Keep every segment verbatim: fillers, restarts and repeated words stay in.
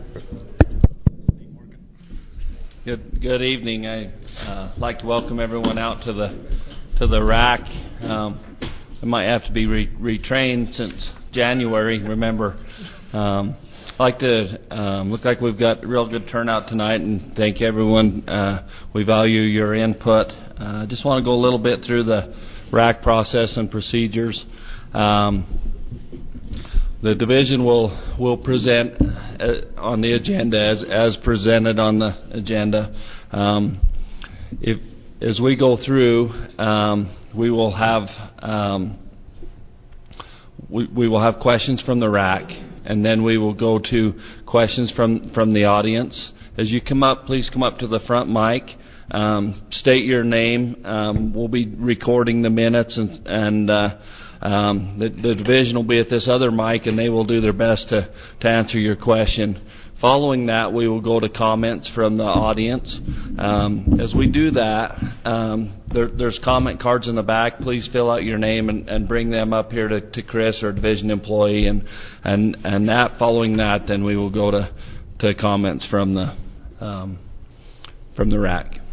Good good evening. I'd uh, like to welcome everyone out to the to the R A C. Um, I might have to be re- retrained since January. Remember, um, I'd like to um, look like we've got a real good turnout tonight, and thank everyone. Uh, we value your input. I uh, just want to go a little bit through the R A C process and procedures. Um, The division will will present uh, on the agenda as as presented on the agenda. Um, if as we go through, um, we will have um, we we will have questions from the R A C, and then we will go to questions from from the audience. As you come up, please come up to the front mic. Um, state your name. Um, we'll be recording the minutes, and and. Uh, Um, the, the division will be at this other mic, and they will do their best to, to answer your question. Following that, we will go to comments from the audience. Um, as we do that, um, there, there's comment cards in the back. Please fill out your name and, and bring them up here to, to Chris, our division employee, and and and that. Following that, then we will go to, to comments from the um, from the R A C.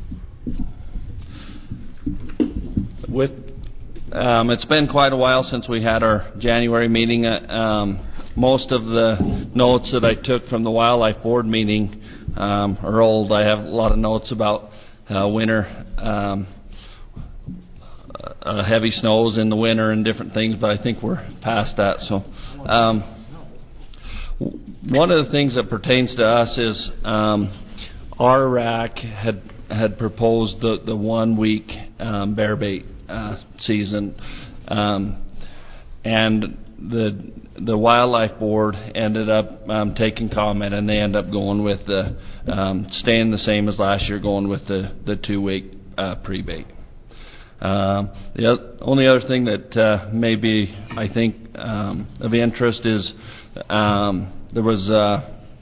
With Um, it's been quite a while since we had our January meeting. Uh, um, most of the notes that I took from the Wildlife Board meeting um, are old. I have a lot of notes about uh, winter, um, uh, heavy snows in the winter and different things, but I think we're past that. So, um, one of the things that pertains to us is um, our R A C had had proposed the, the one week um, bear bait Uh, season, um, and the the Wildlife Board ended up um, taking comment, and they ended up going with the um, staying the same as last year, going with the the two week uh, pre-bait. Um, the only other thing that uh, may be, I think, um, of interest is um, there was uh,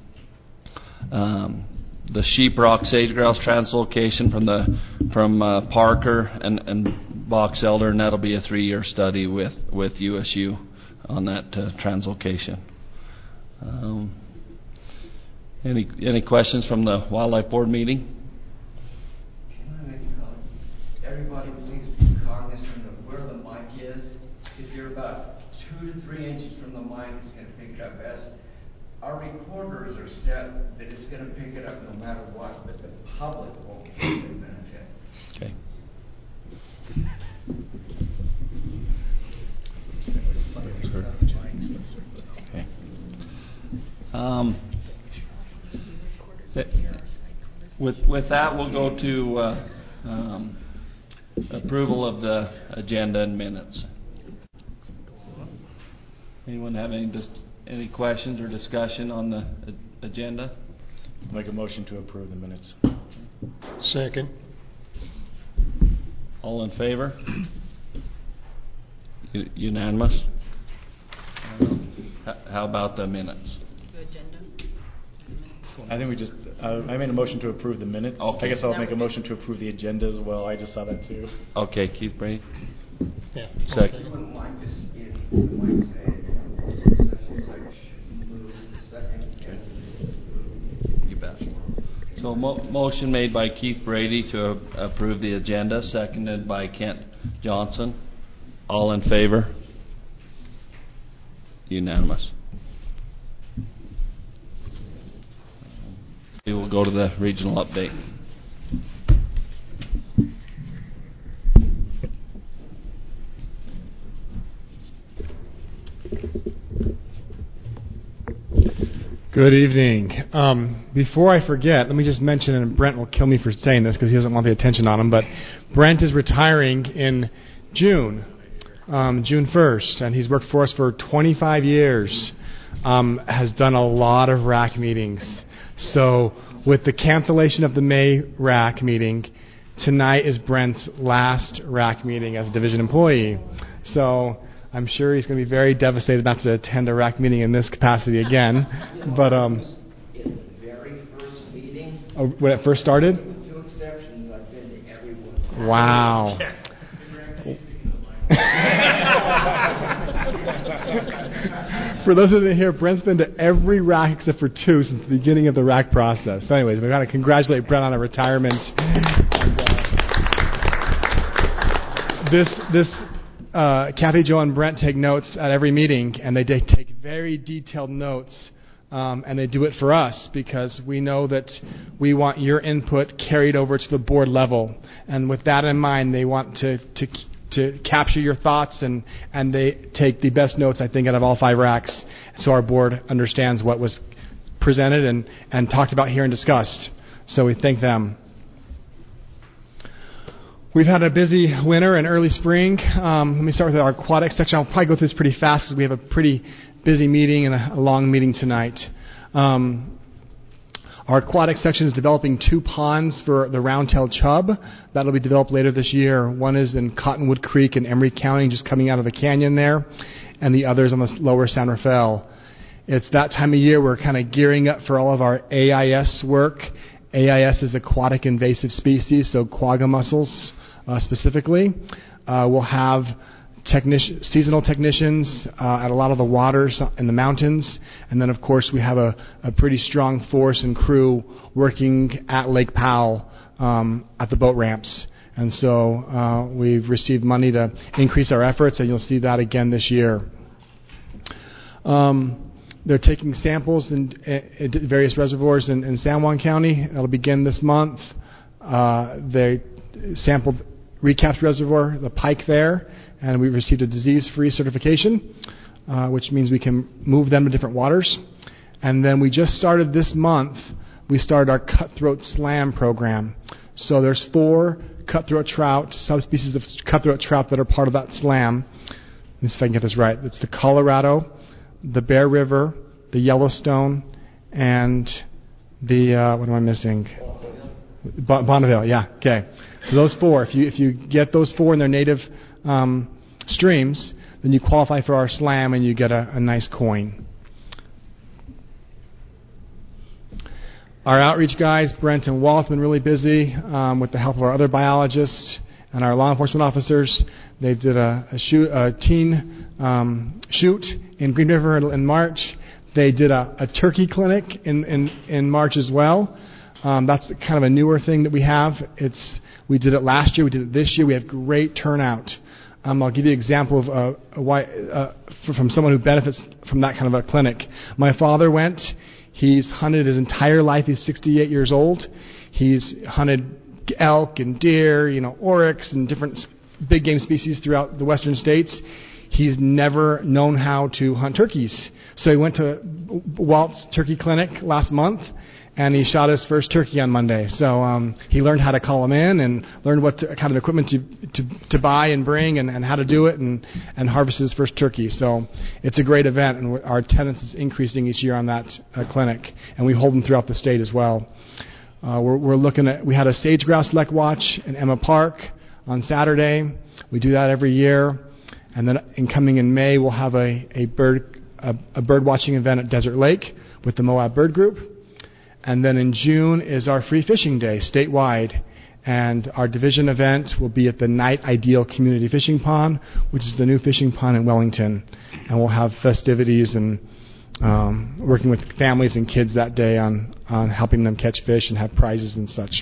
um, the sheep-rock sage-grouse translocation from the from uh, Parker and, and Box Elder, and that'll be a three-year study with, with U S U on that uh, translocation. Um, any any questions from the Wildlife Board meeting? Can I make a comment? Everybody, please be cognizant of where the mic is. If you're about two to three inches from the mic, it's going to pick it up. As our recorders are set that it's going to pick it up no matter what, but the public won't get the benefit. Okay. Okay. Um, with with that, we'll go to uh, um, approval of the agenda and minutes. Anyone have any dis- any questions or discussion on the a- agenda? Make a motion to approve the minutes. Second. All in favor? U- unanimous? Um, h- how about the minutes? Agenda. I think we just, uh, I made a motion to approve the minutes. Okay. I guess I'll make a motion to approve the agenda as well. I just saw that too. Okay, Keith Brady? Yeah. Second. You wouldn't mind just if you might say such and such move second. You bet. So mo- motion made by Keith Brady to uh, approve the agenda, seconded by Kent Johnson. All in favor? Unanimous. We will go to the regional update. Good evening. Um, before I forget, let me just mention, and Brent will kill me for saying this because he doesn't want the attention on him, but Brent is retiring in June, um, June first, and he's worked for us for twenty-five years, um, has done a lot of R A C meetings. So with the cancellation of the May R A C meeting, tonight is Brent's last R A C meeting as a division employee. So I'm sure he's going to be very devastated not to attend a R A C meeting in this capacity again. But um, in the very first meeting, oh, when it first started? with two exceptions, I've been to every one. Wow. For those who didn't hear, Brent's been to every rack except for two since the beginning of the rack process. So anyways, we've got to congratulate Brent on a retirement. And, uh, this, this, uh, Kathy, Joe, and Brent take notes at every meeting, and they de- take very detailed notes, um, and they do it for us because we know that we want your input carried over to the board level. And with that in mind, they want to, to to capture your thoughts, and, and they take the best notes, I think, out of all five racks, so our board understands what was presented and, and talked about here and discussed. So we thank them. We've had a busy winter and early spring. Um, let me start with our aquatic section. I'll probably go through this pretty fast because we have a pretty busy meeting and a, a long meeting tonight. Um, Our aquatic section is developing two ponds for the round-tailed chub. That'll be developed later this year. One is in Cottonwood Creek in Emery County, just coming out of the canyon there, and the other is on the lower San Rafael. It's that time of year we're kind of gearing up for all of our A I S work. A I S is aquatic invasive species, so quagga mussels uh, specifically. Uh, we'll have Technici- seasonal technicians uh, at a lot of the waters in the mountains, and then of course we have a, a pretty strong force and crew working at Lake Powell um, at the boat ramps. And so uh, we've received money to increase our efforts, and you'll see that again this year. Um, they're taking samples in, in various reservoirs in, in San Juan County. That'll begin this month. Uh, they sampled Recapped Reservoir, the pike there, and we received a disease-free certification, uh, which means we can move them to different waters. And then we just started this month, we started our cutthroat slam program. So there's four cutthroat trout, subspecies of cutthroat trout that are part of that slam. Let me see if I can get this right. It's the Colorado, the Bear River, the Yellowstone, and the, uh, what am I missing? Bon- Bonneville, yeah, okay. So those four, if you if you get those four in their native um, streams, then you qualify for our slam and you get a, a nice coin. Our outreach guys, Brent and Walt, have been really busy um, with the help of our other biologists and our law enforcement officers. They did a, a, shoot, a teen um, shoot in Green River in March. They did a, a turkey clinic in, in, in March as well. Um, that's kind of a newer thing that we have. It's we did it last year. We did it this year. We have great turnout. Um, I'll give you an example of uh, why, uh, from someone who benefits from that kind of a clinic. My father went. He's hunted his entire life. He's sixty-eight years old. He's hunted elk and deer, you know, oryx and different big game species throughout the western states. He's never known how to hunt turkeys. So he went to Walt's Turkey Clinic last month, and he shot his first turkey on Monday. So um, he learned how to call them in and learned what to, kind of equipment to, to to buy and bring and, and how to do it and, and harvest his first turkey. So it's a great event, and our attendance is increasing each year on that uh, clinic, and we hold them throughout the state as well. Uh, we're, we're looking at, we had a sage-grouse lek watch in Emma Park on Saturday. We do that every year. And then in coming in May, we'll have a, a bird a, a bird watching event at Desert Lake with the Moab Bird Group. And then in June is our free fishing day statewide. And our division event will be at the Night Ideal Community Fishing Pond, which is the new fishing pond in Wellington. And we'll have festivities and um, working with families and kids that day on, on helping them catch fish and have prizes and such.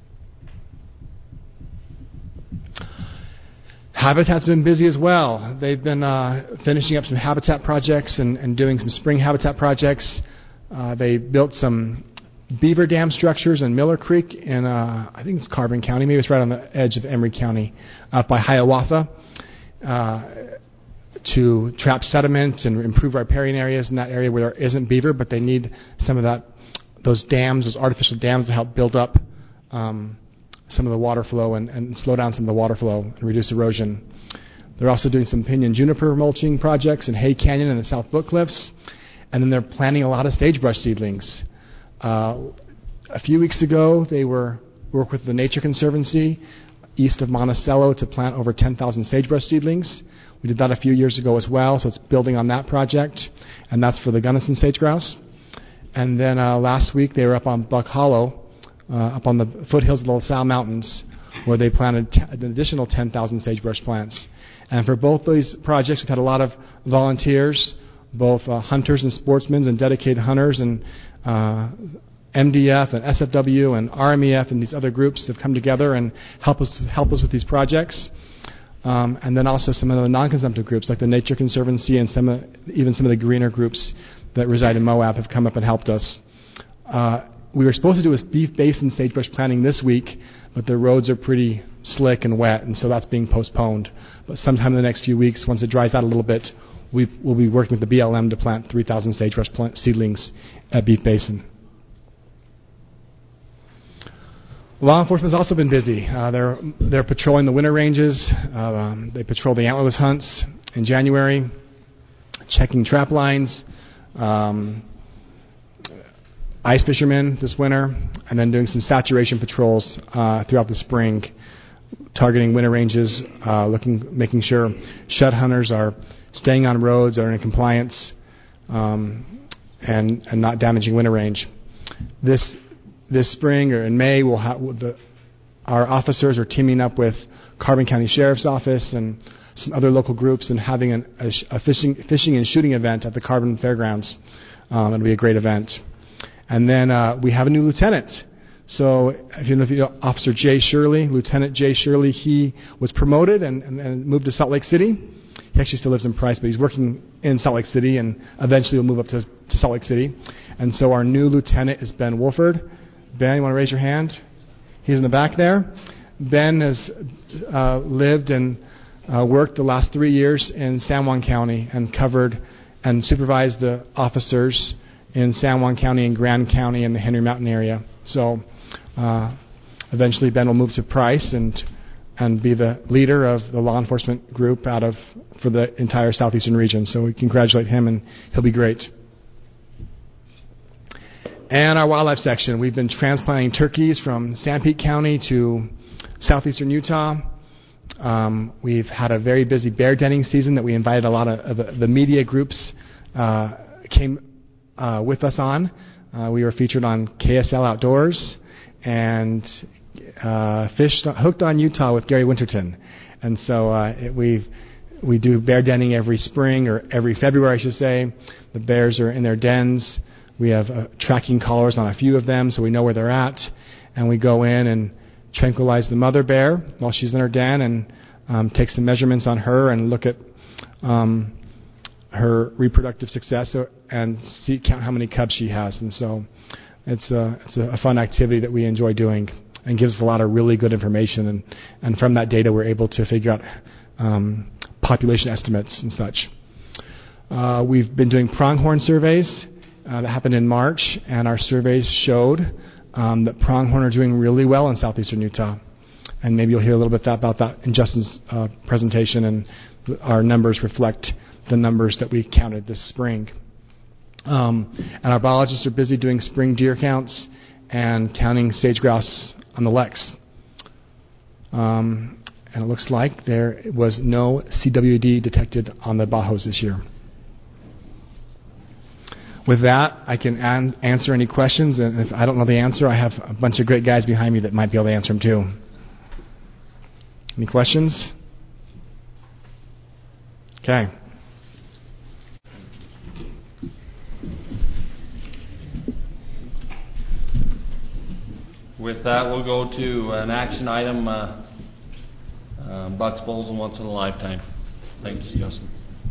Habitat's been busy as well. They've been uh, finishing up some habitat projects and, and doing some spring habitat projects. Uh, they built some beaver dam structures in Miller Creek in, uh, I think it's Carbon County, maybe it's right on the edge of Emery County, up by Hiawatha, uh, to trap sediment and improve riparian areas in that area where there isn't beaver, but they need some of that, those dams, those artificial dams to help build up um, some of the water flow and, and slow down some of the water flow and reduce erosion. They're also doing some pinyon juniper mulching projects in Hay Canyon and the South Book Cliffs. And then they're planting a lot of sagebrush seedlings. Uh, a few weeks ago, they were work with the Nature Conservancy east of Monticello to plant over ten thousand sagebrush seedlings. We did that a few years ago as well, so it's building on that project. And that's for the Gunnison sage-grouse. And then uh, last week, they were up on Buck Hollow, Uh, up on the foothills of the LaSalle Mountains, where they planted t- an additional ten thousand sagebrush plants. And for both these projects, we've had a lot of volunteers both uh, hunters and sportsmen and dedicated hunters and uh, M D F and S F W and R M E F and these other groups have come together and help us help us with these projects. Um, and then also some of the non-consumptive groups like the Nature Conservancy and some of, even some of the greener groups that reside in Moab have come up and helped us. Uh, we were supposed to do a Beef Basin sagebrush planting this week, but the roads are pretty slick and wet, and so that's being postponed. But sometime in the next few weeks, once it dries out a little bit, we will be working with the B L M to plant three thousand sagebrush plant seedlings at Beef Basin. Law enforcement has also been busy. Uh, they're they're patrolling the winter ranges. Uh, um, they patrol the antlerless hunts in January, checking trap lines, um, ice fishermen this winter, and then doing some saturation patrols uh, throughout the spring, targeting winter ranges, uh, looking, making sure shed hunters are staying on roads, are in compliance, um, and and not damaging winter range. This this spring or in May, we'll have the, our officers are teaming up with Carbon County Sheriff's Office and some other local groups and having an, a, a fishing fishing and shooting event at the Carbon Fairgrounds. Um, it'll be a great event. And then uh, we have a new lieutenant. So if you know, if you know Officer Jay Shirley, Lieutenant Jay Shirley, he was promoted and, and, and moved to Salt Lake City. He actually still lives in Price, but he's working in Salt Lake City, and eventually will move up to, to Salt Lake City. And so our new lieutenant is Ben Wolford. Ben, you want to raise your hand? He's in the back there. Ben has uh, lived and uh, worked the last three years in San Juan County and covered and supervised the officers in San Juan County and Grand County and the Henry Mountain area. So uh, eventually Ben will move to Price and and be the leader of the law enforcement group out of for the entire southeastern region. So we congratulate him, and he'll be great. And our wildlife section, we've been transplanting turkeys from Sanpete County to southeastern Utah. Um, we've had a very busy bear denning season that we invited a lot of, of the media groups uh, came uh, with us on. Uh, we were featured on K S L Outdoors and uh, Fished, Hooked on Utah with Gary Winterton. And so uh, it, we we do bear denning every spring or every February, I should say. The bears are in their dens. We have uh, tracking collars on a few of them so we know where they're at. And we go in and tranquilize the mother bear while she's in her den and um, take some measurements on her and look at um, her reproductive success and see count how many cubs she has. And so it's a, it's a fun activity that we enjoy doing and gives us a lot of really good information. And, and from that data, we're able to figure out um, population estimates and such. Uh, we've been doing pronghorn surveys uh, that happened in March, and our surveys showed um, that pronghorn are doing really well in southeastern Utah. And maybe you'll hear a little bit about that in Justin's uh, presentation, and our numbers reflect the numbers that we counted this spring. Um, and our biologists are busy doing spring deer counts and counting sage-grouse on the Lex. Um, and it looks like there was no C W D detected on the Bajos this year. With that, I can an- answer any questions, and if I don't know the answer, I have a bunch of great guys behind me that might be able to answer them too. Any questions? Okay. With that, we'll go to an action item, uh, uh, Bucks, Bulls, and Once in a Lifetime. Thanks, Justin.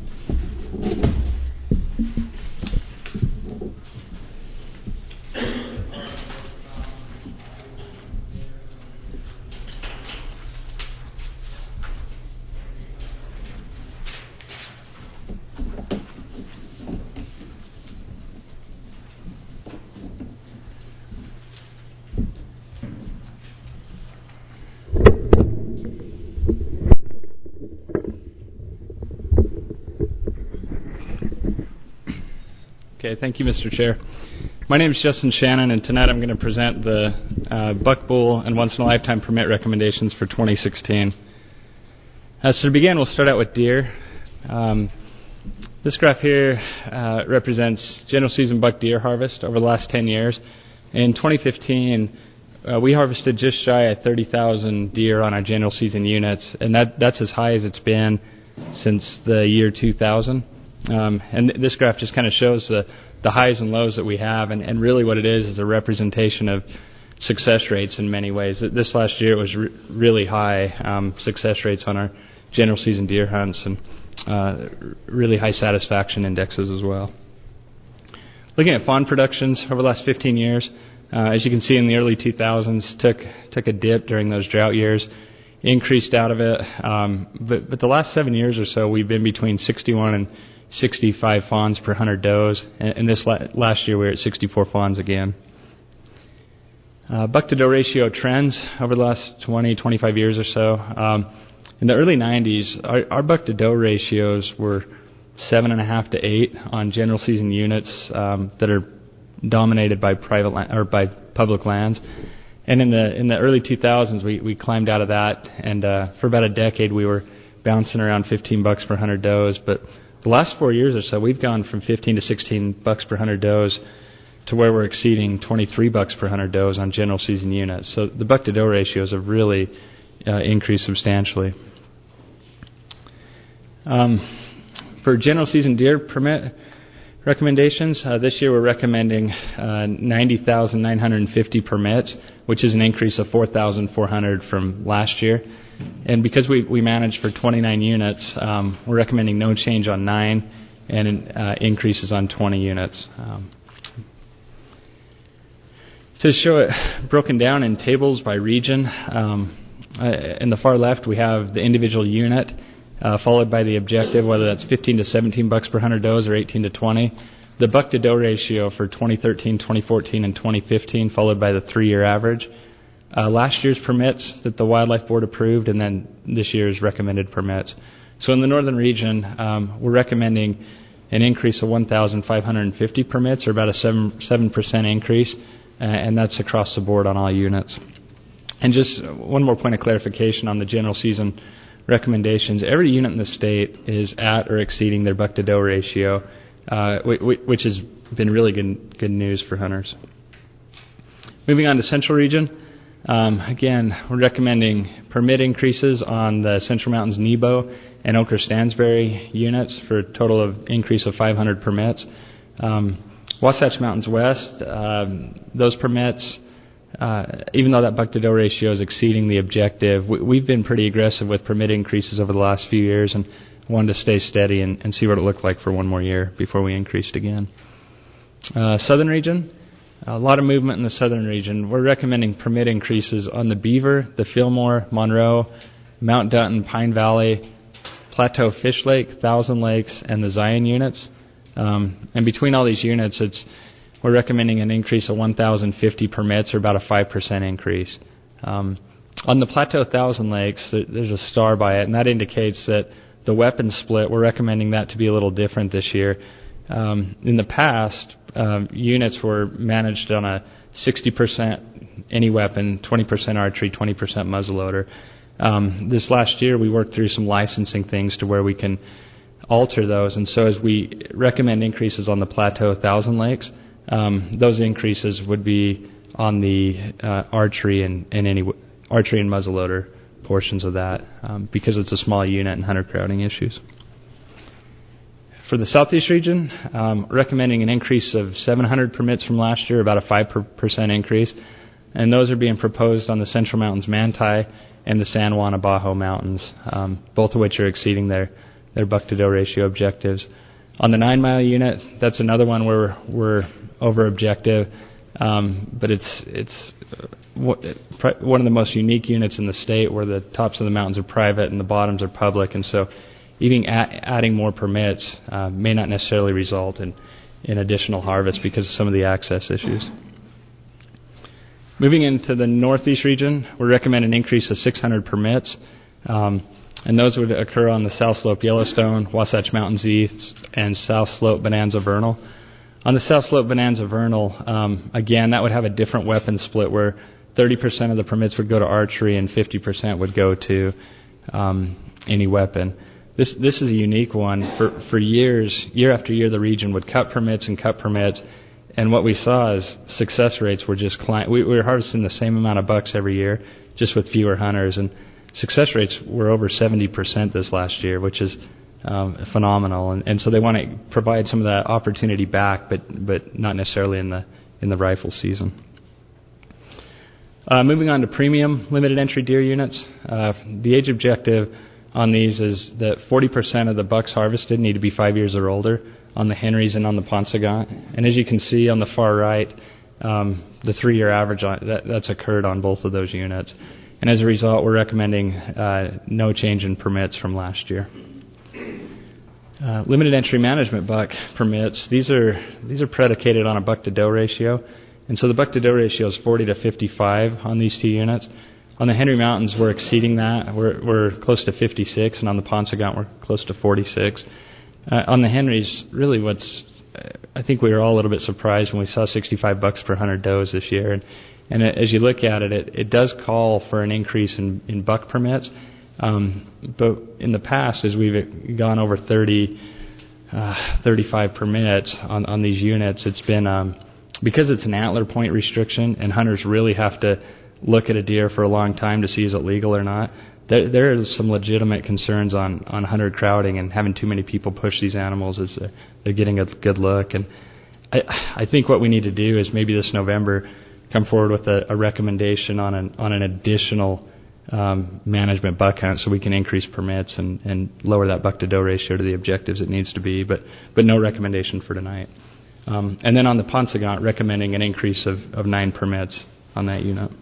Okay, thank you, Mister Chair. My name is Justin Shannon, and tonight I'm going to present the uh, Buck, Bull, and Once in a Lifetime permit recommendations for twenty sixteen. Uh, so to begin, we'll start out with deer. Um, this graph here uh, represents general season buck deer harvest over the last ten years. In twenty fifteen, uh, we harvested just shy of thirty thousand deer on our general season units, and that, that's as high as it's been since the year two thousand. Um, and this graph just kind of shows the, the highs and lows that we have, and, and really what it is is a representation of success rates in many ways. This last year it was re- really high um, success rates on our general season deer hunts, and uh, really high satisfaction indexes as well. Looking at fawn productions over the last fifteen years, uh, as you can see in the early two thousands, took took a dip during those drought years, increased out of it, um, but, but the last seven years or so we've been between sixty-one and sixty-five fawns per one hundred does, and, and this la- last year we were at sixty-four fawns again. Uh, buck-to-doe ratio trends over the last twenty, twenty-five years or so. Um, in the early nineties, our, our buck-to-doe ratios were seven and a half to eight on general season units um, that are dominated by private la- or by public lands. And in the in the early two thousands, we, we climbed out of that, and uh, for about a decade we were bouncing around fifteen bucks per one hundred does. But the last four years or so, we've gone from fifteen to sixteen bucks per one hundred does to where we're exceeding twenty-three bucks per one hundred does on general season units. So the buck-to-doe ratios have really uh, increased substantially. Um, for general season deer permit recommendations, uh, this year we're recommending uh, ninety thousand nine hundred fifty permits, which is an increase of four thousand four hundred from last year. And because we, we manage for twenty-nine units, um, we're recommending no change on nine and uh, increases on twenty units. Um, To show it broken down in tables by region, um, uh, in the far left we have the individual unit, uh, followed by the objective, whether that's fifteen to seventeen bucks per one hundred does or eighteen to twenty. The buck-to-doe ratio for twenty thirteen, twenty fourteen, and twenty fifteen, followed by the three-year average. Uh, last year's permits that the Wildlife Board approved, and then this year's recommended permits. So in the northern region, um, we're recommending an increase of one thousand five hundred fifty permits, or about a seven, seven percent increase. Uh, and that's across the board on all units. And just one more point of clarification on the general season recommendations. Every unit in the state is at or exceeding their buck-to-doe ratio, uh, which has been really good, good news for hunters. Moving on to Central Region. Um, again, we're recommending permit increases on the Central Mountains Nebo and Oquirrh-Stansbury units for a total of increase of five hundred permits. Um, Wasatch Mountains West, um, those permits, uh, even though that buck-to-doe ratio is exceeding the objective, we, we've been pretty aggressive with permit increases over the last few years and wanted to stay steady and, and see what it looked like for one more year before we increased again. Uh, Southern Region, a lot of movement in the Southern Region. We're recommending permit increases on the Beaver, the Fillmore, Monroe, Mount Dutton, Pine Valley, Plateau Fish Lake, Thousand Lakes, and the Zion units. Um, and between all these units, it's we're recommending an increase of one thousand fifty permits, or about a five percent increase. Um, on the Plateau Thousand Lakes, there's a star by it, and that indicates that the weapon split, we're recommending that to be a little different this year. Um, in the past, um, units were managed on a sixty percent any weapon, twenty percent archery, twenty percent muzzleloader. Um, this last year, we worked through some licensing things to where we can alter those, and so as we recommend increases on the Plateau Thousand Lakes, um, those increases would be on the uh, archery and, and any w- archery and muzzleloader portions of that, um, because it's a small unit and hunter crowding issues. For the Southeast region, um, recommending an increase of seven hundred permits from last year, about a five percent increase, and those are being proposed on the Central Mountains Manti and the San Juan Abajo Mountains, um, both of which are exceeding their their buck-to-doe ratio objectives. On the nine-mile unit, that's another one where we're over objective, um, but it's it's one of the most unique units in the state, where the tops of the mountains are private and the bottoms are public, and so even a- adding more permits uh, may not necessarily result in, in additional harvest because of some of the access issues. Moving into the Northeast region, we recommend an increase of six hundred permits. Um, And those would occur on the South Slope Yellowstone, Wasatch Mountains East, and South Slope Bonanza Vernal. On the South Slope Bonanza Vernal, um, again, that would have a different weapon split, where thirty percent of the permits would go to archery and fifty percent would go to um, any weapon. This this is a unique one. For for years, year after year, the region would cut permits and cut permits, and what we saw is success rates were just climb. We, we were harvesting the same amount of bucks every year, just with fewer hunters, and success rates were over seventy percent this last year, which is um, phenomenal, and, and so they want to provide some of that opportunity back, but but not necessarily in the in the rifle season. Uh, moving on to premium limited entry deer units, uh, the age objective on these is that forty percent of the bucks harvested need to be five years or older on the Henrys and on the Paunsaugunt. And as you can see on the far right, um, the three-year average on, that, that's occurred on both of those units. And as a result, we're recommending uh, no change in permits from last year. Uh, limited entry management buck permits, these are these are predicated on a buck to doe ratio. And so the buck to doe ratio is forty to fifty-five on these two units. On the Henry Mountains, we're exceeding that. We're, we're close to fifty-six, and on the Paunsaugunt, we're close to forty-six. Uh, on the Henrys, really what's, uh, I think we were all a little bit surprised when we saw sixty-five bucks per one hundred does this year. And, and as you look at it, it, it does call for an increase in, in buck permits. Um, but in the past, as we've gone over thirty, uh, thirty-five permits on, on these units, it's been, um, because it's an antler point restriction and hunters really have to look at a deer for a long time to see is it legal or not, there, there are some legitimate concerns on, on hunter crowding and having too many people push these animals as they're, they're getting a good look. And I, I think what we need to do is maybe this November come forward with a, a recommendation on an, on an additional um, management buck hunt so we can increase permits and, and lower that buck to doe ratio to the objectives it needs to be, but, but no recommendation for tonight. Um, and then on the Paunsaugunt, recommending an increase of, of nine permits on that unit.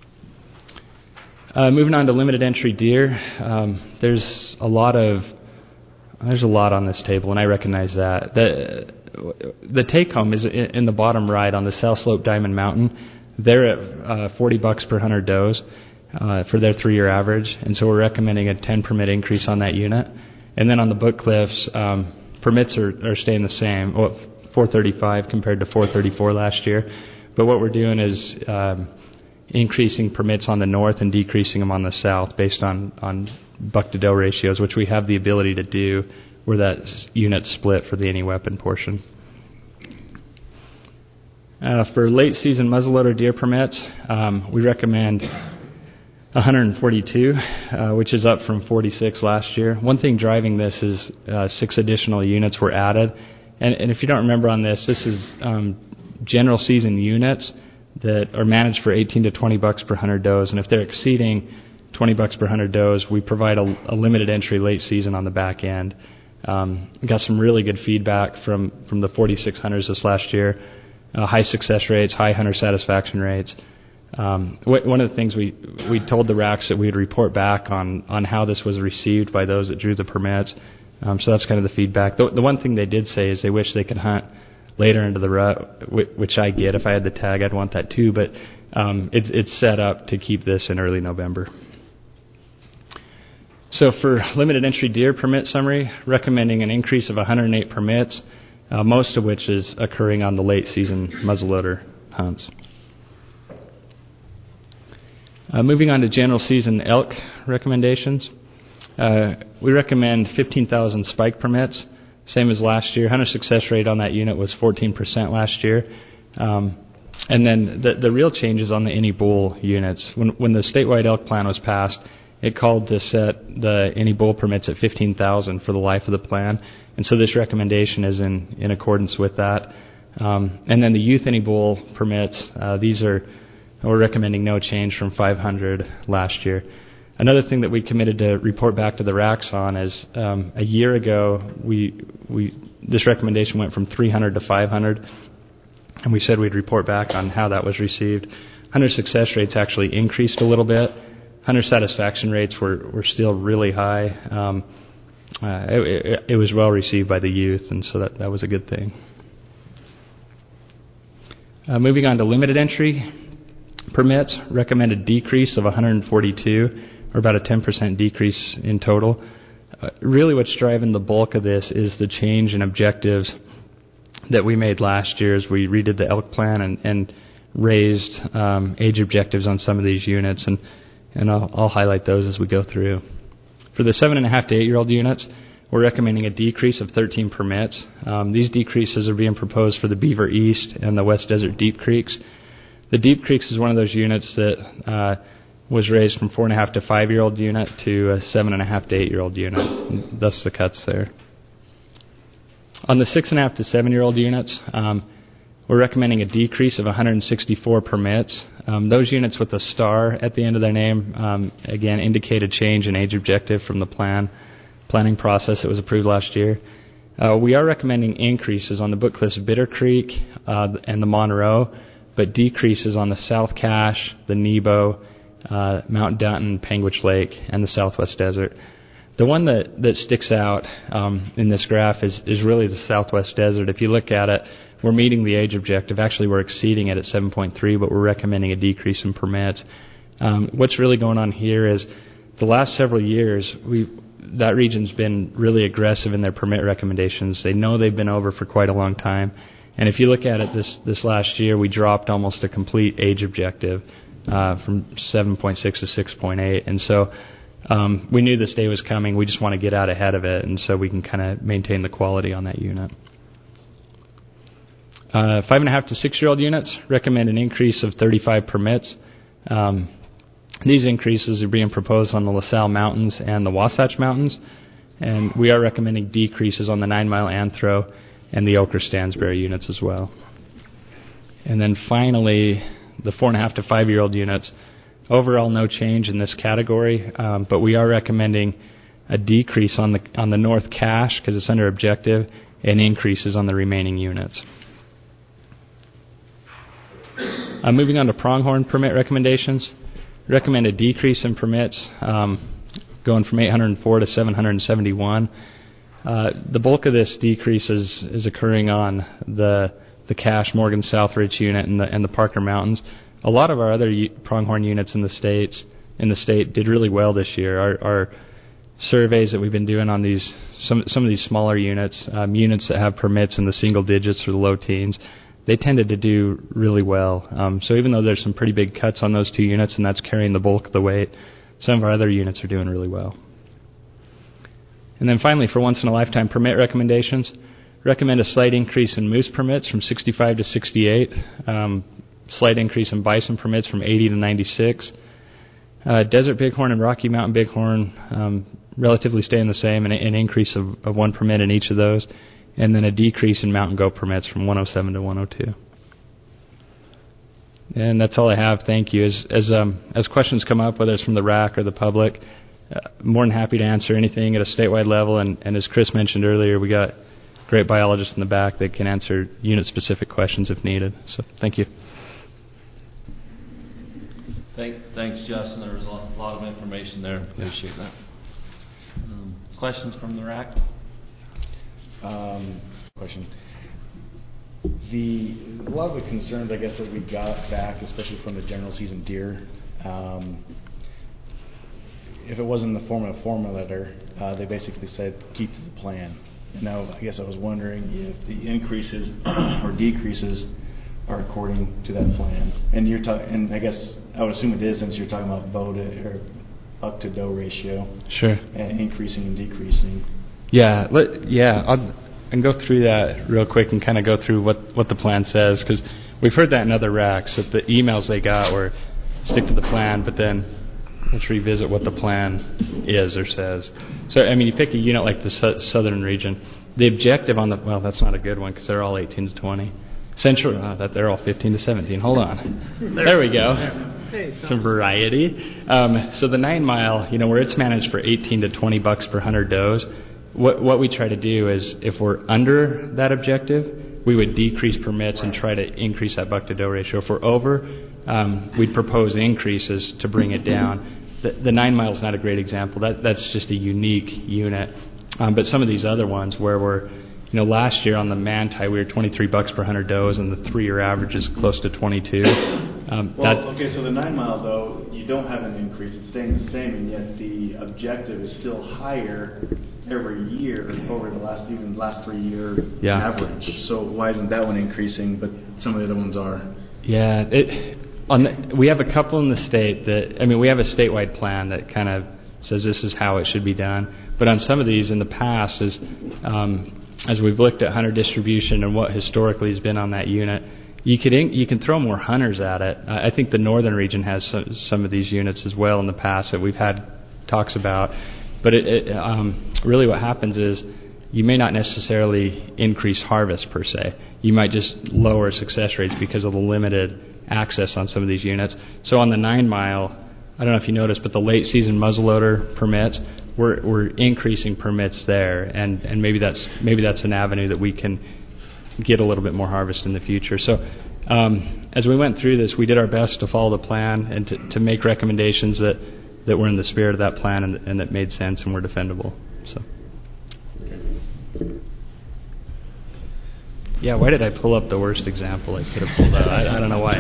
Uh, moving on to limited entry deer, um, there's a lot of there's a lot on this table, and I recognize that. The the take home is in, in the bottom right on the South Slope Diamond Mountain. They're at uh, forty bucks per one hundred does uh, for their three-year average, and so we're recommending a ten permit increase on that unit. And then on the Book Cliffs, um, permits are, are staying the same, well, four thirty-five compared to four thirty-four last year. But what we're doing is um, increasing permits on the north and decreasing them on the south based on, on buck to doe ratios, which we have the ability to do where that unit split for the any weapon portion. Uh, for late season muzzleloader deer permits, um, we recommend one hundred forty-two, uh, which is up from forty-six last year. One thing driving this is uh, six additional units were added. And, and if you don't remember on this, this is um, general season units that are managed for eighteen to twenty bucks per one hundred does, and if they're exceeding twenty bucks per one hundred does, we provide a, a limited entry late season on the back end. Um, got some really good feedback from, from the forty-six hunters this last year. Uh, high success rates, high hunter satisfaction rates. Um, wh- one of the things we we told the racks that we would report back on on how this was received by those that drew the permits. Um, so that's kind of the feedback. The, the one thing they did say is they wish they could hunt later into the rut, which I get. If I had the tag, I'd want that too. But um, it's, it's set up to keep this in early November. So for limited entry deer permit summary, recommending an increase of one hundred eight permits, uh, most of which is occurring on the late season muzzleloader hunts. Uh, moving on to general season elk recommendations. Uh, we recommend fifteen thousand spike permits. Same as last year. Hunter success rate on that unit was fourteen percent last year. Um, and then the, the real changes on the any bull units. When, when the statewide elk plan was passed, it called to set the any bull permits at fifteen thousand for the life of the plan. And so this recommendation is in, in accordance with that. Um, and then the youth any bull permits, uh, these are, we're recommending no change from five hundred last year. Another thing that we committed to report back to the racks on is um, a year ago, we we this recommendation went from three hundred to five hundred, and we said we'd report back on how that was received. Hunter success rates actually increased a little bit. Hunter satisfaction rates were, were still really high. Um, uh, it, it, it was well received by the youth, and so that, that was a good thing. Uh, moving on to limited entry permits, recommended decrease of one hundred forty-two. Or about a ten percent decrease in total. Uh, really what's driving the bulk of this is the change in objectives that we made last year as we redid the elk plan and, and raised um, age objectives on some of these units, and, and I'll, I'll highlight those as we go through. For the seven and a half to eight year old units, we're recommending a decrease of thirteen permits. Um, these decreases are being proposed for the Beaver East and the West Desert Deep Creeks. The Deep Creeks is one of those units that uh, was raised from four and a half to five year old unit to a seven and a half to eight year old unit. And thus the cuts there. On the six and a half to seven year old units, um, we're recommending a decrease of one hundred sixty-four permits. Um, those units with a star at the end of their name, um, again, indicate a change in age objective from the plan planning process that was approved last year. Uh, we are recommending increases on the Book Cliffs Bitter Creek uh, and the Monroe, but decreases on the South Cache, the Nebo, uh, Mount Dutton, Panguitch Lake, and the Southwest Desert. The one that, that sticks out um, in this graph is, is really the Southwest Desert. If you look at it, we're meeting the age objective. Actually, we're exceeding it at seven point three, but we're recommending a decrease in permits. Um, what's really going on here is the last several years, we that region's been really aggressive in their permit recommendations. They know they've been over for quite a long time. And if you look at it this, this last year, we dropped almost a complete age objective uh, from seven point six to six point eight. And so um, we knew this day was coming. We just want to get out ahead of it, and so we can kind of maintain the quality on that unit. Uh, five and a half to six year old units recommend an increase of thirty-five permits. Um, these increases are being proposed on the LaSalle Mountains and the Wasatch Mountains, and we are recommending decreases on the Nine Mile Anthro and the Ochre Stansbury units as well. And then finally, the four and a half to five year old units. Overall, no change in this category, um, but we are recommending a decrease on the on the North Cache because it's under objective, and increases on the remaining units. Uh, moving on to pronghorn permit recommendations, recommend a decrease in permits, um, going from eight hundred four to seven hundred seventy-one. Uh, the bulk of this decrease is, is occurring on the the Cache, Morgan Southridge unit and the and the Parker Mountains. A lot of our other u- pronghorn units in the states in the state did really well this year. Our, our surveys that we've been doing on these some some of these smaller units, um, units that have permits in the single digits or the low teens, they tended to do really well. Um, so even though there's some pretty big cuts on those two units, and that's carrying the bulk of the weight, some of our other units are doing really well. And then finally, for once-in-a-lifetime permit recommendations, recommend a slight increase in moose permits from sixty-five to sixty-eight, um, slight increase in bison permits from eighty to ninety-six. Uh, Desert Bighorn and Rocky Mountain Bighorn um, relatively staying the same, and an increase of, of one permit in each of those, and then a decrease in mountain goat permits from one oh seven to one oh two. And that's all I have. Thank you. As as um, as questions come up, whether it's from the R A C or the public, uh, more than happy to answer anything at a statewide level. And, and as Chris mentioned earlier, we got great biologists in the back that can answer unit-specific questions if needed. So thank you. Thank, thanks, Justin. There was a lot, lot of information there. Appreciate that. Um, questions from the R A C? Um, question. The a lot of the concerns, I guess, that we got back, especially from the general season deer, um, if it wasn't in the form of a formal letter, uh, they basically said keep to the plan. Now, I guess I was wondering if the increases or decreases are according to that plan. And you're talking, and I guess I would assume it is, since you're talking about bow to or buck to doe ratio. Sure. And increasing and decreasing. Yeah, let, yeah. I'll, I can go through that real quick and kind of go through what, what the plan says, because we've heard that in other R A Cs, that the emails they got were stick to the plan, but then let's revisit what the plan is or says. So, I mean, you pick a unit like the su- southern region. The objective on the, well, that's not a good one because they're all eighteen to twenty. Central, uh, that they're all fifteen to seventeen. Hold on. There we go. Some variety. Um, so the nine mile, you know, where it's managed for eighteen to twenty bucks per hundred does, what, what we try to do is if we're under that objective, we would decrease permits and try to increase that buck to doe ratio. If we're over, um, we'd propose increases to bring it down. The, the nine mile is not a great example. That that's just a unique unit. Um, but some of these other ones where we're, you know, last year on the Manti we were twenty-three bucks per hundred does, and the three-year average is close to twenty-two. Um, well, that's, okay, so the nine mile though, you don't have an increase; it's staying the same, and yet the objective is still higher every year over the last even last three-year yeah. average. So why isn't that one increasing, but some of the other ones are? Yeah, it, on the, we have a couple in the state that, I mean, we have a statewide plan that kind of says this is how it should be done. But on some of these in the past, as, um, as we've looked at hunter distribution and what historically has been on that unit, you could in, you can throw more hunters at it. I think the northern region has some, some of these units as well in the past that we've had talks about. But it, it, um, really what happens is you may not necessarily increase harvest per se. You might just lower success rates because of the limited access on some of these units. So on the nine mile, I don't know if you noticed, but the late season muzzleloader permits, we're, we're increasing permits there, and, and maybe that's maybe that's an avenue that we can get a little bit more harvest in the future. So um, as we went through this, we did our best to follow the plan and to, to make recommendations that, that were in the spirit of that plan and, and that made sense and were defendable. So. Yeah, why did I pull up the worst example I could have pulled out? I, I don't know why.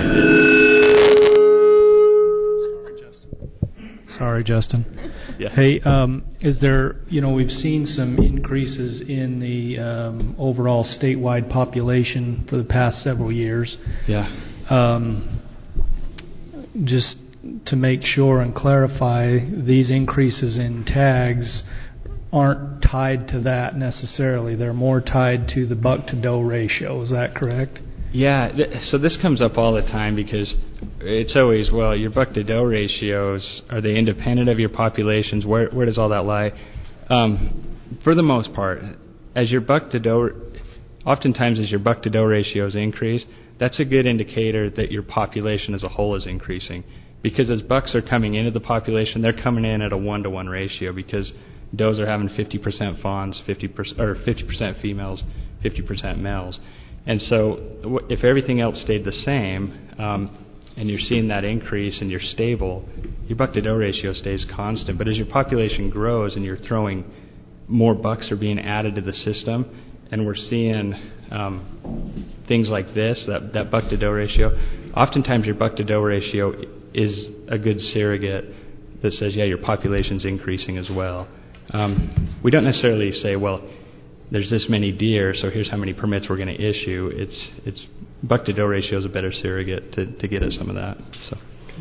Sorry, Justin. Sorry, Justin. Yeah. Hey, um, is there, you know, we've seen some increases in the um, overall statewide population for the past several years. Yeah. Um, just to make sure and clarify, these increases in tags aren't tied to that necessarily. They're more tied to the buck to doe ratio. Is that correct? Yeah. Th- so this comes up all the time because it's always, well, your buck to doe ratios, are they independent of your populations? Where where does all that lie? Um, for the most part, as your buck to doe, oftentimes as your buck to doe ratios increase, that's a good indicator that your population as a whole is increasing. Because as bucks are coming into the population, they're coming in at a one to one ratio because does are having fifty percent fawns, fifty percent or fifty percent females, fifty percent males, and so if everything else stayed the same, um, and you're seeing that increase and you're stable, your buck to doe ratio stays constant. But as your population grows and you're throwing more bucks are being added to the system, and we're seeing um, things like this, that that buck to doe ratio. Oftentimes, your buck to doe ratio is a good surrogate that says, yeah, your population's increasing as well. Um, we don't necessarily say, well, there's this many deer, so here's how many permits we're going to issue. It's it's buck to doe ratio is a better surrogate to, to get us some of that. So.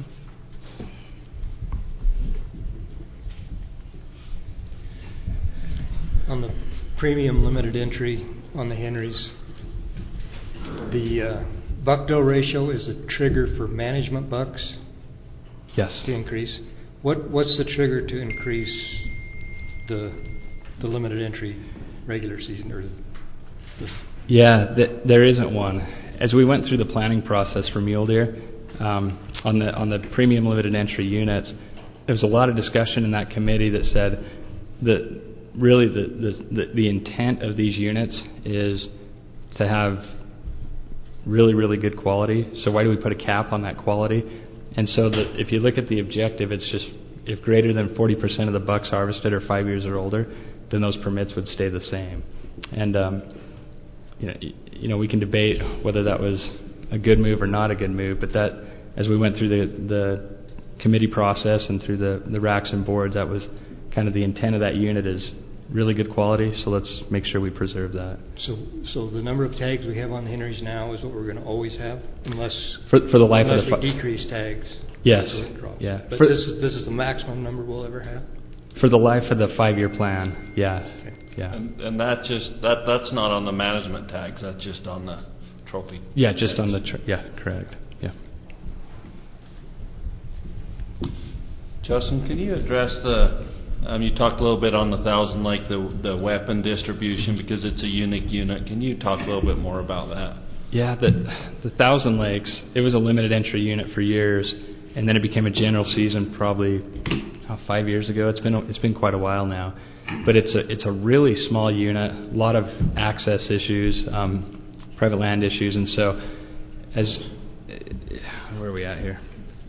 On the premium limited entry on the Henrys, the uh, buck doe ratio is a trigger for management bucks. Yes. To increase. What what's the trigger to increase the the limited entry regular season or the, the yeah, th- there isn't one. As we went through the planning process for mule deer um, on the on the premium limited entry units, there was a lot of discussion in that committee that said that really the the, the, the intent of these units is to have really really good quality. So why do we put a cap on that quality? And so the, if you look at the objective, it's just if greater than forty percent of the bucks harvested are five years or older, then those permits would stay the same. And um, you know, you know, we can debate whether that was a good move or not a good move. But that, as we went through the, the committee process and through the, the racks and boards, that was kind of the intent of that unit is really good quality. So let's make sure we preserve that. So, so the number of tags we have on the Henrys now is what we're going to always have, unless for, for the life unless of the we decrease tags. Yes. Drops. Yeah. But for, this is this is the maximum number we'll ever have. For the life of the five-year plan. Yeah. Okay. Yeah. And, and that just that that's not on the management tags. That's just on the trophy. Yeah, just tags. on the tr- yeah, correct. Yeah. Justin, can you address the? Um, you talked a little bit on the Thousand Lake, the the weapon distribution, because it's a unique unit. Can you talk a little bit more about that? Yeah, the the Thousand Lakes, it was a limited entry unit for years, and then it became a general season probably oh, five years ago. It's been it's been quite a while now, but it's a it's a really small unit, a lot of access issues, um, private land issues, and so as where are we at here?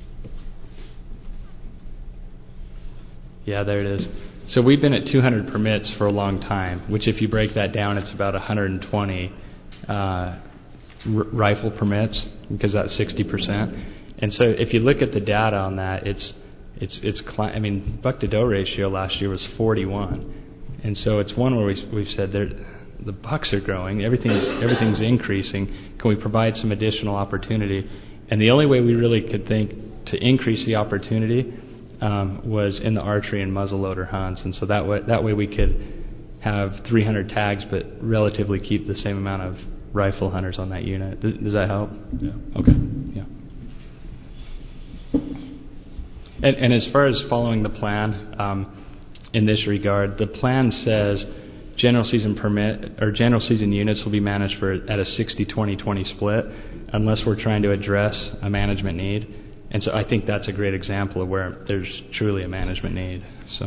Yeah, there it is. So we've been at two hundred permits for a long time, which if you break that down, it's about one hundred twenty uh, r- rifle permits, because that's sixty percent. And so if you look at the data on that, it's it's it's cli- I mean, buck to doe ratio last year was forty-one, and so it's one where we, we've said there the bucks are growing, everything's everything's increasing. Can we provide some additional opportunity? And the only way we really could think to increase the opportunity Um, was in the archery and muzzleloader hunts, and so that way, that way we could have three hundred tags, but relatively keep the same amount of rifle hunters on that unit. Does, does that help? Yeah. Okay. Yeah. And, and as far as following the plan, um, in this regard, the plan says general season permit or general season units will be managed for at a sixty twenty twenty split, unless we're trying to address a management need. And so I think that's a great example of where there's truly a management need. So.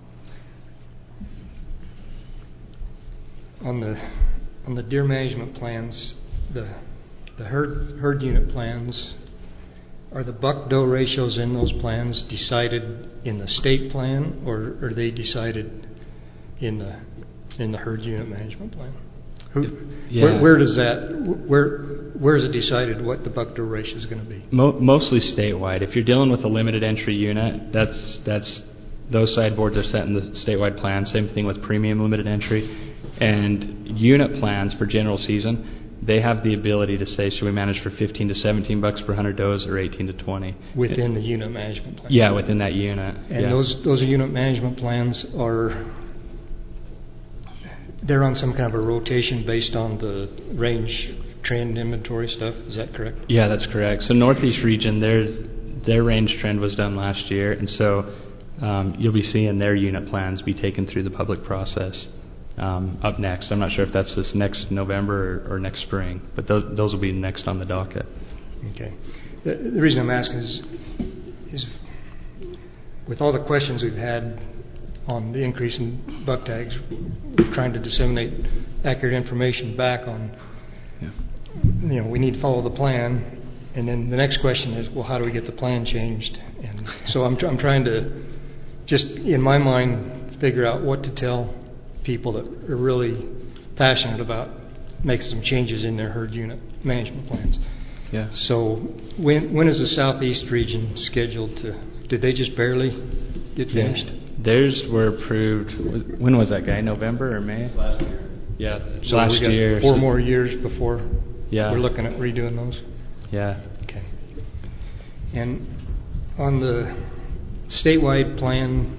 On the on the deer management plans, the the herd herd unit plans, are the buck doe ratios in those plans decided in the state plan, or are they decided in the in the herd unit management plan? Who, yeah. where, where does that where where is it decided what the buck doe ratio is going to be? Mo- mostly statewide. If you're dealing with a limited entry unit, that's that's those sideboards are set in the statewide plan. Same thing with premium limited entry. And unit plans for general season, they have the ability to say, should we manage for fifteen to seventeen bucks per one hundred does or eighteen to twenty? Within the unit management plan? Yeah, within that unit. And yeah. those those unit management plans are, they're on some kind of a rotation based on the range trend inventory stuff, is that correct? Yeah, that's correct. So Northeast region, their, their range trend was done last year, and so um, you'll be seeing their unit plans be taken through the public process. Um, up next. I'm not sure if that's this next November or, or next spring, but those, those will be next on the docket. Okay. The, the reason I'm asking is, is with all the questions we've had on the increase in buck tags, we're trying to disseminate accurate information back on, yeah. you know, we need to follow the plan, and then the next question is, well, how do we get the plan changed? And so I'm, I'm trying to just, in my mind, figure out what to tell people that are really passionate about making some changes in their herd unit management plans. Yeah. So when when is the Southeast region scheduled to, did they just barely get finished? Yeah. Theirs were approved, when was that guy, November or May? Last year. Yeah, so last we got year. four so more years before yeah. we're looking at redoing those? Yeah. Okay. And on the statewide plan,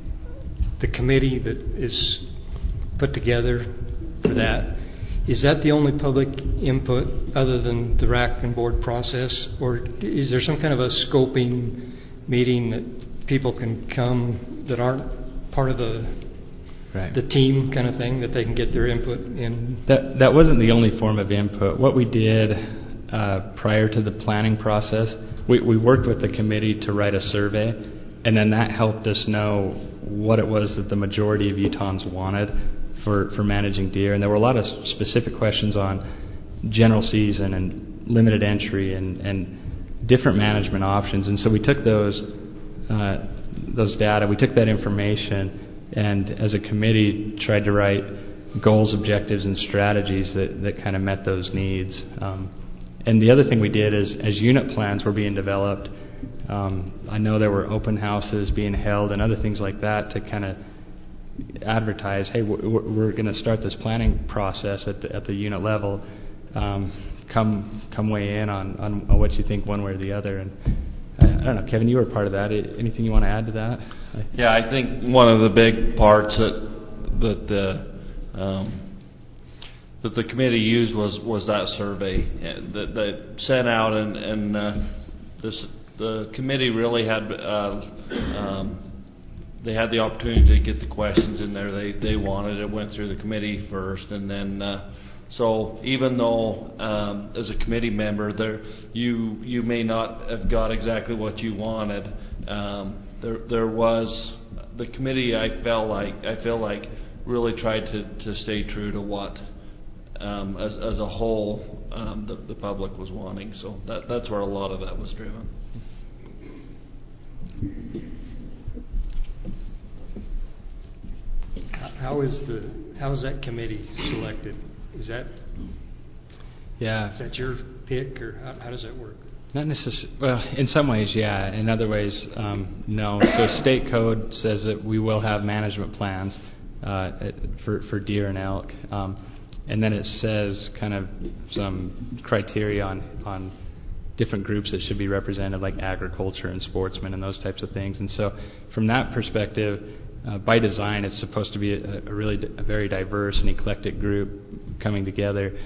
the committee that is put together for that, is that the only public input other than the R A C and board process, or is there some kind of a scoping meeting that people can come that aren't part of the right. the team kind of thing, that they can get their input in? That that wasn't the only form of input. What we did uh, prior to the planning process, we, we worked with the committee to write a survey, and then that helped us know what it was that the majority of Utahns wanted for, for managing deer. And there were a lot of specific questions on general season and limited entry and, and different management options. And so we took those uh, those data, we took that information, and as a committee tried to write goals, objectives, and strategies that, that kind of met those needs. Um, and the other thing we did is, as unit plans were being developed, um, I know there were open houses being held and other things like that to kind of advertise, hey, we're, we're going to start this planning process at the, at the unit level. Um, come come weigh in on, on, on what you think one way or the other. And I, I don't know, Kevin, you were part of that. Anything you want to add to that? Yeah, I think one of the big parts that that the um, that the committee used was, was that survey that, that sent out, and, and uh, this, the committee really had uh, um, they had the opportunity to get the questions in there they they wanted. It went through the committee first, and then uh, so even though um, as a committee member there you you may not have got exactly what you wanted, um, there there was the committee I felt like I feel like really tried to, to stay true to what um, as as a whole um, the the public was wanting. So that that's where a lot of that was driven. How is the how is that committee selected? Is that yeah? Is that your pick, or how, how does that work? Not necessarily. Well, in some ways, yeah. In other ways, um, no. So state code says that we will have management plans uh, for for deer and elk, um, and then it says kind of some criteria on on different groups that should be represented, like agriculture and sportsmen and those types of things. And so, from that perspective, uh, by design, it's supposed to be a, a really a very diverse and eclectic group coming together.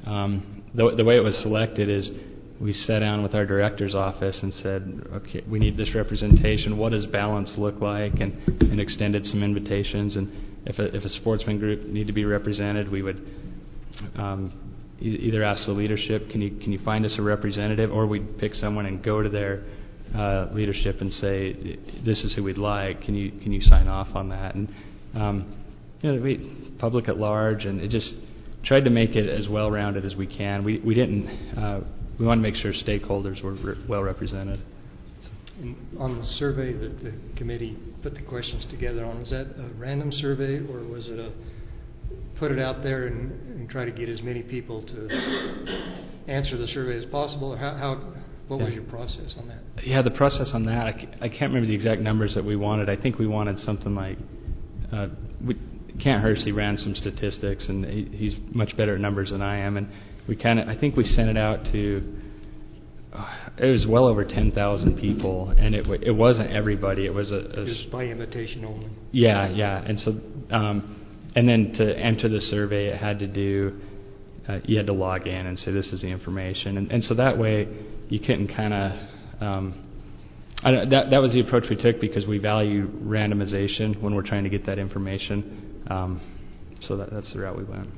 um, the, the way it was selected is we sat down with our director's office and said, okay, we need this representation. What does balance look like? And, and extended some invitations. And if a, if a sportsman group need to be represented, we would um, e- either ask the leadership, can you can you find us a representative, or we'd pick someone and go to their uh, leadership and say, this is who we'd like. Can you can you sign off on that? And um, you know, we public at large, and it just tried to make it as well-rounded as we can. We we didn't. Uh, We want to make sure stakeholders were re- well represented. And on the survey that the committee put the questions together on, was that a random survey, or was it a put it out there and, and try to get as many people to answer the survey as possible? Or how, how what yeah. was your process on that? Yeah, the process on that, I, c- I can't remember the exact numbers that we wanted. I think we wanted something like, uh, we, Kent Hersey ran some statistics, and he, he's much better at numbers than I am, and we kind of, I think we sent it out to, uh, it was well over ten thousand people, and it w- it wasn't everybody. It was a, a just by invitation only. Yeah, yeah, and so, um, and then to enter the survey, it had to do, uh, you had to log in and say this is the information, and, and so that way you couldn't kind of, um, I don't, that that was the approach we took because we value randomization when we're trying to get that information, um, so that, that's the route we went.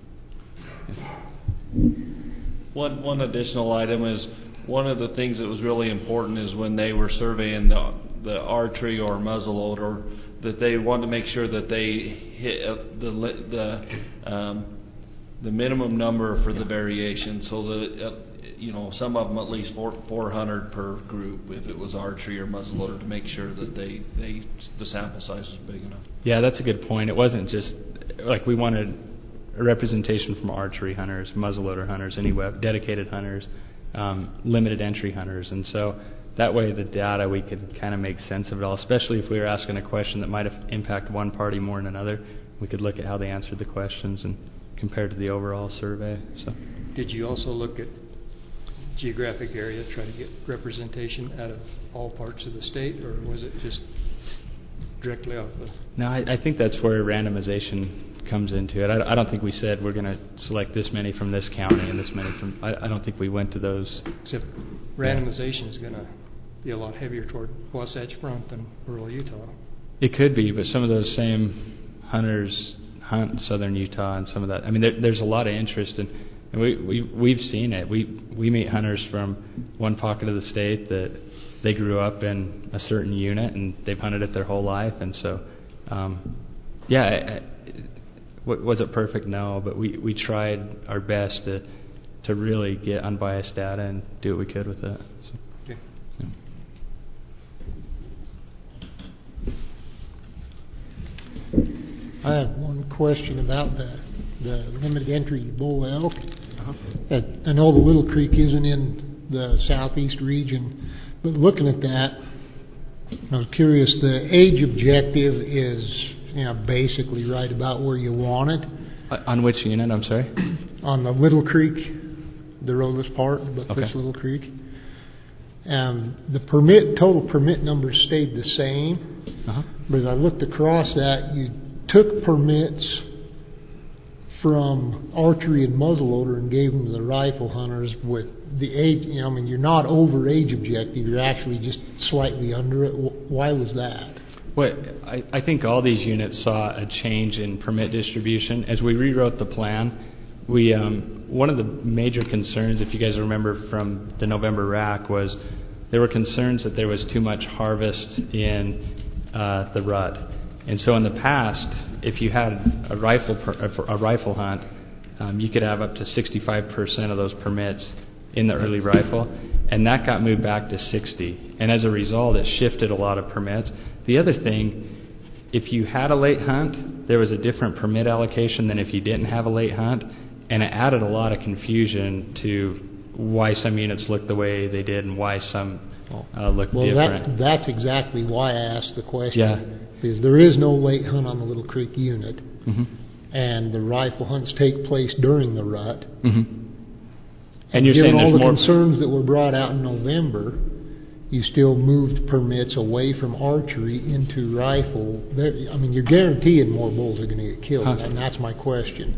One one additional item is one of the things that was really important is when they were surveying the the archery or muzzleloader, that they wanted to make sure that they hit uh, the the um, the minimum number for the variation, so that uh, you know some of them at least four four hundred per group if it was archery or muzzleloader, to make sure that they they the sample size was big enough. Yeah, that's a good point. It wasn't just like we wanted a representation from archery hunters, muzzleloader hunters, any web, dedicated hunters, um, limited entry hunters, and so that way the data, we could kind of make sense of it all, especially if we were asking a question that might have impacted one party more than another. We could look at how they answered the questions and compare to the overall survey. So, did you also look at geographic area, try to get representation out of all parts of the state, or was it just directly off the... No, I, I think that's where randomization comes into it. I, I don't think we said we're going to select this many from this county and this many from... I, I don't think we went to those... Except randomization is going to be a lot heavier toward Wasatch Front than rural Utah. It could be, but some of those same hunters hunt southern Utah and some of that. I mean, there, there's a lot of interest, in, and we, we, we've seen it. We, we meet hunters from one pocket of the state that they grew up in a certain unit and they've hunted it their whole life, and so um, yeah I, I, was it perfect? No, but we, we tried our best to to really get unbiased data and do what we could with it. So, okay. Yeah. I had one question about the the limited entry bull elk. Uh-huh. I know the Little Creek isn't in the southeast region, but looking at that, I was curious. The age objective is, you know, basically right about where you want it. Uh, on which unit? I'm sorry. On the Little Creek, the roadless part, but Okay. this Little Creek. Um, the permit total permit numbers stayed the same, Uh-huh. but as I looked across that, you took permits from archery and muzzleloader and gave them to the rifle hunters with the age. You know, I mean, you're not over age objective; you're actually just slightly under it. Why was that? Well, I, I think all these units saw a change in permit distribution. As we rewrote the plan, we um, one of the major concerns, if you guys remember from the November rack, was there were concerns that there was too much harvest in uh, the rut. And so in the past, if you had a rifle per, a rifle hunt, um, you could have up to sixty-five percent of those permits in the early rifle, and that got moved back to sixty. And as a result, it shifted a lot of permits. The other thing, if you had a late hunt, there was a different permit allocation than if you didn't have a late hunt, and it added a lot of confusion to why some units looked the way they did and why some uh, looked well, different. That, that's exactly why I asked the question. Yeah. Because there is no late hunt on the Little Creek unit, Mm-hmm. and the rifle hunts take place during the rut. Mm-hmm. And you're given saying all there's the more concerns that were brought out in November, you still moved permits away from archery into rifle. There, I mean, you're guaranteeing more bulls are going to get killed, Huh. and that's my question.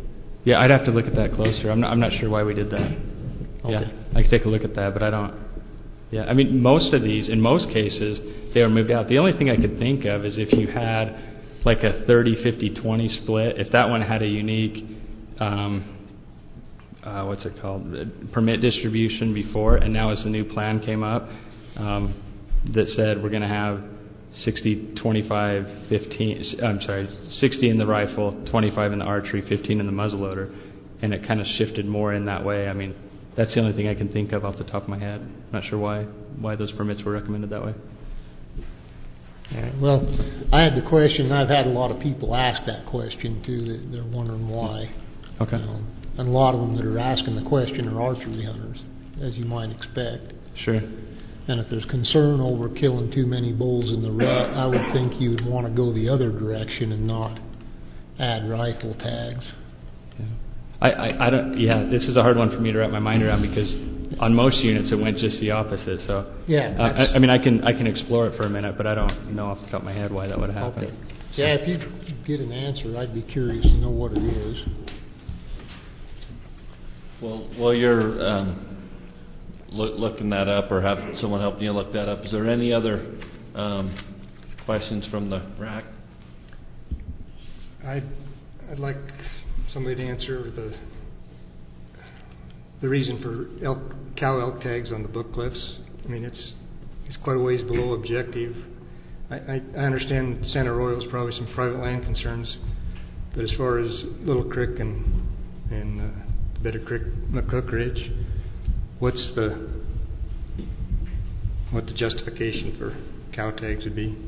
Yeah, I'd have to look at that closer. I'm not, I'm not sure why we did that. Okay. Yeah, I could take a look at that, but I don't. Yeah, I mean, most of these, in most cases, they were moved out. The only thing I could think of is if you had like a thirty, fifty, twenty split, if that one had a unique, um, uh, what's it called, permit distribution before, and now as the new plan came up, um, that said we're going to have sixty, twenty-five, fifteen, I'm sorry, sixty in the rifle, twenty-five in the archery, fifteen in the muzzleloader, and it kind of shifted more in that way. I mean, that's the only thing I can think of off the top of my head. Not sure why why those permits were recommended that way. Yeah, well, I had the question, I've had a lot of people ask that question too, that they're wondering why. Okay. You know, and a lot of them that are asking the question are archery hunters, as you might expect. Sure. And if there's concern over killing too many bulls in the rut, I would think you would want to go the other direction and not add rifle tags. Yeah. I, I, I don't. Yeah, this is a hard one for me to wrap my mind around because on most units it went just the opposite. So yeah, uh, I, I mean I can I can explore it for a minute, but I don't know off the top of my head why that would have happened. Okay. So. Yeah, if you get an answer, I'd be curious to know what it is. Well, while you're um, look, looking that up, or have someone helping you look that up, is there any other um, questions from the R A C? I'd, I'd like somebody to answer the the reason for elk, cow elk tags on the book cliffs. I mean, it's it's quite a ways below objective. I, I, I understand Santa Arroyo's probably some private land concerns, but as far as Little Creek and and uh, Better Creek, McCook Ridge, what's the what the justification for cow tags would be?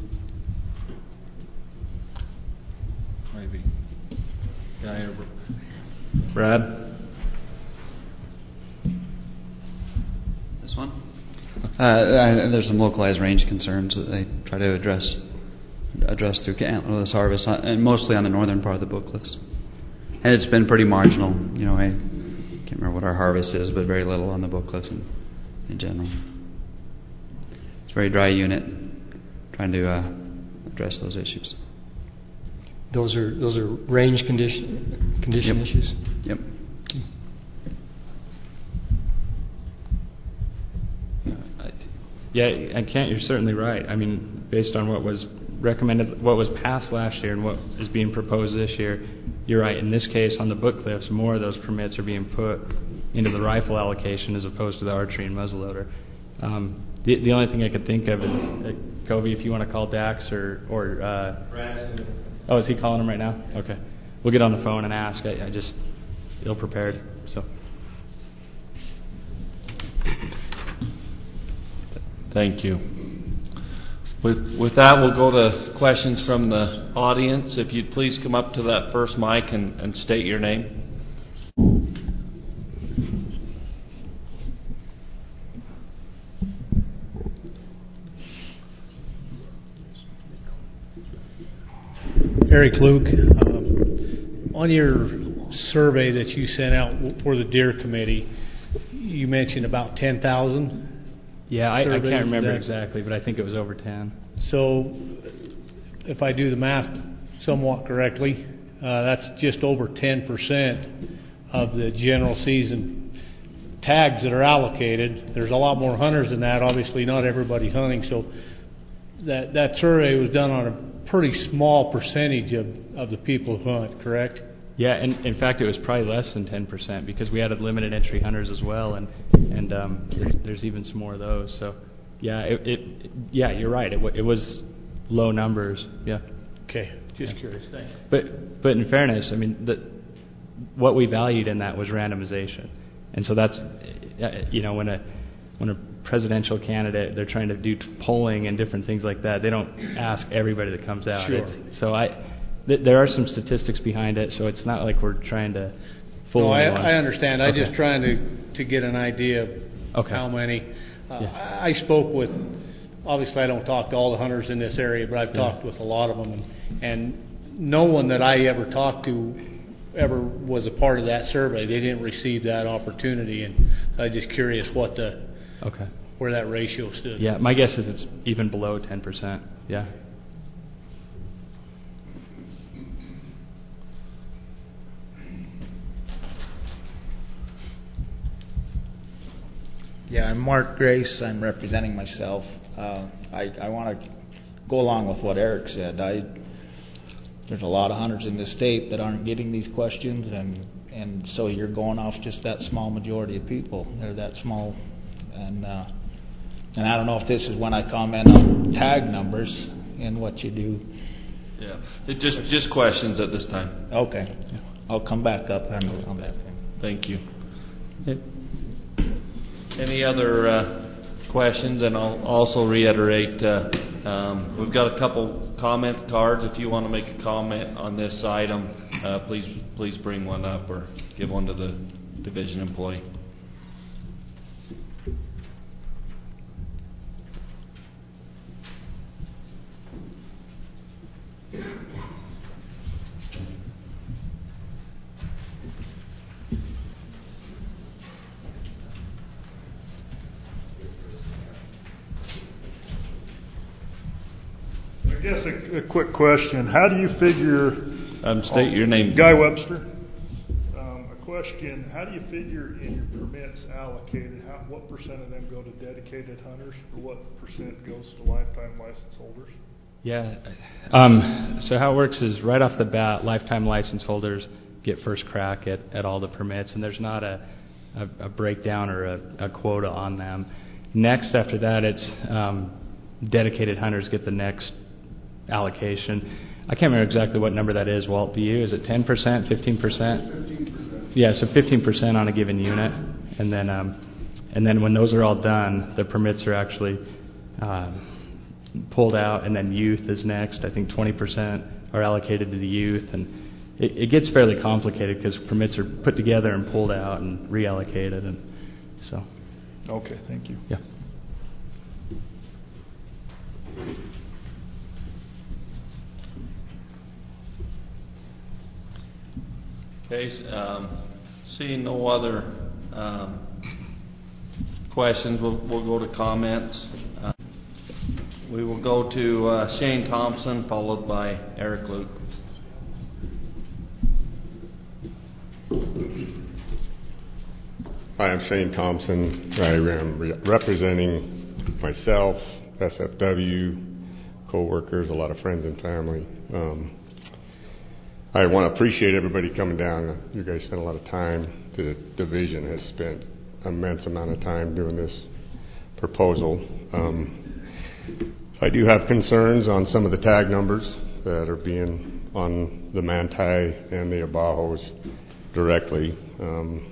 Maybe. Guy or Brad? This one? Uh, I, there's some localized range concerns that they try to address address through antlerless harvest, uh, and mostly on the northern part of the book cliffs. And it's been pretty marginal. You know, I can't remember what our harvest is, but very little on the book cliffs in, in general. It's a very dry unit, trying to uh, address those issues. Those are those are range condition condition Yep. issues. Yep. Yeah, and Kent, you're certainly right. I mean, based on what was recommended, what was passed last year, and what is being proposed this year, you're right. In this case, on the book cliffs, more of those permits are being put into the rifle allocation as opposed to the archery and muzzleloader. Um, the, the only thing I could think of is, uh, Covey, if you want to call Dax or or. Uh, oh, is he calling him right now? Okay, we'll get on the phone and ask. I, I just ill prepared, so. Thank you. With, with that, we'll go to questions from the audience. If you'd please come up to that first mic and, and state your name. Eric Luke, um, on your survey that you sent out for the Deer Committee, you mentioned about ten thousand. Yeah, I, I can't remember that, exactly, but I think it was over ten. So, if I do the math somewhat correctly, uh, that's just over ten percent of the general season tags that are allocated. There's a lot more hunters than that. Obviously, not everybody's hunting, so that that survey was done on a pretty small percentage of, of the people who hunt, correct? Yeah, and in fact, it was probably less than ten percent because we added limited entry hunters as well, and and um, there's, there's even some more of those. So, yeah, it, it yeah, you're right. It, w- it was low numbers. Yeah. Okay, just yeah. curious. Thanks. But but in fairness, I mean, the, what we valued in that was randomization, and so that's you know when a when a presidential candidate they're trying to do polling and different things like that, they don't ask everybody that comes out. Sure. It's, so I. There are some statistics behind it, so it's not like we're trying to fool no, I, anyone. I understand. Okay. I'm just trying to, to get an idea of okay. how many. Uh, yeah. I, I spoke with, obviously I don't talk to all the hunters in this area, but I've yeah. talked with a lot of them. And, and no one that I ever talked to ever was a part of that survey. They didn't receive that opportunity. And so I'm just curious what the okay. where that ratio stood. Yeah, my guess is it's even below ten percent. Yeah. Yeah, I'm Mark Grace. I'm representing myself. Uh, I, I want to go along with what Eric said. I, there's a lot of hunters in this state that aren't getting these questions, and, and so you're going off just that small majority of people. They're that small. And, uh, and I don't know if this is when I comment on tag numbers and what you do. Yeah, it just just questions at this time. Okay. I'll come back up on, on that thing. Thank you. Any other uh, questions? And I'll also reiterate, uh, um, we've got a couple comment cards. If you want to make a comment on this item, uh, please please bring one up or give one to the division employee. I guess a, a quick question. How do you figure... Um, state your name. Guy Webster. Um, a question. How do you figure in your permits allocated, how, what percent of them go to dedicated hunters, or what percent goes to lifetime license holders? Yeah. Um, so how it works is right off the bat, lifetime license holders get first crack at, at all the permits, and there's not a, a, a breakdown or a, a quota on them. Next, after that, it's um, dedicated hunters get the next allocation. I can't remember exactly what number that is, Walt. Do you? Is it ten percent, fifteen percent? fifteen percent. Yeah, so fifteen percent on a given unit. And then um, and then when those are all done, the permits are actually um, pulled out, and then youth is next. I think twenty percent are allocated to the youth. And it, it gets fairly complicated because permits are put together and pulled out and reallocated. And so. Okay, thank you. Yeah. Okay, um, seeing no other um, questions, we'll, we'll go to comments. Uh, we will go to uh, Shane Thompson, followed by Eric Luke. Hi, I'm Shane Thompson. I am re- representing myself, S F W, co-workers, a lot of friends and family. Um, I want to appreciate everybody coming down. You guys spent a lot of time. The division has spent an immense amount of time doing this proposal. Um, I do have concerns on some of the tag numbers that are being on the Manti and the Abajos directly. Um,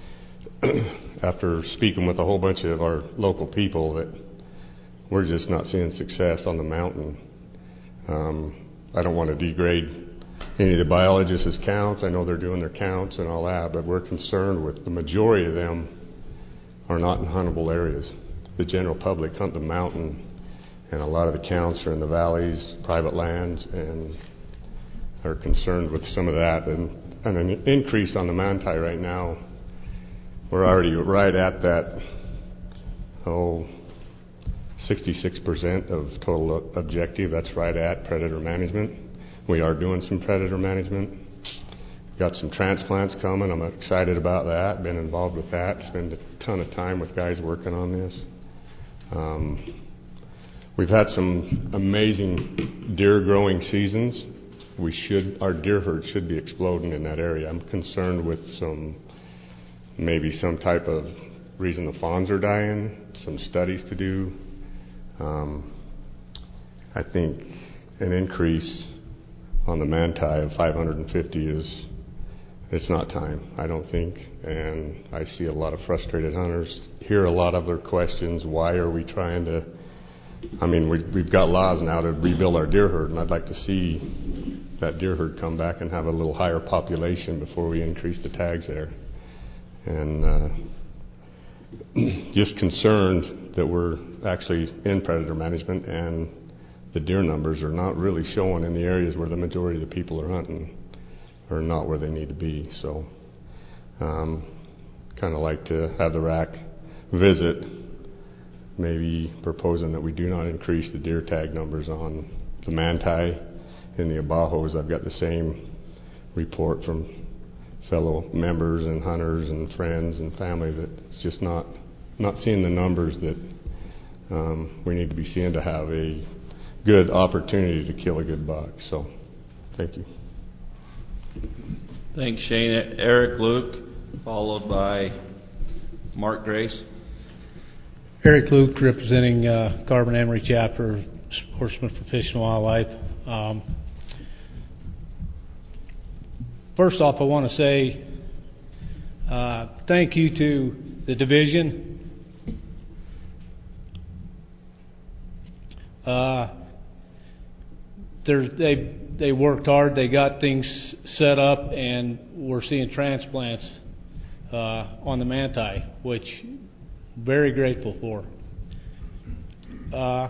after speaking with a whole bunch of our local people, that we're just not seeing success on the mountain. Um, I don't want to degrade any of the biologists' counts. I know they're doing their counts and all that, but we're concerned with the majority of them are not in huntable areas. The general public hunt the mountain, and a lot of the counts are in the valleys, private lands, and are concerned with some of that. And, and an increase on the Manti right now, we're already right at that, oh, sixty-six percent of total objective. That's right at predator management. We are doing some predator management. Got some transplants coming. I'm excited about that. Been involved with that. Spend a ton of time with guys working on this. Um, we've had some amazing deer growing seasons. We should, our deer herd should be exploding in that area. I'm concerned with some, maybe some type of reason the fawns are dying. Some studies to do. Um, I think an increase on the Manti of five hundred fifty is, it's not time, I don't think. And I see a lot of frustrated hunters, hear a lot of their questions. Why are we trying to, I mean, we, we've got laws now to rebuild our deer herd, and I'd like to see that deer herd come back and have a little higher population before we increase the tags there. And uh, just concerned that we're actually in predator management, and the deer numbers are not really showing in the areas where the majority of the people are hunting, or not where they need to be. So um, kind of like to have the R A C visit, maybe proposing that we do not increase the deer tag numbers on the Manti and the Abajos. I've got the same report from fellow members and hunters and friends and family that it's just not not seeing the numbers that um, we need to be seeing to have a good opportunity to kill a good buck. So, thank you. Thanks, Shane. Eric Luke, followed by Mark Grace. Eric Luke, representing uh, Carbon-Emery chapter of Sportsmen for Fish and Wildlife. Um, first off, I want to say uh, thank you to the division. Uh, they they worked hard. They got things set up, and we're seeing transplants uh, on the Manti, which very grateful for. Uh,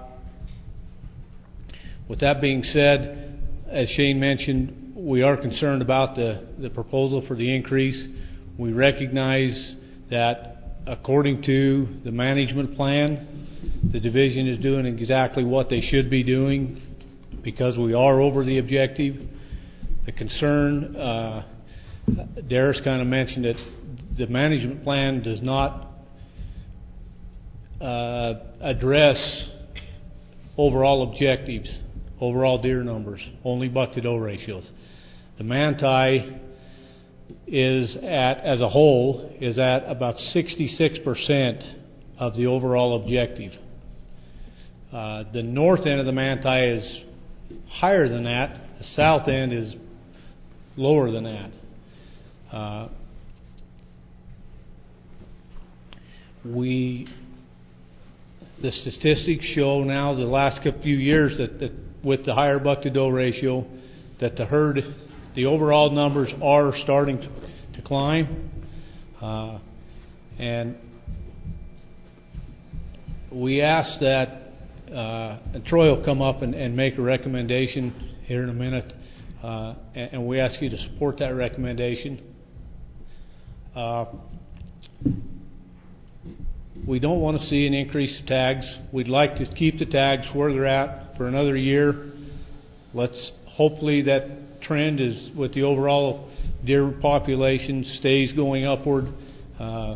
with that being said, as Shane mentioned, we are concerned about the, the proposal for the increase. We recognize that according to the management plan, the division is doing exactly what they should be doing because we are over the objective. The concern, uh, Darius kind of mentioned it, the management plan does not Uh, address overall objectives, overall deer numbers, only buck to doe ratios. The Manti is at, as a whole, is at about sixty-six percent of the overall objective. Uh, the north end of the Manti is higher than that. The south end is lower than that. Uh, we The statistics show now the last few years that, that with the higher buck to doe ratio, that the herd, the overall numbers are starting to, to climb, uh, and we ask that, uh, and Troy will come up and, and make a recommendation here in a minute, uh, and, and we ask you to support that recommendation. Uh, We don't want to see an increase of tags. We'd like to keep the tags where they're at for another year. Let's hopefully that trend is with the overall deer population stays going upward. Uh,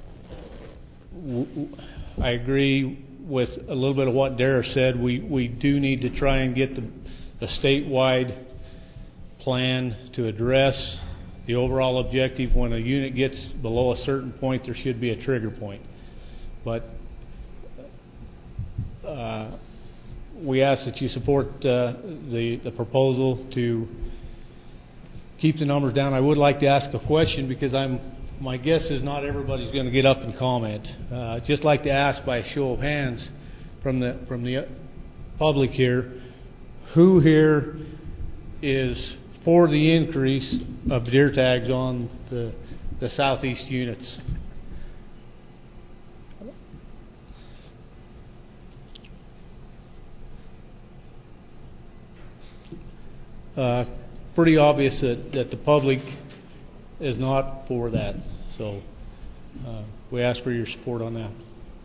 w- I agree with a little bit of what Darius said. We we do need to try and get the, the statewide plan to address the overall objective. When a unit gets below a certain point, there should be a trigger point. But uh, we ask that you support uh, the, the proposal to keep the numbers down. I would like to ask a question because I'm my guess is not everybody's going to get up and comment. Uh, I'd just like to ask by a show of hands from the from the public here, who here is for the increase of deer tags on the, the southeast units? Uh, pretty obvious that, that the public is not for that. So uh, we ask for your support on that.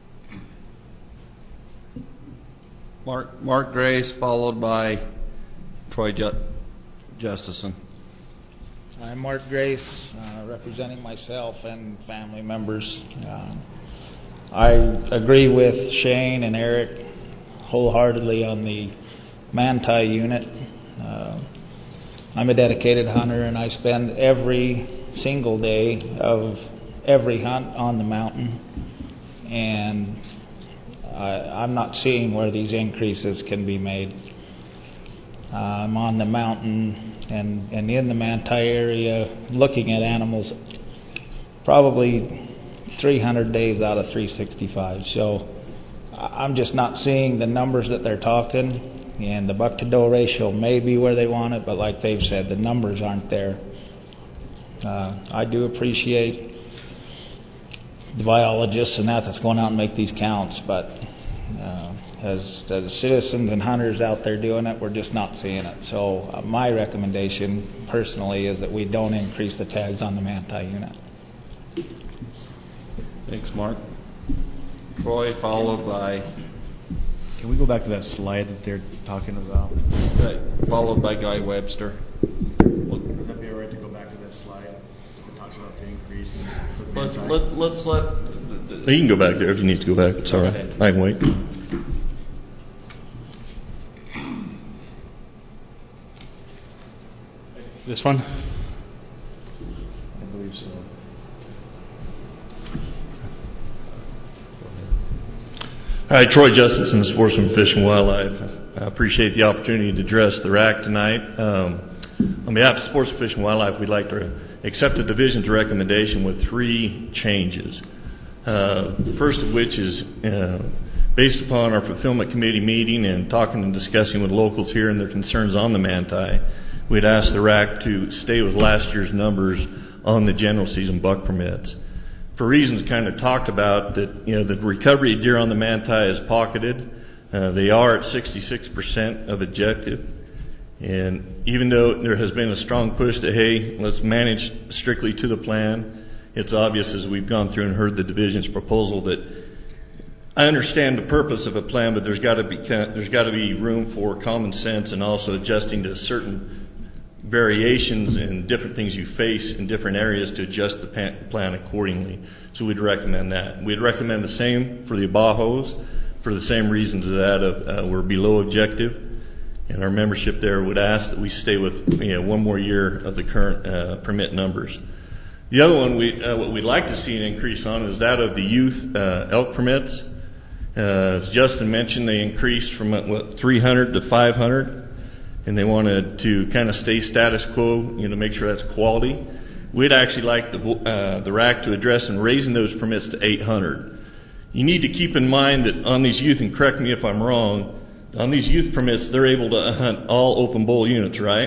Mark Mark Grace, followed by Troy Ju- Justison. I'm Mark Grace, uh, representing myself and family members. Uh, I agree with Shane and Eric wholeheartedly on the Manti unit. Uh, I'm a dedicated hunter, and I spend every single day of every hunt on the mountain, and I, I'm not seeing where these increases can be made. Uh, I'm on the mountain and, and in the Manti area looking at animals probably three hundred days out of three sixty-five. So I'm just not seeing the numbers that they're talking. And the buck to doe ratio may be where they want it, but like they've said, the numbers aren't there. Uh, I do appreciate the biologists and that that's going out and make these counts, but uh, as, as citizens and hunters out there doing it, we're just not seeing it. So uh, my recommendation personally is that we don't increase the tags on the Manti unit. Thanks, Mark. Troy, followed by... Can we go back to that slide that they're talking about? Okay, followed by Guy Webster. Would that be all right to go back to that slide that talks about the increase? Let's let, let's let the, You can go back there if you need to go back. It's all right. I can wait. This one? I believe so. All right, Troy Justice, Sportsman Fish and Wildlife. I appreciate the opportunity to address the R A C tonight. Um, on behalf of Sportsman Fish and Wildlife, we'd like to accept the division's recommendation with three changes. Uh, the first of which is uh, based upon our fulfillment committee meeting and talking and discussing with locals here and their concerns on the Manti. We'd ask the R A C to stay with last year's numbers on the general season buck permits. For reasons kind of talked about, that you know the recovery of deer on the Manti is pocketed. Uh, they are at sixty-six percent of objective. And even though there has been a strong push to, hey, let's manage strictly to the plan, it's obvious as we've gone through and heard the division's proposal that I understand the purpose of a plan, but there's got to be there's got to be room for common sense and also adjusting to certain variations and different things you face in different areas to adjust the plan accordingly. So we'd recommend that. We'd recommend the same for the Abajos for the same reasons that of uh, we're below objective, and our membership there would ask that we stay with you know, one more year of the current uh, permit numbers. The other one, we uh, what we'd like to see an increase on is that of the youth uh, elk permits. Uh, as Justin mentioned, they increased from uh, what, three hundred to five hundred. And they wanted to kind of stay status quo, you know, make sure that's quality. We'd actually like the uh, the R A C to address in raising those permits to eight hundred. You need to keep in mind that on these youth, and correct me if I'm wrong, on these youth permits, they're able to hunt all open bull units, right?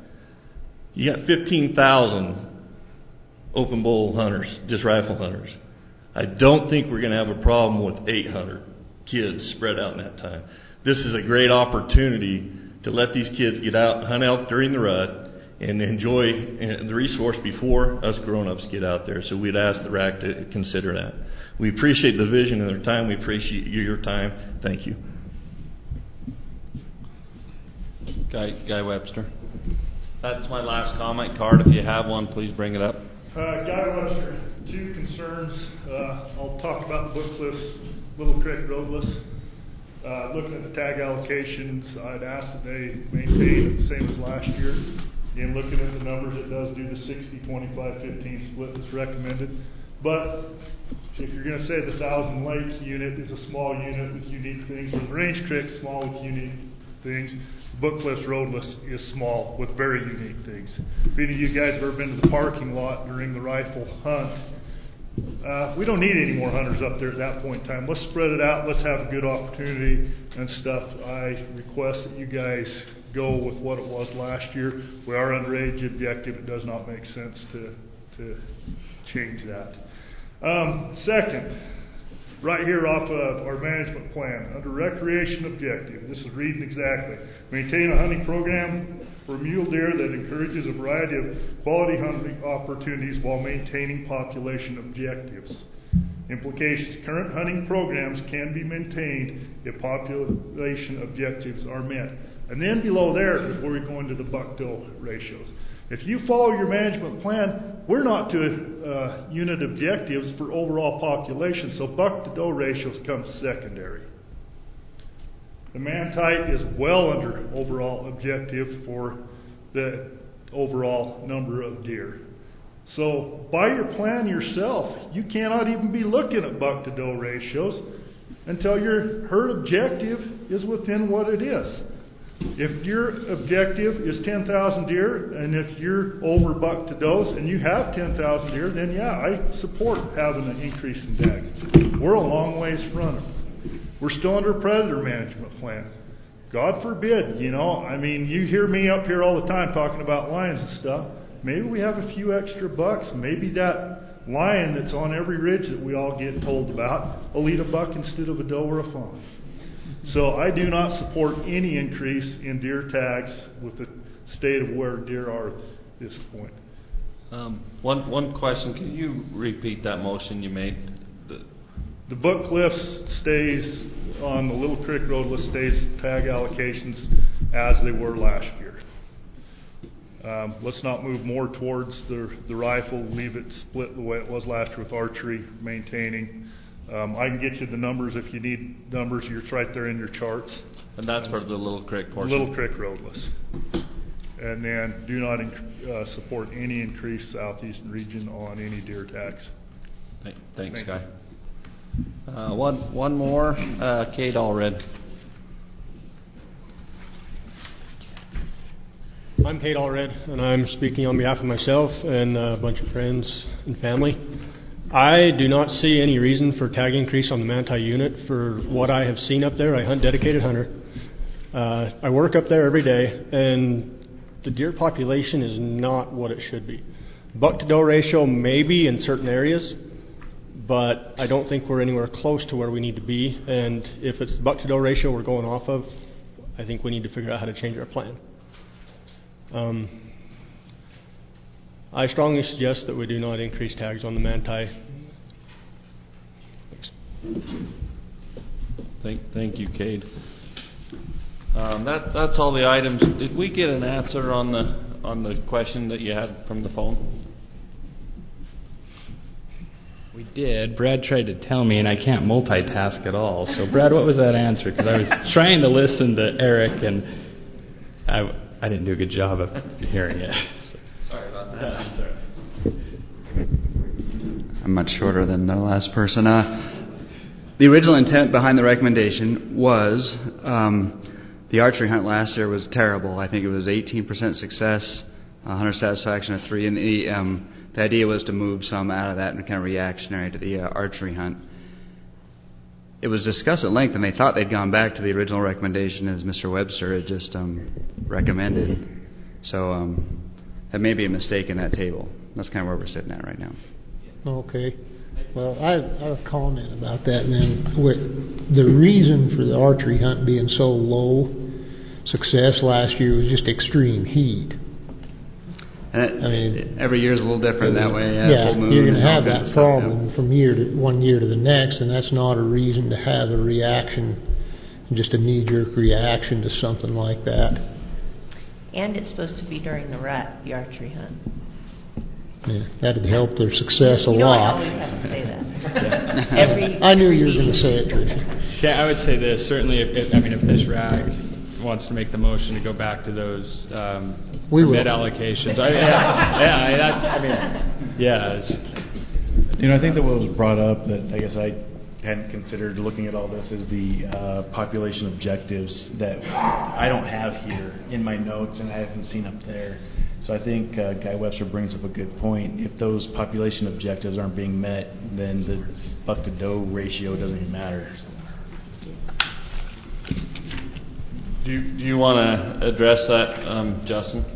You got fifteen thousand open bull hunters, just rifle hunters. I don't think we're going to have a problem with eight hundred kids spread out in that time. This is a great opportunity to let these kids get out, hunt elk during the rut, and enjoy the resource before us grown-ups get out there. So we'd ask the R A C to consider that. We appreciate the vision and their time. We appreciate your time. Thank you. Guy, Guy Webster. That's my last comment card. If you have one, please bring it up. Uh, Guy Webster, two concerns. Uh, I'll talk about the Book Cliffs, Little Creek Roadless. Uh, looking at the tag allocations, I'd ask that they maintain it the same as last year. Again, looking at the numbers, it does do the sixty, twenty-five, fifteen split that's recommended. But if you're going to say the Thousand Lakes unit is a small unit with unique things, or the Range Creek small with unique things, the Book Cliffs Roadless is small with very unique things. If any of you guys have ever been to the parking lot during the rifle hunt, Uh, we don't need any more hunters up there at that point in time. Let's spread it out. Let's have a good opportunity and stuff. I request that you guys go with what it was last year. We are under age objective. It does not make sense to to change that. Um, second, right here off of our management plan, under recreation objective, this is reading exactly. Maintain a hunting program for mule deer that encourages a variety of quality hunting opportunities while maintaining population objectives. Implications. Current hunting programs can be maintained if population objectives are met. And then below there is where we go into the buck-doe ratios. If you follow your management plan, we're not to uh, unit objectives for overall population, so buck-to-doe ratios come secondary. The Manti is well under overall objective for the overall number of deer. So by your plan yourself, you cannot even be looking at buck-to-doe ratios until your herd objective is within what it is. If your objective is ten thousand deer, and if you're over buck-to-does and you have ten thousand deer, then yeah, I support having an increase in D A Gs. We're a long ways from it. We're still under a predator management plan. God forbid, you know, I mean, you hear me up here all the time talking about lions and stuff. Maybe we have a few extra bucks. Maybe that lion that's on every ridge that we all get told about will eat a buck instead of a doe or a fawn. So I do not support any increase in deer tags with the state of where deer are at this point. Um, one one question. Can you repeat that motion you made? The, the Book Cliffs stays on the Little Creek Roadless stays tag allocations as they were last year. Um, let's not move more towards the the rifle. Leave it split the way it was last year with archery, maintaining Um, I can get you the numbers if you need numbers. It's right there in your charts. And that's for the Little Creek portion? Little Creek roadless. And then do not inc- uh, support any increased southeastern region on any deer tax. Thank, thanks, Thank Guy. Uh, one, one more. Uh, Kate Allred. I'm Kate Allred, and I'm speaking on behalf of myself and a bunch of friends and family. I do not see any reason for tag increase on the Manti unit for what I have seen up there. I hunt dedicated hunter. Uh, I work up there every day, and the deer population is not what it should be. Buck to doe ratio maybe in certain areas, but I don't think we're anywhere close to where we need to be. And if it's the buck to doe ratio we're going off of, I think we need to figure out how to change our plan. Um, I strongly suggest that we do not increase tags on the Manti. Thanks. Thank, thank you, Cade. Um, that, that's all the items. Did we get an answer on the on the question that you had from the phone? We did. Brad tried to tell me, and I can't multitask at all. So, Brad, what was that answer? Because I was trying to listen to Eric, and I. I didn't do a good job of hearing it. So. Sorry about that. I'm much shorter than the last person. Uh, the original intent behind the recommendation was um, the archery hunt last year was terrible. I think it was eighteen percent success, uh, hunter satisfaction of three, and the, um, the idea was to move some out of that and kind of reactionary to the uh, archery hunt. It was discussed at length, and they thought they'd gone back to the original recommendation as Mister Webster had just um, recommended. So um, that may be a mistake in that table. That's kind of where we're sitting at right now. Okay. Well, I, I have a comment about that. And then with the reason for the archery hunt being so low success last year was just extreme heat. And it, I mean, every year is a little different that way. Yeah, yeah full moon you're going to and all have kinds that of problem stuff, yeah. from year to one year to the next, and that's not a reason to have a reaction, just a knee-jerk reaction to something like that. And it's supposed to be during the rut, the archery hunt. Yeah, that'd help their success a you know, lot. I always have to say that. Every, I knew you were going to say it, Tricia. Yeah, I would say this. Certainly, if, if I mean, if this R A C wants to make the motion to go back to those um, permit allocations, I, yeah, yeah, I, that's, I mean, yeah. It's, you know, I think that what was brought up that I guess I hadn't considered looking at all this is the uh, population objectives that I don't have here in my notes and I haven't seen up there. So I think uh, Guy Webster brings up a good point. If those population objectives aren't being met, then the buck to doe ratio doesn't even matter. Do you, do you want to address that, um, Justin?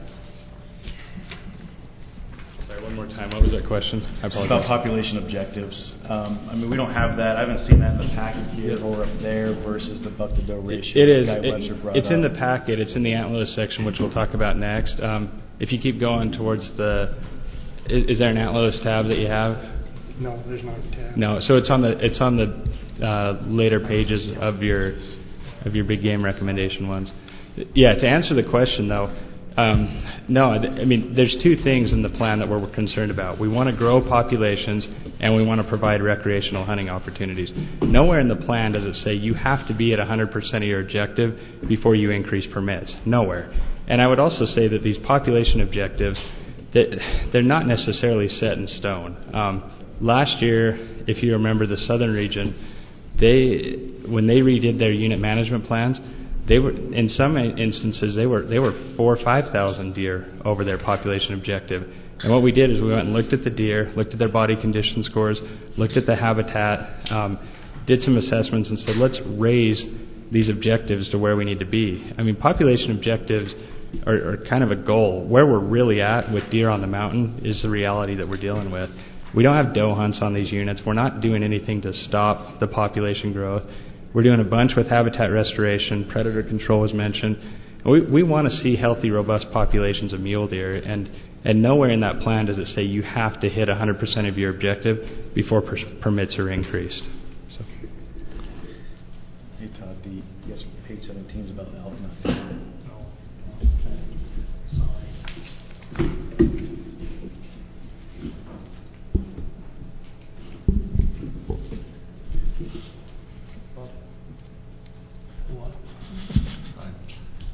Sorry, one more time. What was that question? I apologize. It's about population objectives. Um, I mean, we don't have that. I haven't seen that in the packet here or up there versus the buck to doe ratio. It is. Guy It, Webster brought it's up. in the packet. It's in the antlerless section, which we'll talk about next. Um, if you keep going towards the, is, is there an antlerless tab that you have? No, there's not a tab. No. So it's on the it's on the uh, later pages of your of your big game recommendation ones. Yeah. To answer the question though. Um, no, I mean, there's two things in the plan that we're concerned about. We want to grow populations, and we want to provide recreational hunting opportunities. Nowhere in the plan does it say you have to be at one hundred percent of your objective before you increase permits. Nowhere. And I would also say that these population objectives, that they're not necessarily set in stone. Um, last year, if you remember the southern region, they when they redid their unit management plans, they were, in some instances, they were they were four or five thousand deer over their population objective. And what we did is we went and looked at the deer, looked at their body condition scores, looked at the habitat, um, did some assessments, and said, let's raise these objectives to where we need to be. I mean, population objectives are, are kind of a goal. Where we're really at with deer on the mountain is the reality that we're dealing with. We don't have doe hunts on these units. We're not doing anything to stop the population growth. We're doing a bunch with habitat restoration. Predator control was mentioned. We, we want to see healthy, robust populations of mule deer, and, and nowhere in that plan does it say you have to hit one hundred percent of your objective before per, permits are increased. So. Hey, Todd, the, yes, page seventeen is about elk hunting.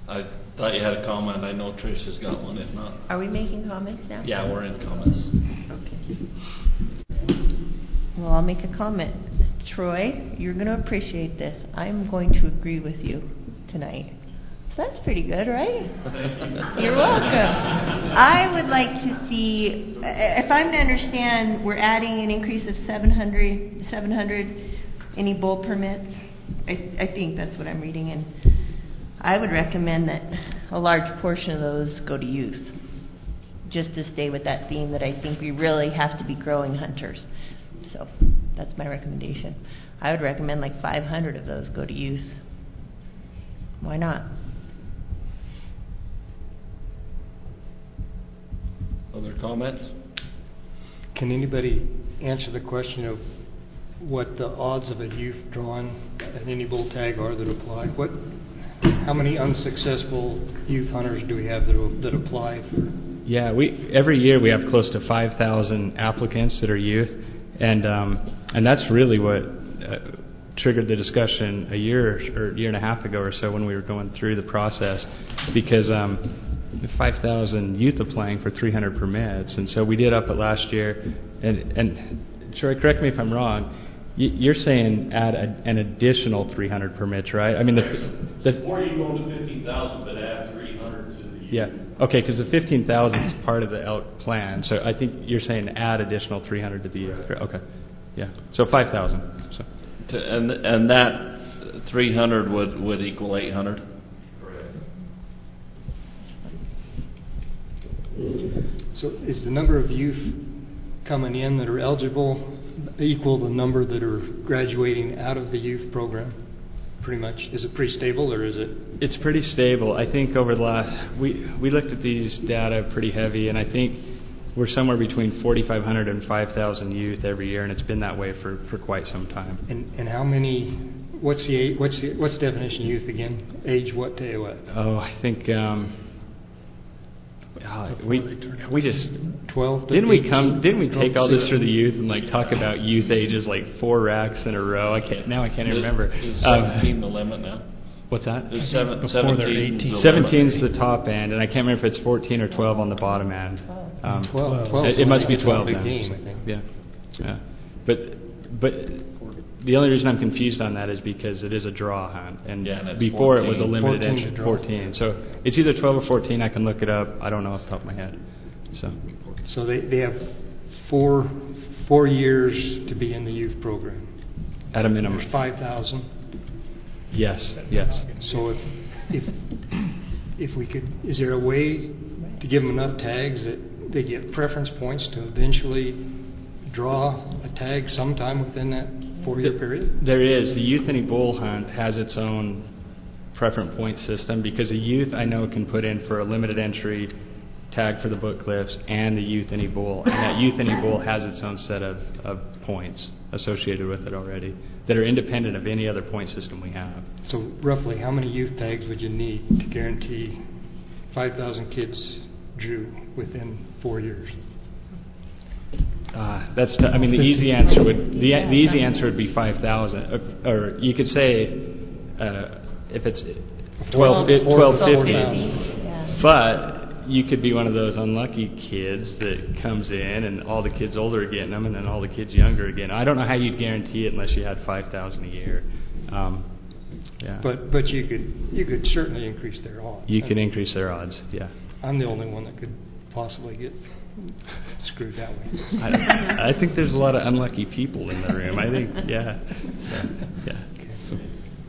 I thought you had a comment. I know Trish has got one, if not. Are we making comments now? Yeah, we're in comments. Okay. Well, I'll make a comment. Troy, you're going to appreciate this. I'm going to agree with you tonight. So that's pretty good, right? You're welcome. I would like to see, if I'm to understand, we're adding an increase of seven hundred, seven hundred any bull permits. I, I think that's what I'm reading, and I would recommend that a large portion of those go to youth, just to stay with that theme that I think we really have to be growing hunters. So that's my recommendation. I would recommend like five hundred of those go to youth. Why not? Other comments? Can anybody answer the question of what the odds of a youth drawing at any bull tag are that apply? What, how many unsuccessful youth hunters do we have that, that apply for? Yeah, we every year we have close to five thousand applicants that are youth, and um, and that's really what uh, triggered the discussion a year or year and a half ago or so when we were going through the process, because um, five thousand youth applying for three hundred permits, and so we did up it last year. And, and Troy, correct me if I'm wrong, you, you're saying add a, an additional three hundred permits, right? I mean, the, the before you go to fifteen thousand, but add three hundred to the youth. Yeah. Okay, because the fifteen thousand is part of the elk plan, so I think you're saying add additional three hundred to the youth. Okay. Yeah. So five thousand. So. To, and and that three hundred would would equal eight hundred. So is the number of youth coming in that are eligible equal the number that are graduating out of the youth program? Pretty much. Is it pretty stable, or is it? It's pretty stable. I think over the last, we, we looked at these data pretty heavy, and I think we're somewhere between forty-five hundred and five thousand youth every year, and it's been that way for, for quite some time. And and how many, what's the, what's the, what's the definition of youth again? Age what to what? Oh, I think, um, Uh, we we just twelve. Didn't we come? Didn't we take all this for the youth and like talk about youth ages like four racks in a row? I can't now. I can't even remember. Is seventeen um, the limit now? What's that? Is seven, seventeen. Seventeen's the top end, and I can't remember if it's fourteen or twelve on the bottom end. Um, twelve. twelve. It, it must be twelve. Big Then. game, I think. Yeah, yeah. But but the only reason I'm confused on that is because it is a draw hunt, and yeah, and before fourteen. it was a limited fourteen entry, fourteen. So it's either twelve or fourteen. I can look it up. I don't know off the top of my head. So, so they they have four four years to be in the youth program. At a minimum, there's five thousand. Yes, yes. So if if if we could, is there a way to give them enough tags that they get preference points to eventually draw a tag sometime within that four-year period? There is. The Youth Any Bull Hunt has its own preference point system, because a youth I know can put in for a limited entry tag for the Book Cliffs and the Youth Any Bull, and that Youth Any Bull has its own set of, of points associated with it already that are independent of any other point system we have. So roughly how many youth tags would you need to guarantee five thousand kids drew within four years? Uh, that's. T- I mean, the easy answer would the the easy answer would be five thousand, or, or you could say uh, if it's twelve, twelve fifty. Yeah. But you could be one of those unlucky kids that comes in, and all the kids older are getting them, and then all the kids younger are getting them. I don't know how you'd guarantee it unless you had five thousand a year. Um, yeah. But but you could you could certainly increase their odds. You could increase their odds. Yeah. I'm the only one that could possibly get screwed that way. I, I think there's a lot of unlucky people in the room. I think, yeah. So, yeah. Okay, so.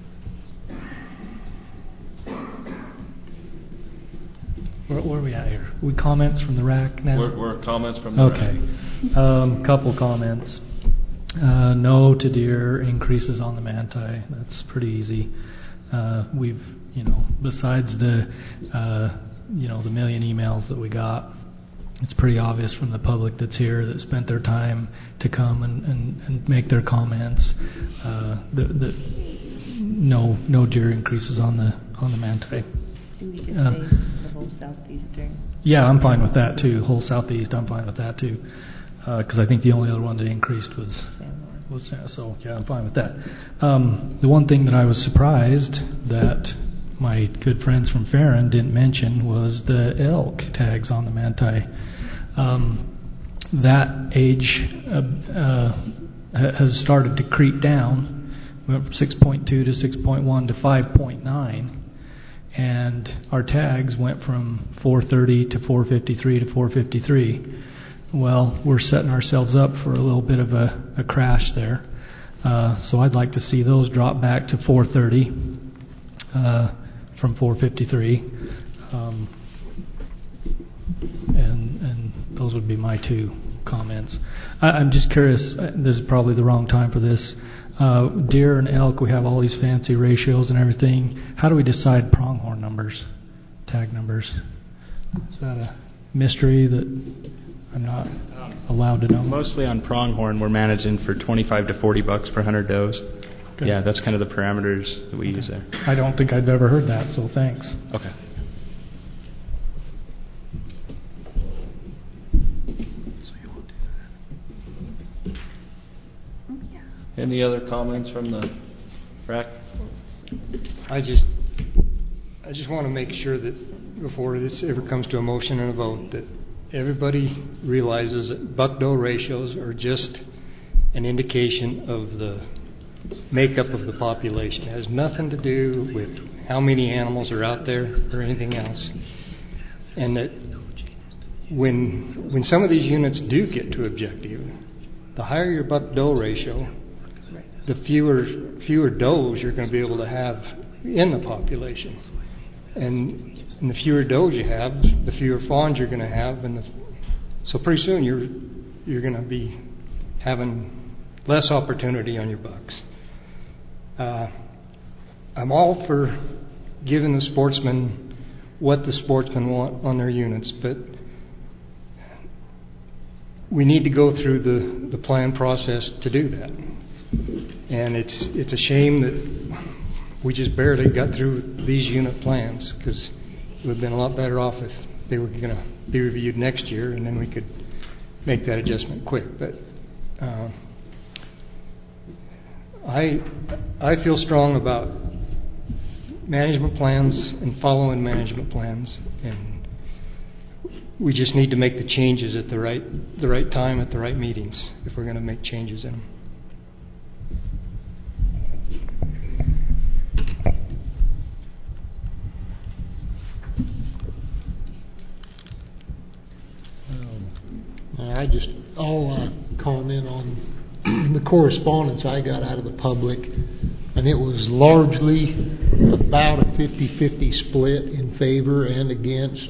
Where, where are we at here? We comments from the rack now? We're, we're comments from the okay. rack. Okay. Um, couple comments. Uh, no to deer increases on the manti. That's pretty easy. Uh, we've, you know, besides the, uh, you know, the million emails that we got, it's pretty obvious from the public that's here that spent their time to come and, and, and make their comments uh, that, that no no deer increases on the on the manti. Do we just uh, say the whole southeastern? Yeah, I'm fine with that too. Whole southeast, I'm fine with that too, because uh, I think the only other one that increased was was so yeah, I'm fine with that. Um, the one thing that I was surprised that my good friends from Farron didn't mention was the elk tags on the Manti. Um, that age uh, uh, has started to creep down. We went from six point two to six point one to five point nine. And our tags went from four thirty to four fifty-three to four fifty-three. Well, we're setting ourselves up for a little bit of a, a crash there. Uh, so I'd like to see those drop back to four thirty uh, from four fifty-three. Um, and, and those would be my two comments. I, I'm just curious, this is probably the wrong time for this. Uh, deer and elk, we have all these fancy ratios and everything. How do we decide pronghorn numbers, tag numbers? Is that a mystery that I'm not allowed to know? Mostly on pronghorn, we're managing for twenty-five to forty bucks per one hundred does. Okay. Yeah, that's kind of the parameters that we okay. use there. I don't think I've ever heard that, so thanks. Okay. Any other comments from the rack? I just, I just want to make sure that before this ever comes to a motion and a vote, that everybody realizes that buck-doe ratios are just an indication of the makeup of the population. It has nothing to do with how many animals are out there or anything else. And that when when some of these units do get to objective, the higher your buck-doe ratio, the fewer fewer does you're going to be able to have in the population. And, and the fewer does you have, the fewer fawns you're going to have. And the, so pretty soon you're you're going to be having less opportunity on your bucks. Uh, I'm all for giving the sportsmen what the sportsmen want on their units, but we need to go through the, the plan process to do that. And it's it's a shame that we just barely got through these unit plans, because it would have been a lot better off if they were going to be reviewed next year, and then we could make that adjustment quick. But uh, I I feel strong about management plans and following management plans, and we just need to make the changes at the right the right time at the right meetings if we're going to make changes in them. I just, I'll uh, comment on the correspondence I got out of the public, and it was largely about a fifty-fifty split in favor and against.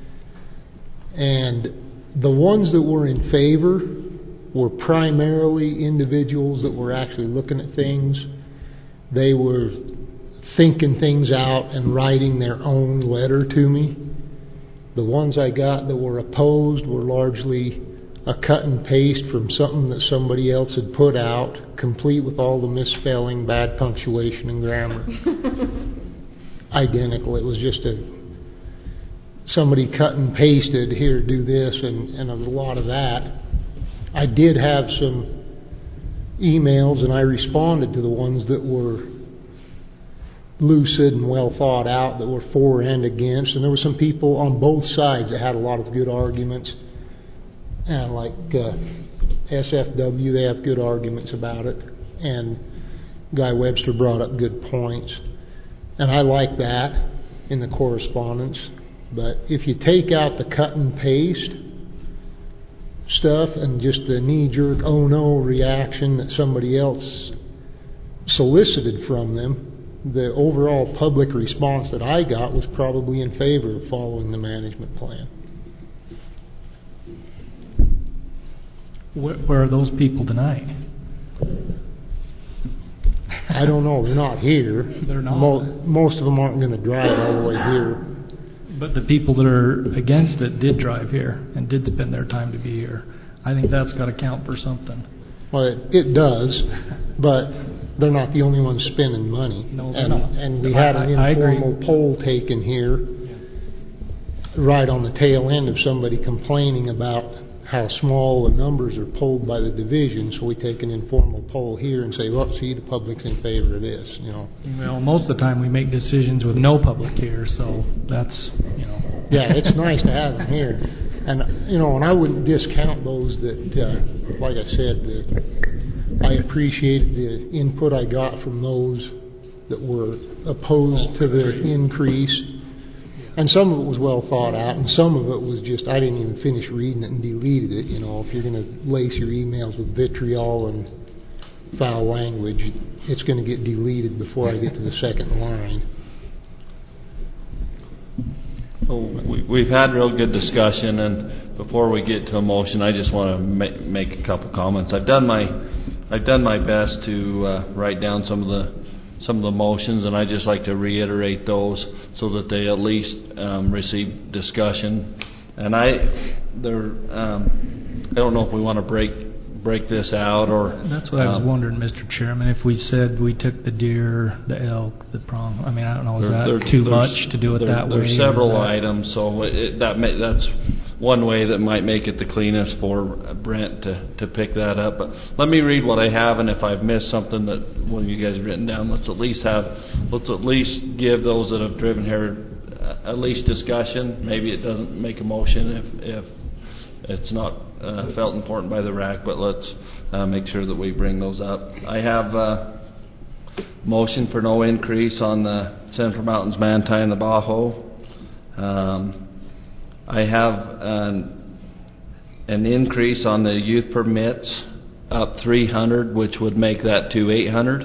And the ones that were in favor were primarily individuals that were actually looking at things. They were thinking things out and writing their own letter to me. The ones I got that were opposed were largely a cut and paste from something that somebody else had put out, complete with all the misspelling, bad punctuation, and grammar. Identical. It was just a somebody cut and pasted, here, do this, and, and a lot of that. I did have some emails, and I responded to the ones that were lucid and well thought out, that were for and against, and there were some people on both sides that had a lot of good arguments. And like uh, S F W, they have good arguments about it. And Guy Webster brought up good points. And I like that in the correspondence. But if you take out the cut and paste stuff and just the knee-jerk, oh no reaction that somebody else solicited from them, the overall public response that I got was probably in favor of following the management plan. Where, where are those people tonight? I don't know. They're not here. They're not. Mo- most of them aren't going to drive all the way here. But the people that are against it did drive here and did spend their time to be here. I think that's got to count for something. Well, it, it does, but they're not the only ones spending money. No, they're and, not. And we I, had an I, informal I poll taken here, yeah. right on the tail end of somebody complaining about how small the numbers are polled by the division, so we take an informal poll here and say, well, see, the public's in favor of this, you know. Well, most of the time we make decisions with no public here, so that's, you know. Yeah, it's nice to have them here. And, you know, and I wouldn't discount those that, uh, like I said, that I appreciated the input I got from those that were opposed to the increase. And some of it was well thought out, and some of it was just, I didn't even finish reading it and deleted it. You know, if you're going to lace your emails with vitriol and foul language, it's going to get deleted before I get to the second line. Well, we, we've had real good discussion, and before we get to a motion, I just want to ma- make a couple comments. I've done my, I've done my best to uh, write down some of the some of the motions, and I just like to reiterate those so that they at least um, receive discussion. And I, there, um, I don't know if we want to break break this out or. That's what um, I was wondering, Mister Chairman. If we said we took the deer, the elk, the prong. I mean, I don't know. Is there, that there, too much to do it there, that there's way? There's several that items, so it, that may, that's one way that might make it the cleanest for Brent to, to pick that up. But let me read what I have, and if I've missed something that one of you guys have written down, let's at least have, let's at least give those that have driven here uh, at least discussion. Maybe it doesn't make a motion if, if it's not uh, felt important by the R A C, but let's uh, make sure that we bring those up. I have a motion for no increase on the Central Mountains Manti and the Bajo. Um, I have an, an increase on the youth permits up three hundred, which would make that to eight hundred.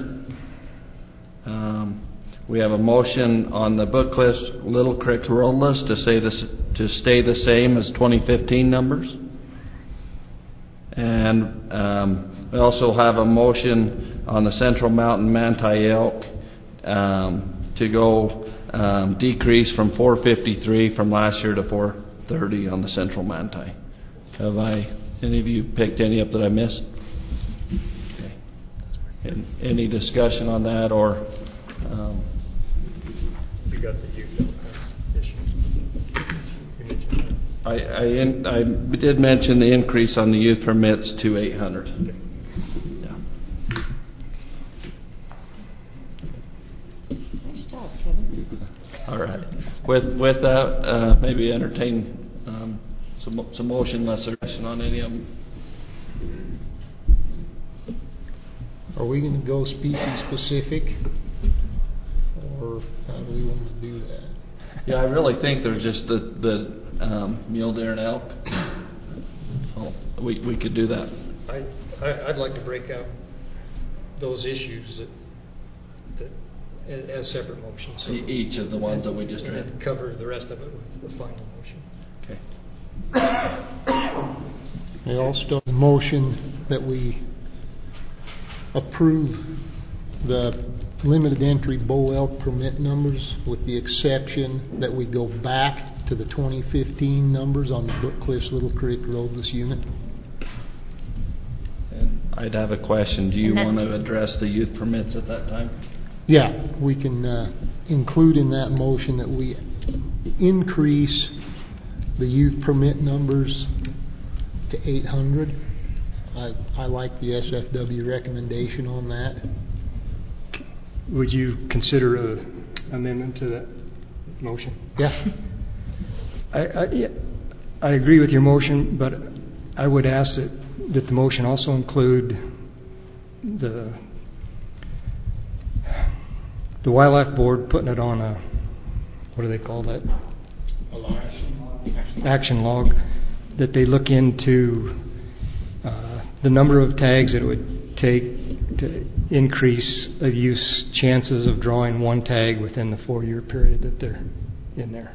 Um, we have a motion on the book list, Little Creek roadless, to say this to stay the same as twenty fifteen numbers. And um, we also have a motion on the Central Mountain Manti elk um, to go um, decrease from four fifty-three from last year to four thirty on the Central Manti. Have I, any of you picked any up that I missed? Okay. And any discussion on that, or um, you got the youth issue? I I, in, I did mention the increase on the youth permits to eight hundred. Okay. Yeah. Nice job, Kevin. All right. With with that, uh, maybe entertain um, some some motion unless there's question on any of them. Are we going to go species specific, or how do we want to do that? Yeah, I really think there's just the the um, mule deer and elk. So we we could do that. I, I I'd like to break out those issues that that as separate motions. So each of the ones that we just read. And cover the rest of it with the final motion. Okay. I also have a motion that we approve the limited entry bull elk permit numbers with the exception that we go back to the twenty fifteen numbers on the Brook Cliffs Little Creek roadless unit. And I'd have a question. Do you want to address the youth permits at that time? Yeah, we can uh, include in that motion that we increase the youth permit numbers to eight hundred. I, I like the S F W recommendation on that. Would you consider an amendment to that motion? Yeah. I, I, yeah, I agree with your motion, but I would ask that, that the motion also include the the wildlife board putting it on a, what do they call that? Action, action log, that they look into uh, the number of tags that it would take to increase a use chances of drawing one tag within the four-year period that they're in there.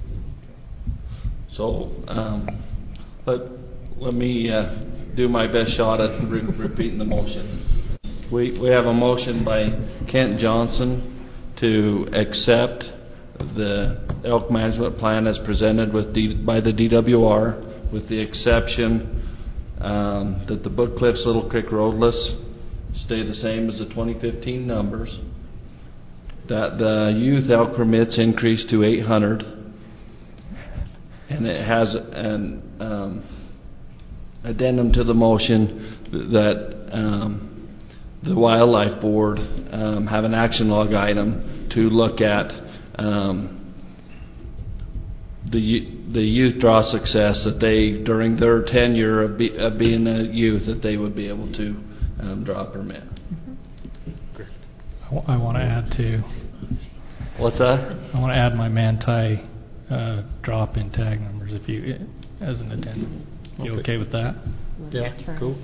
So, um, let, let me uh, do my best shot at re- repeating the motion. We we have a motion by Kent Johnson to accept the elk management plan as presented with D, by the D W R, with the exception um, that the Book Cliffs Little Creek roadless stay the same as the twenty fifteen numbers, that the youth elk permits increase to eight hundred, and it has an um, addendum to the motion that um, the Wildlife Board um, have an action log item to look at um, the the youth draw success that they, during their tenure of, be, of being a youth, that they would be able to um, draw a permit. I want to add to. What's that? I want to add my Manti uh, drop in tag numbers if you, as an addendum. You okay, okay with that? Yeah, cool.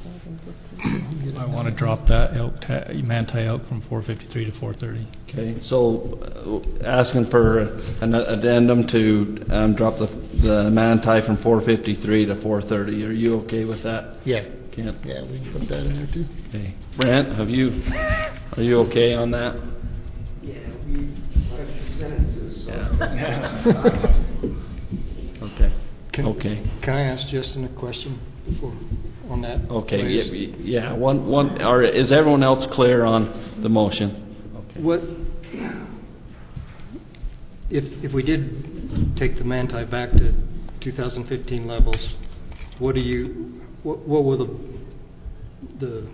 I want to drop that elk ta- Manti elk from four fifty-three to four thirty. Okay, so uh, asking for an addendum to um, drop the the Manti from four fifty-three to four thirty. Are you okay with that? Yeah. Kent? Yeah, we can put that in there too. Okay. Brent, have you? Are you okay on that? Yeah, we like sentences. So. Yeah. Okay. Can, okay. Can I ask Justin a question before on that? Okay. Yeah, yeah. One. One. Or is everyone else clear on the motion? Okay. What if if we did take the Manti back to two thousand fifteen levels? What do you? What, what will the the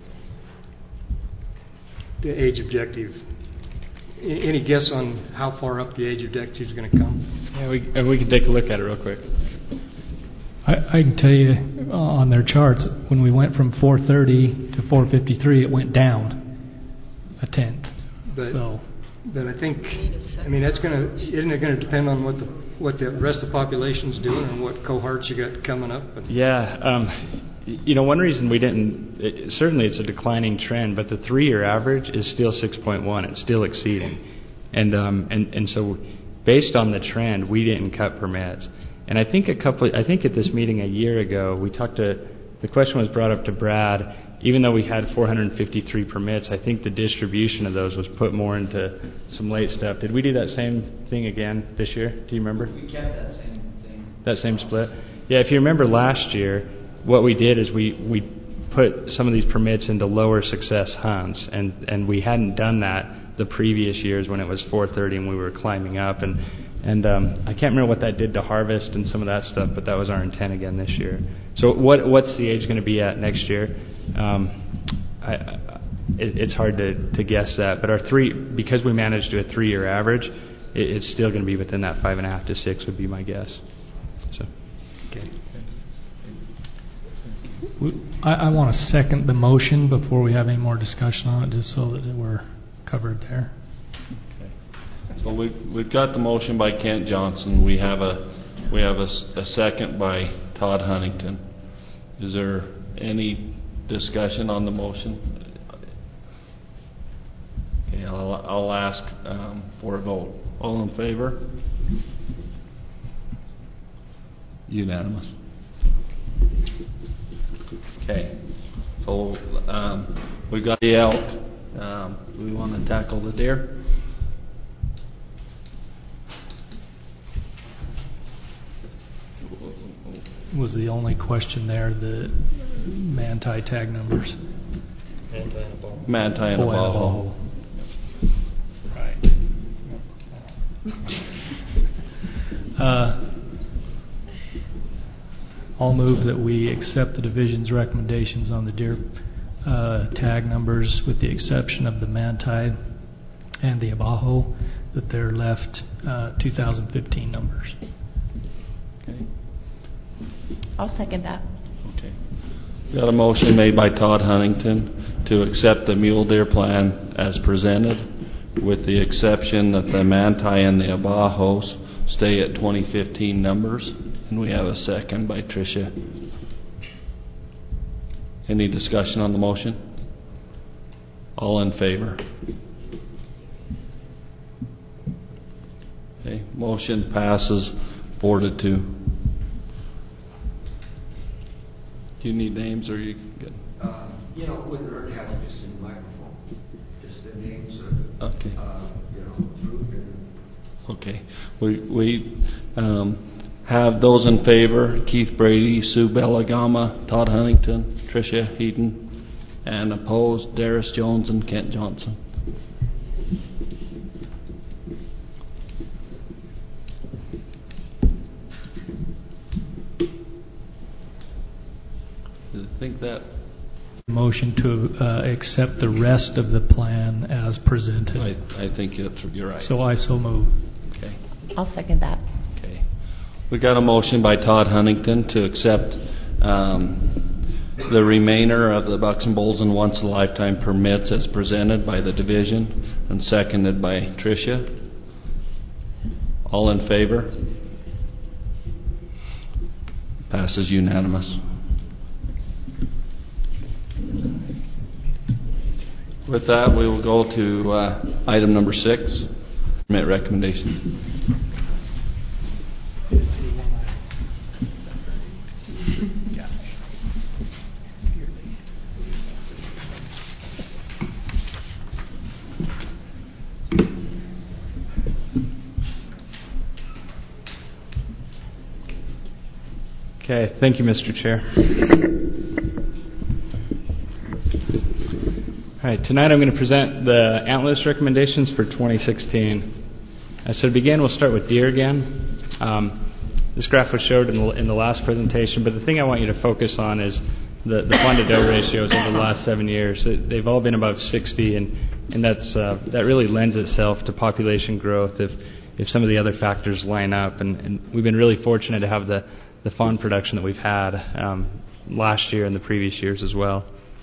the age objective? Any guess on how far up the age objective is going to come? Yeah, we and we can take a look at it real quick. I, I can tell you on their charts, when we went from four thirty to four fifty-three, it went down a tenth. But, so, but I think, I mean, that's going to, isn't it going to depend on what the what the rest of the population's doing and what cohorts you got coming up? And yeah, um, you know, one reason we didn't, it, certainly it's a declining trend, but the three-year average is still six point one. It's still exceeding, and um, and and so based on the trend, we didn't cut permits. And I think a couple, I think at this meeting a year ago, we talked to, the question was brought up to Brad, even though we had four hundred fifty-three permits, I think the distribution of those was put more into some late stuff. Did we do that same thing again this year? Do you remember? We kept that same thing. That same split? Yeah, if you remember last year, what we did is we, we put some of these permits into lower success hunts, and, and we hadn't done that the previous years when it was four thirty and we were climbing up. And And um, I can't remember what that did to harvest and some of that stuff, but that was our intent again this year. So what what's the age going to be at next year? Um, I, I, it, it's hard to, to guess that. But our three, because we managed to a three-year average, it, it's still going to be within that five and a half to six would be my guess. So, okay. I, I want to second the motion before we have any more discussion on it, just so that we're covered there. So we've, we've got the motion by Kent Johnson. We have a we have a, a second by Todd Huntington. Is there any discussion on the motion? Okay, I'll, I'll ask um, for a vote. All in favor? Unanimous. Okay. So um, we've got the elk. Um, we want to tackle the deer. Was the only question there the Manti tag numbers? Manti and a ball. Manti and a oh, ball. Right. Uh, I'll move that we accept the division's recommendations on the deer uh, tag numbers, with the exception of the Manti and the Abajo, that they're left uh, two thousand fifteen numbers. Okay. I'll second that. Okay. Got a motion made by Todd Huntington to accept the mule deer plan as presented, with the exception that the Manti and the Abajos stay at twenty fifteen numbers. And we have a second by Tricia. Any discussion on the motion? All in favor? Okay. Motion passes four to two. Do you need names, or are you good? Uh, you know, wouldn't hurt to have them just in the microphone. Just the names of, okay. uh, you know, group and. Okay. We we um, have those in favor: Keith Brady, Sue Belagama, Todd Huntington, Tricia Heaton, and opposed: Darius Jones and Kent Johnson. think that... Motion to uh, accept the rest of the plan as presented. I, I think you're, you're right. So I so move. Okay. I'll second that. Okay. We got a motion by Todd Huntington to accept um, the remainder of the Bucks and Bowls and once in a lifetime permits as presented by the division and seconded by Tricia. All in favor? Passes unanimous. With that, we will go to uh, item number six, permit recommendation. Okay, thank you, Mister Chair. All right, tonight I'm going to present the Antlerlist recommendations for twenty sixteen. Uh, so to begin, we'll start with deer again. Um, this graph was showed in the, in the last presentation, but the thing I want you to focus on is the, the fawn-to-doe ratios over the last seven years. They've all been above sixty, and, and that's, uh, that really lends itself to population growth if, if some of the other factors line up. And, and we've been really fortunate to have the, the fawn production that we've had um, last year and the previous years as well.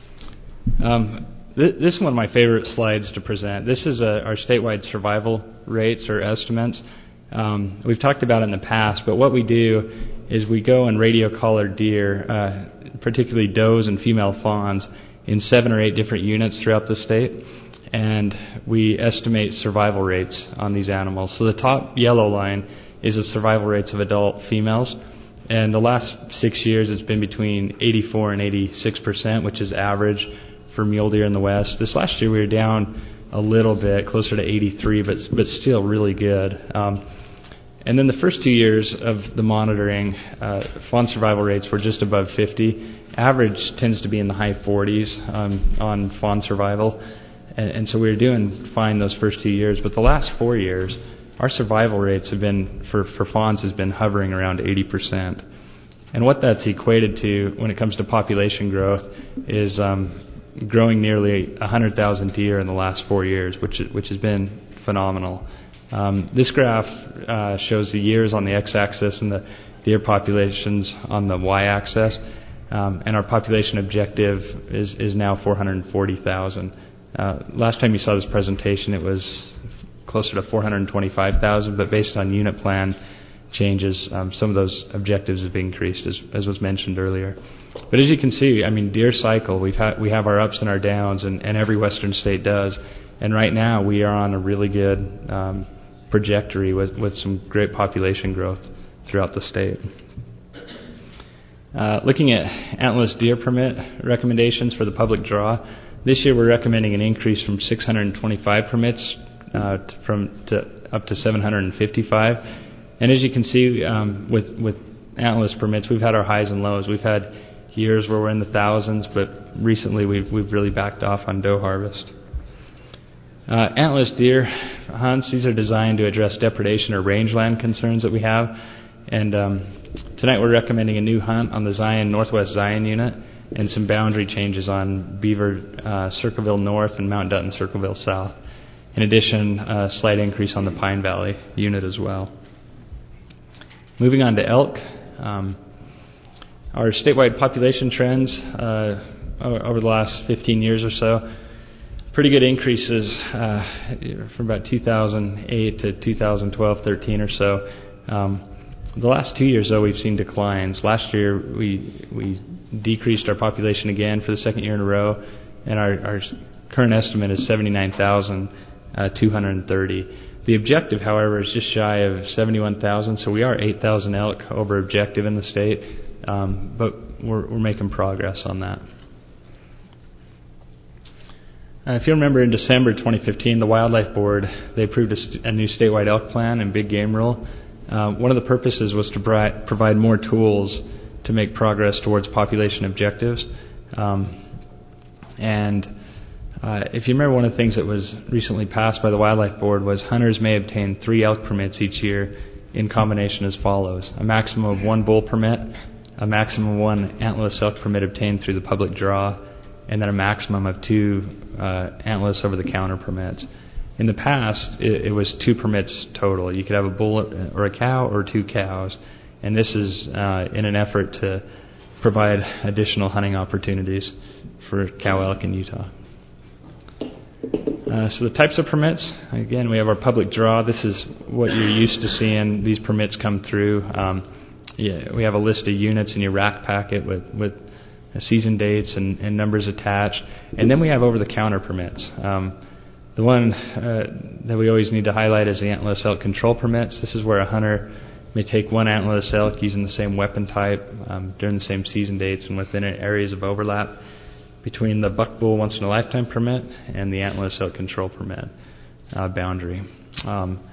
Um, This is one of my favorite slides to present. This is a, our statewide survival rates or estimates. Um, we've talked about it in the past, but what we do is we go and radio collar deer, uh, particularly does and female fawns, in seven or eight different units throughout the state, and we estimate survival rates on these animals. So the top yellow line is the survival rates of adult females, and the last six years it's been between eighty-four and eighty-six percent, which is average for mule deer in the West. This last year we were down a little bit, closer to eighty-three, but but still really good. Um, and then the first two years of the monitoring, uh, fawn survival rates were just above fifty. Average tends to be in the high forties um, on fawn survival, and, and so we were doing fine those first two years. But the last four years, our survival rates have been for for fawns has been hovering around eighty percent. And what that's equated to when it comes to population growth is um, growing nearly one hundred thousand deer in the last four years, which which has been phenomenal. Um, this graph uh, shows the years on the x-axis and the deer populations on the y-axis, um, and our population objective is, is now four hundred forty thousand. Uh, last time you saw this presentation, it was closer to four hundred twenty-five thousand, but based on unit plan changes, um, some of those objectives have increased, as, as was mentioned earlier. But as you can see, I mean, deer cycle, we've had, we have our ups and our downs, and, and every western state does. And right now, we are on a really good um, trajectory with, with some great population growth throughout the state. Uh, looking at antlerless deer permit recommendations for the public draw, this year we're recommending an increase from six hundred twenty-five permits uh, to, from to up to seven hundred fifty-five. And as you can see, um, with with antlerless permits, we've had our highs and lows. We've had years where we're in the thousands, but recently we've we've really backed off on doe harvest. Uh, antlerless deer hunts, these are designed to address depredation or rangeland concerns that we have. And um, tonight we're recommending a new hunt on the Zion Northwest Zion unit and some boundary changes on Beaver uh, Circleville North and Mount Dutton Circleville South. In addition, a slight increase on the Pine Valley unit as well. Moving on to elk, um, our statewide population trends uh, over the last fifteen years or so, pretty good increases uh, from about two thousand eight to two thousand twelve, thirteen or so. Um, the last two years, though, we've seen declines. Last year, we we decreased our population again for the second year in a row, and our, our current estimate is seventy-nine thousand two hundred thirty. The objective, however, is just shy of seventy-one thousand, so we are eight thousand elk over objective in the state, um, but we're, we're making progress on that. Uh, if you remember, in December twenty fifteen, the Wildlife Board, they approved a, st- a new statewide elk plan and big game rule. Uh, one of the purposes was to bri- provide more tools to make progress towards population objectives. Um, and uh, if you remember, one of the things that was recently passed by the Wildlife Board was hunters may obtain three elk permits each year in combination as follows: a maximum of one bull permit a maximum of one antlerless elk permit obtained through the public draw, and then a maximum of two uh, antlerless over-the-counter permits. In the past, it, it was two permits total. You could have a bull or a cow or two cows, and this is uh, in an effort to provide additional hunting opportunities for cow elk in Utah. Uh, so the types of permits, again, we have our public draw. This is what you're used to seeing. These permits come through. Um, yeah, we have a list of units in your rack packet with, with season dates and, and numbers attached. And then we have over-the-counter permits. Um, the one uh, that we always need to highlight is the antlerless elk control permits. This is where a hunter may take one antlerless elk using the same weapon type um, during the same season dates and within areas of overlap between the buck bull once in a lifetime permit and the antlerless elk control permit uh, boundary. Um,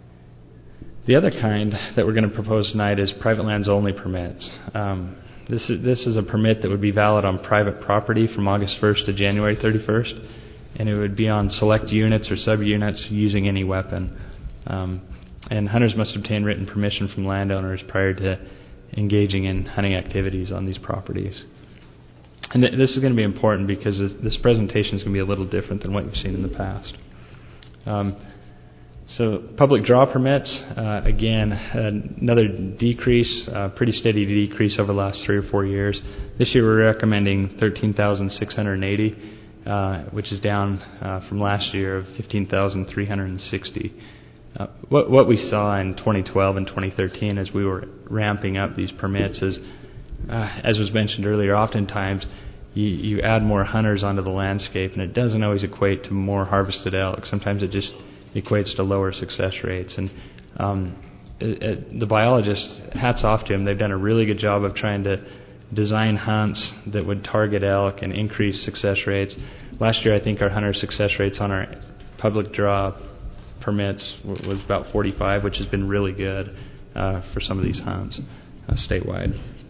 the other kind that we're going to propose tonight is private lands only permits. Um, this is this is a permit that would be valid on private property from August first to January thirty-first, and it would be on select units or subunits using any weapon. Um, and hunters must obtain written permission from landowners prior to engaging in hunting activities on these properties. And th- this is going to be important because this, this presentation is going to be a little different than what you've seen in the past. Um, so public draw permits, uh, again, another decrease, uh, pretty steady decrease over the last three or four years. This year we're recommending thirteen thousand six hundred eighty, uh, which is down uh, from last year of fifteen thousand three hundred sixty. Uh, what, what we saw in twenty twelve and twenty thirteen as we were ramping up these permits is, uh, as was mentioned earlier, oftentimes you, you add more hunters onto the landscape, and it doesn't always equate to more harvested elk. Sometimes it just equates to lower success rates. And um, it, it, the biologists, hats off to them, they've done a really good job of trying to design hunts that would target elk and increase success rates. Last year, I think our hunter success rates on our public draw permits was about forty-five, which has been really good uh, for some of these hunts uh, statewide.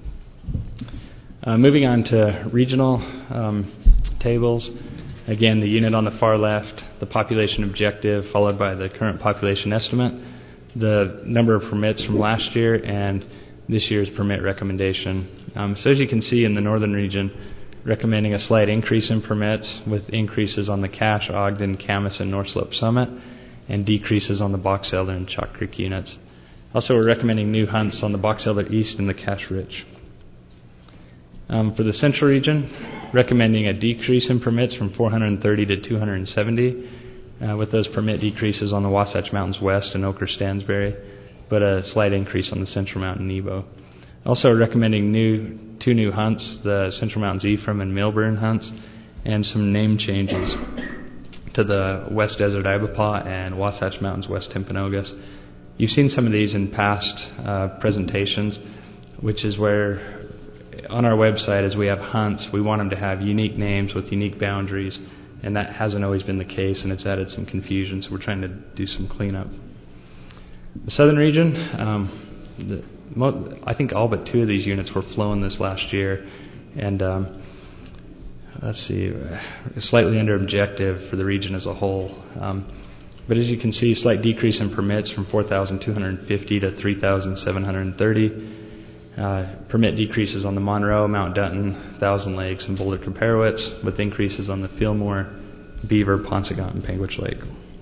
Uh, moving on to regional um, tables. Again, the unit on the far left, the population objective, followed by the current population estimate, the number of permits from last year, and this year's permit recommendation. Um, so as you can see in the northern region, recommending a slight increase in permits with increases on the Cache, Ogden, Camas, and North Slope Summit, and decreases on the Box Elder and Chalk Creek units. Also, we're recommending new hunts on the Box Elder East and the Cache Ridge. Um, for the central region, recommending a decrease in permits from four hundred thirty to two hundred seventy, uh, with those permit decreases on the Wasatch Mountains West and Oquirrh-Stansbury, but a slight increase on the Central Mountain Nebo. Also recommending new two new hunts, the Central Mountains Ephraim and Milburn hunts, and some name changes to the West Desert Ibapaw and Wasatch Mountains West Timpanogos. You've seen some of these in past uh, presentations, which is where on our website, as we have hunts, we want them to have unique names with unique boundaries, and that hasn't always been the case, and it's added some confusion, so we're trying to do some cleanup. The southern region, um, the, mo- I think all but two of these units were flown this last year, and um, let's see, slightly under objective for the region as a whole. Um, but as you can see, slight decrease in permits from four thousand two hundred fifty to three thousand seven hundred thirty. Uh, permit decreases on the Monroe, Mount Dutton, Thousand Lakes, and Boulder Comparowitz, with increases on the Fillmore, Beaver, Paunsaugunt, and Panguitch Lake.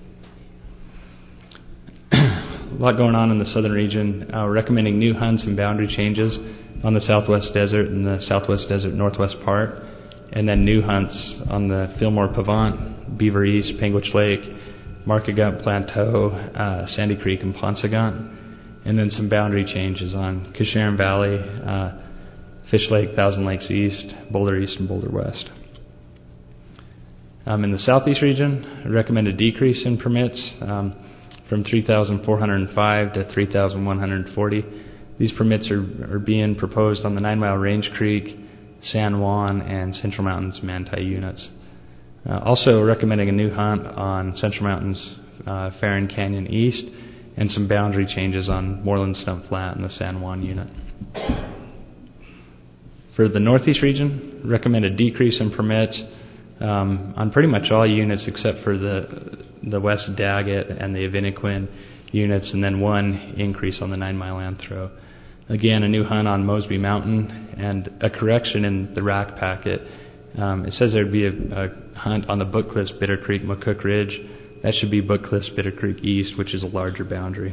A lot going on in the southern region. Uh, we're recommending new hunts and boundary changes on the Southwest Desert and the Southwest Desert Northwest part, and then new hunts on the Fillmore Pavant, Beaver East, Panguitch Lake, Markagunt Plateau, uh, Sandy Creek, and Paunsaugunt. And then some boundary changes on Casharon Valley, uh, Fish Lake, Thousand Lakes East, Boulder East, and Boulder West. Um, in the southeast region, I recommend a decrease in permits um, from three thousand four hundred five to three thousand one hundred forty. These permits are, are being proposed on the Nine Mile Range Creek, San Juan, and Central Mountains Manti units. Uh, also recommending a new hunt on Central Mountains uh, Farron Canyon East, and some boundary changes on Moreland Stump Flat and the San Juan unit. For the northeast region, recommend a decrease in permits um, on pretty much all units except for the the West Daggett and the Avinaquin units, and then one increase on the Nine Mile Anthro. Again, a new hunt on Mosby Mountain, and a correction in the rack packet. Um, it says there'd be a, a hunt on the Book Cliffs, Bitter Creek, McCook Ridge. That should be Book Cliffs, Bitter Creek East, which is a larger boundary.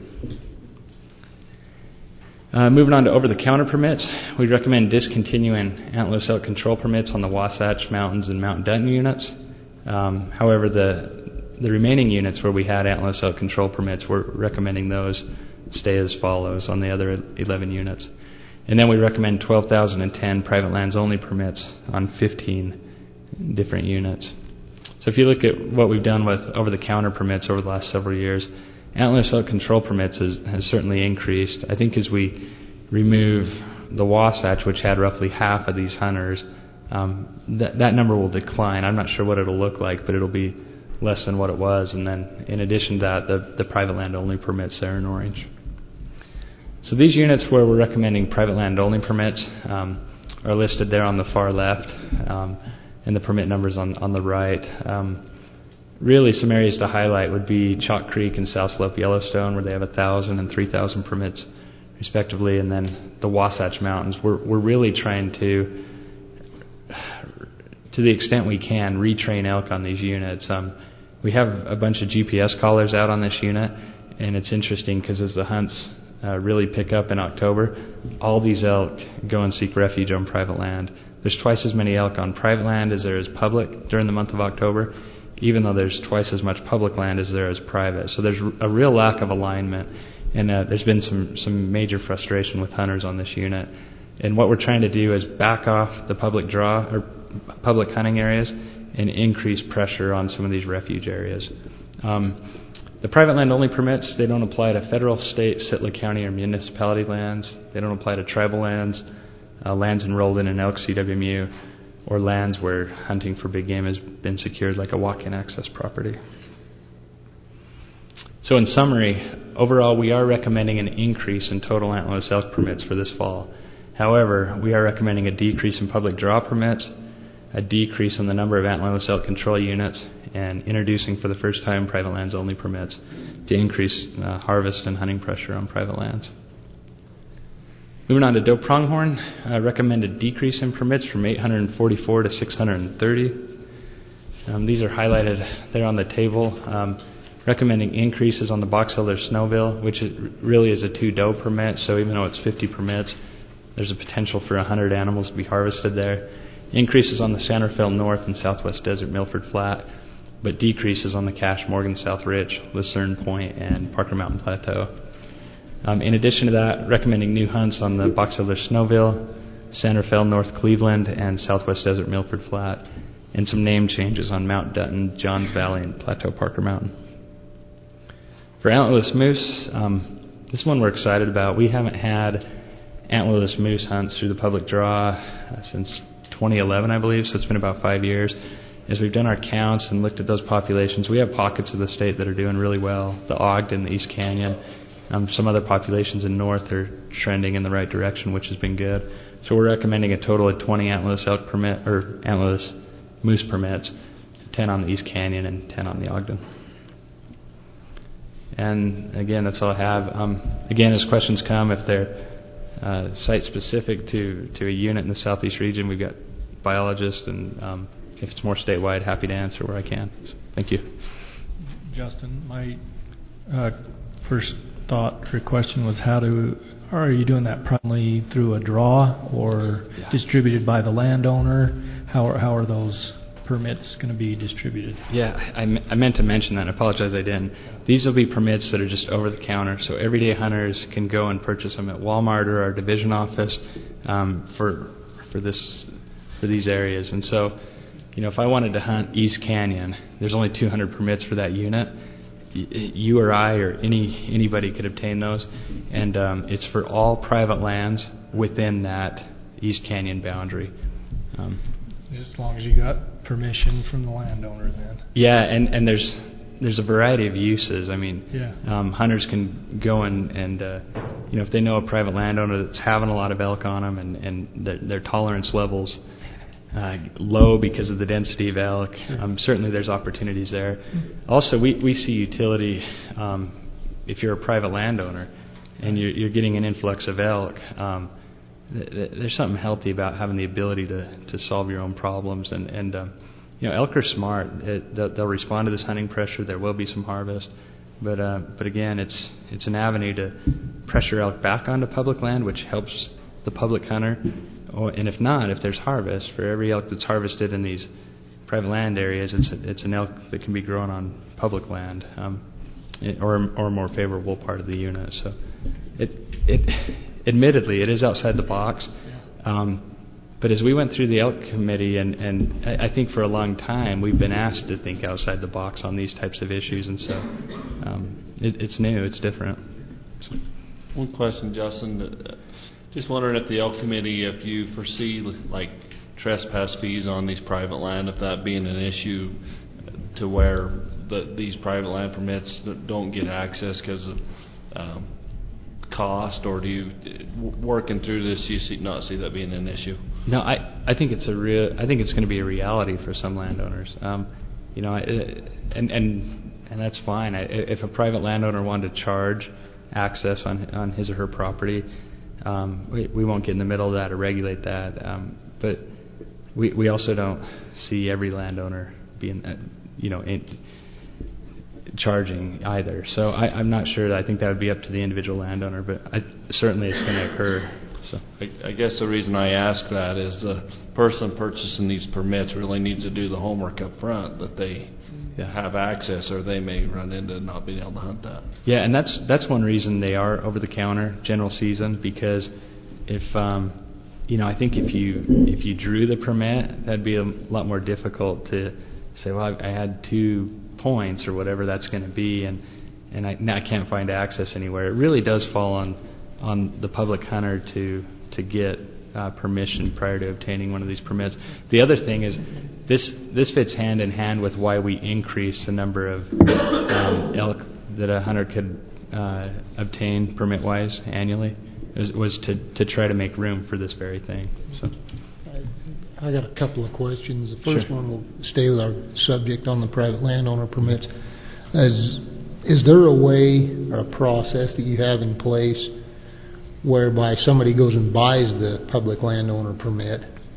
Uh, moving on to over-the-counter permits, we recommend discontinuing antlerless elk control permits on the Wasatch Mountains and Mount Dutton units. Um, however, the the remaining units where we had antlerless elk control permits, we're recommending those stay as follows on the other eleven units. And then we recommend twelve thousand ten private lands only permits on fifteen different units. So if you look at what we've done with over-the-counter permits over the last several years, antlerless elk control permits has, has certainly increased. I think as we remove the Wasatch, which had roughly half of these hunters, um, that, that number will decline. I'm not sure what it'll look like, but it'll be less than what it was. And then in addition to that, the, the private land only permits there in orange. So these units where we're recommending private land only permits um, are listed there on the far left, um, and the permit numbers on, on the right. Um, Really, some areas to highlight would be Chalk Creek and South Slope Yellowstone, where they have one thousand and three thousand permits, respectively, and then the Wasatch Mountains. We're, we're really trying to, to the extent we can, retrain elk on these units. Um, we have a bunch of G P S collars out on this unit, and it's interesting because as the hunts uh, really pick up in October, all these elk go and seek refuge on private land. There's twice as many elk on private land as there is public during the month of October, even though there's twice as much public land as there is private. So there's a real lack of alignment, and uh, there's been some, some major frustration with hunters on this unit. And what we're trying to do is back off the public draw or public hunting areas and increase pressure on some of these refuge areas. Um, the private land only permits, they don't apply to federal, state, Sittler County, or municipality lands. They don't apply to tribal lands, uh, lands enrolled in an elk C W M U, or lands where hunting for big game has been secured, like a walk-in access property. So in summary, overall we are recommending an increase in total antlerless elk permits for this fall. However, we are recommending a decrease in public draw permits, a decrease in the number of antlerless elk control units, and introducing for the first time private lands only permits to increase uh, harvest and hunting pressure on private lands. Moving on to doe pronghorn, uh, recommended decrease in permits from eight hundred forty-four to six hundred thirty. Um, these are highlighted there on the table. Um, recommending increases on the Box Elder Snowville, which is, really is a two doe permit, so even though it's fifty permits, there's a potential for one hundred animals to be harvested there. Increases on the Santa Fe North and Southwest Desert Milford Flat, but decreases on the Cache Morgan South Ridge, Lucerne Point, and Parker Mountain Plateau. Um, in addition to that, recommending new hunts on the Box Elder Snowville, Santa Fe North Cleveland, and Southwest Desert Milford Flat, and some name changes on Mount Dutton, Johns Valley, and Plateau Parker Mountain. For antlerless moose, um, this one we're excited about. We haven't had antlerless moose hunts through the public draw uh, since twenty eleven, I believe, so it's been about five years. As we've done our counts and looked at those populations, we have pockets of the state that are doing really well. The Ogden, the East Canyon, um, some other populations in north are trending in the right direction, which has been good. So we're recommending a total of twenty antlerless elk permit or antlerless moose permits, ten on the East Canyon and ten on the Ogden. And again, that's all I have. Um, again, as questions come, if they're uh, site specific to, to a unit in the southeast region, we've got biologists, and um, if it's more statewide, happy to answer where I can. So, thank you. Justin, my uh, first thought or question was how do are you doing that primarily through a draw or yeah. distributed by the landowner? How are how are those permits going to be distributed? Yeah, I, I meant to mention that. I apologize I didn't. These will be permits that are just over the counter, so everyday hunters can go and purchase them at Walmart or our division office um, for for this for these areas. And so, you know, if I wanted to hunt East Canyon, there's only two hundred permits for that unit. You or I or any anybody could obtain those, and um, it's for all private lands within that East Canyon boundary. Um, as long as you got permission from the landowner, then. Yeah, and, and there's there's a variety of uses. I mean, yeah. um, hunters can go and and uh, you know, if they know a private landowner that's having a lot of elk on them, and and their, their tolerance levels Uh, low because of the density of elk. Um, certainly there's opportunities there. Also, we, we see utility um, if you're a private landowner and you're, you're getting an influx of elk. Um, th- th- there's something healthy about having the ability to, to solve your own problems. And, and um, you know, elk are smart. It, they'll, they'll respond to this hunting pressure. There will be some harvest. But uh, but again, it's it's an avenue to pressure elk back onto public land, which helps the public hunter. Or, and if not, if there's harvest, for every elk that's harvested in these private land areas, it's a, it's an elk that can be grown on public land, um, it, or or a more favorable part of the unit. So, it it admittedly it is outside the box. Um, But as we went through the elk committee, and, and I, I think for a long time, we've been asked to think outside the box on these types of issues, and so um, it, it's new, it's different. So. One question, Justin. Just wondering if the elk committee, if you foresee like trespass fees on these private land, if that being an issue to where the, these private land permits don't get access because of um, cost, or do you, working through this, you see, not see that being an issue? No, I, I think it's a real. I think it's going to be a reality for some landowners. Um, you know, I, and and and that's fine. I, if a private landowner wanted to charge access on on his or her property, um, we, we won't get in the middle of that or regulate that. Um, but we we also don't see every landowner being, uh, you know, in, charging either. So I, I'm not sure. I think that would be up to the individual landowner, but I, certainly it's going to occur. So I, I guess the reason I ask that is the person purchasing these permits really needs to do the homework up front, that they yeah. have access, or they may run into not being able to hunt that. Yeah, and that's that's one reason they are over the counter general season, because if um, you know, I think if you if you drew the permit, that'd be a lot more difficult to say, well, I, I had two points or whatever that's going to be, and and I, now I can't find access anywhere. It really does fall on on the public hunter to to get uh, permission prior to obtaining one of these permits. The other thing is this this fits hand in hand with why we increase the number of um, elk that a hunter could uh, obtain permit-wise annually. Was, was to to try to make room for this very thing. So. I got a couple of questions. The first Sure. one will stay with our subject on the private landowner permits. Is, is there a way or a process that you have in place whereby somebody goes and buys the public landowner permit?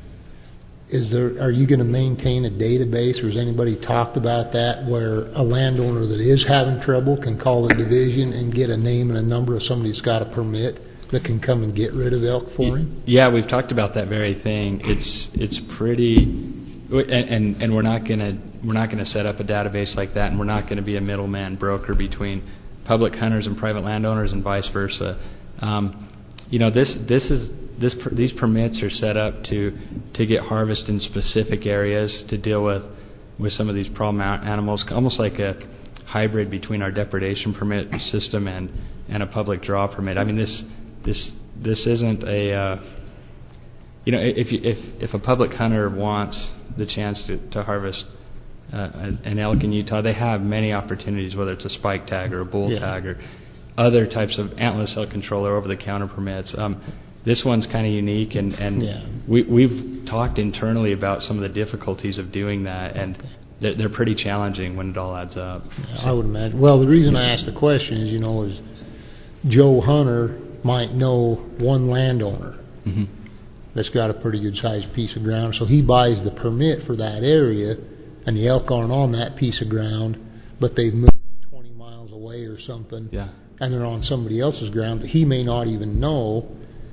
Is there, are you going to maintain a database, or has anybody talked about that, where a landowner that is having trouble can call the division and get a name and a number of somebody that's got a permit that can come and get rid of elk for him? Yeah, we've talked about that very thing. It's it's pretty, and and, and we're not gonna we're not gonna set up a database like that, and we're not going to be a middleman broker between public hunters and private landowners and vice versa. Um, you know, this this is this these permits are set up to to get harvest in specific areas, to deal with with some of these problem animals, almost like a hybrid between our depredation permit system and and a public draw permit. I mean, this. This this isn't a uh, you know if you, if if a public hunter wants the chance to, to harvest uh, an elk in Utah, they have many opportunities, whether it's a spike tag or a bull yeah. tag or other types of antlerless elk control or over the counter permits. Um, this one's kind of unique, and and yeah. we we've talked internally about some of the difficulties of doing that, and okay. they're, they're pretty challenging when it all adds up. Yeah, I would imagine. Well, the reason I asked the question is, you know, is Joe Hunter might know one landowner mm-hmm. that's got a pretty good sized piece of ground, so he buys the permit for that area, and the elk aren't on that piece of ground, but they've moved twenty miles away or something, yeah. and they're on somebody else's ground that he may not even know,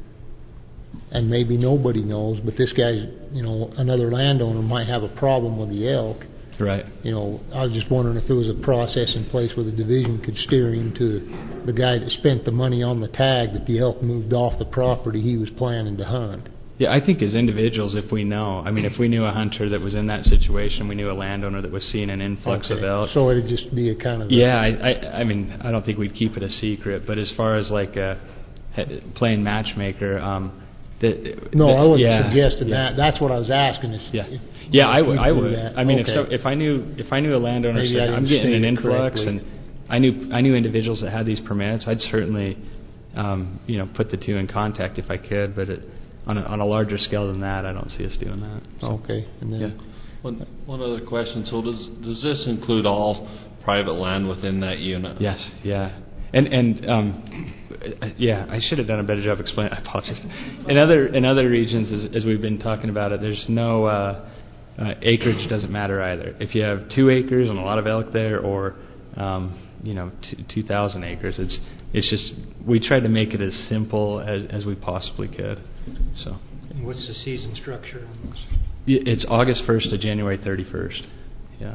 and maybe nobody knows, but this guy, you know, another landowner might have a problem with the elk. Right. You know, I was just wondering if there was a process in place where the division could steer him to the guy that spent the money on the tag that the elk moved off the property he was planning to hunt. Yeah, I think as individuals, if we know, I mean, if we knew a hunter that was in that situation, we knew a landowner that was seeing an influx okay. of elk. So it'd just be a kind of... Yeah, I, I, I mean, I don't think we'd keep it a secret, but as far as like a, playing matchmaker, um, the, no, the, I wasn't yeah, suggesting yeah. that. That's what I was asking. Is yeah, if, yeah, I would. I would. That. I mean, okay. if so, if I knew if I knew a landowner Maybe said I'm getting an influx, correctly. and I knew I knew individuals that had these permits, I'd certainly, um, you know, put the two in contact if I could. But it, on a, on a larger scale than that, I don't see us doing that. So. Okay. And then yeah. One one other question. So does does this include all private land within that unit? Yes. Yeah. And and um, yeah, I should have done a better job explaining. I apologize. In other in other regions, as, as we've been talking about it, there's no uh, uh, acreage doesn't matter either. If you have two acres and a lot of elk there, or um, you know, two thousand acres, it's it's just we tried to make it as simple as, as we possibly could. So. And what's the season structure on this? It's August first to January thirty-first. Yeah.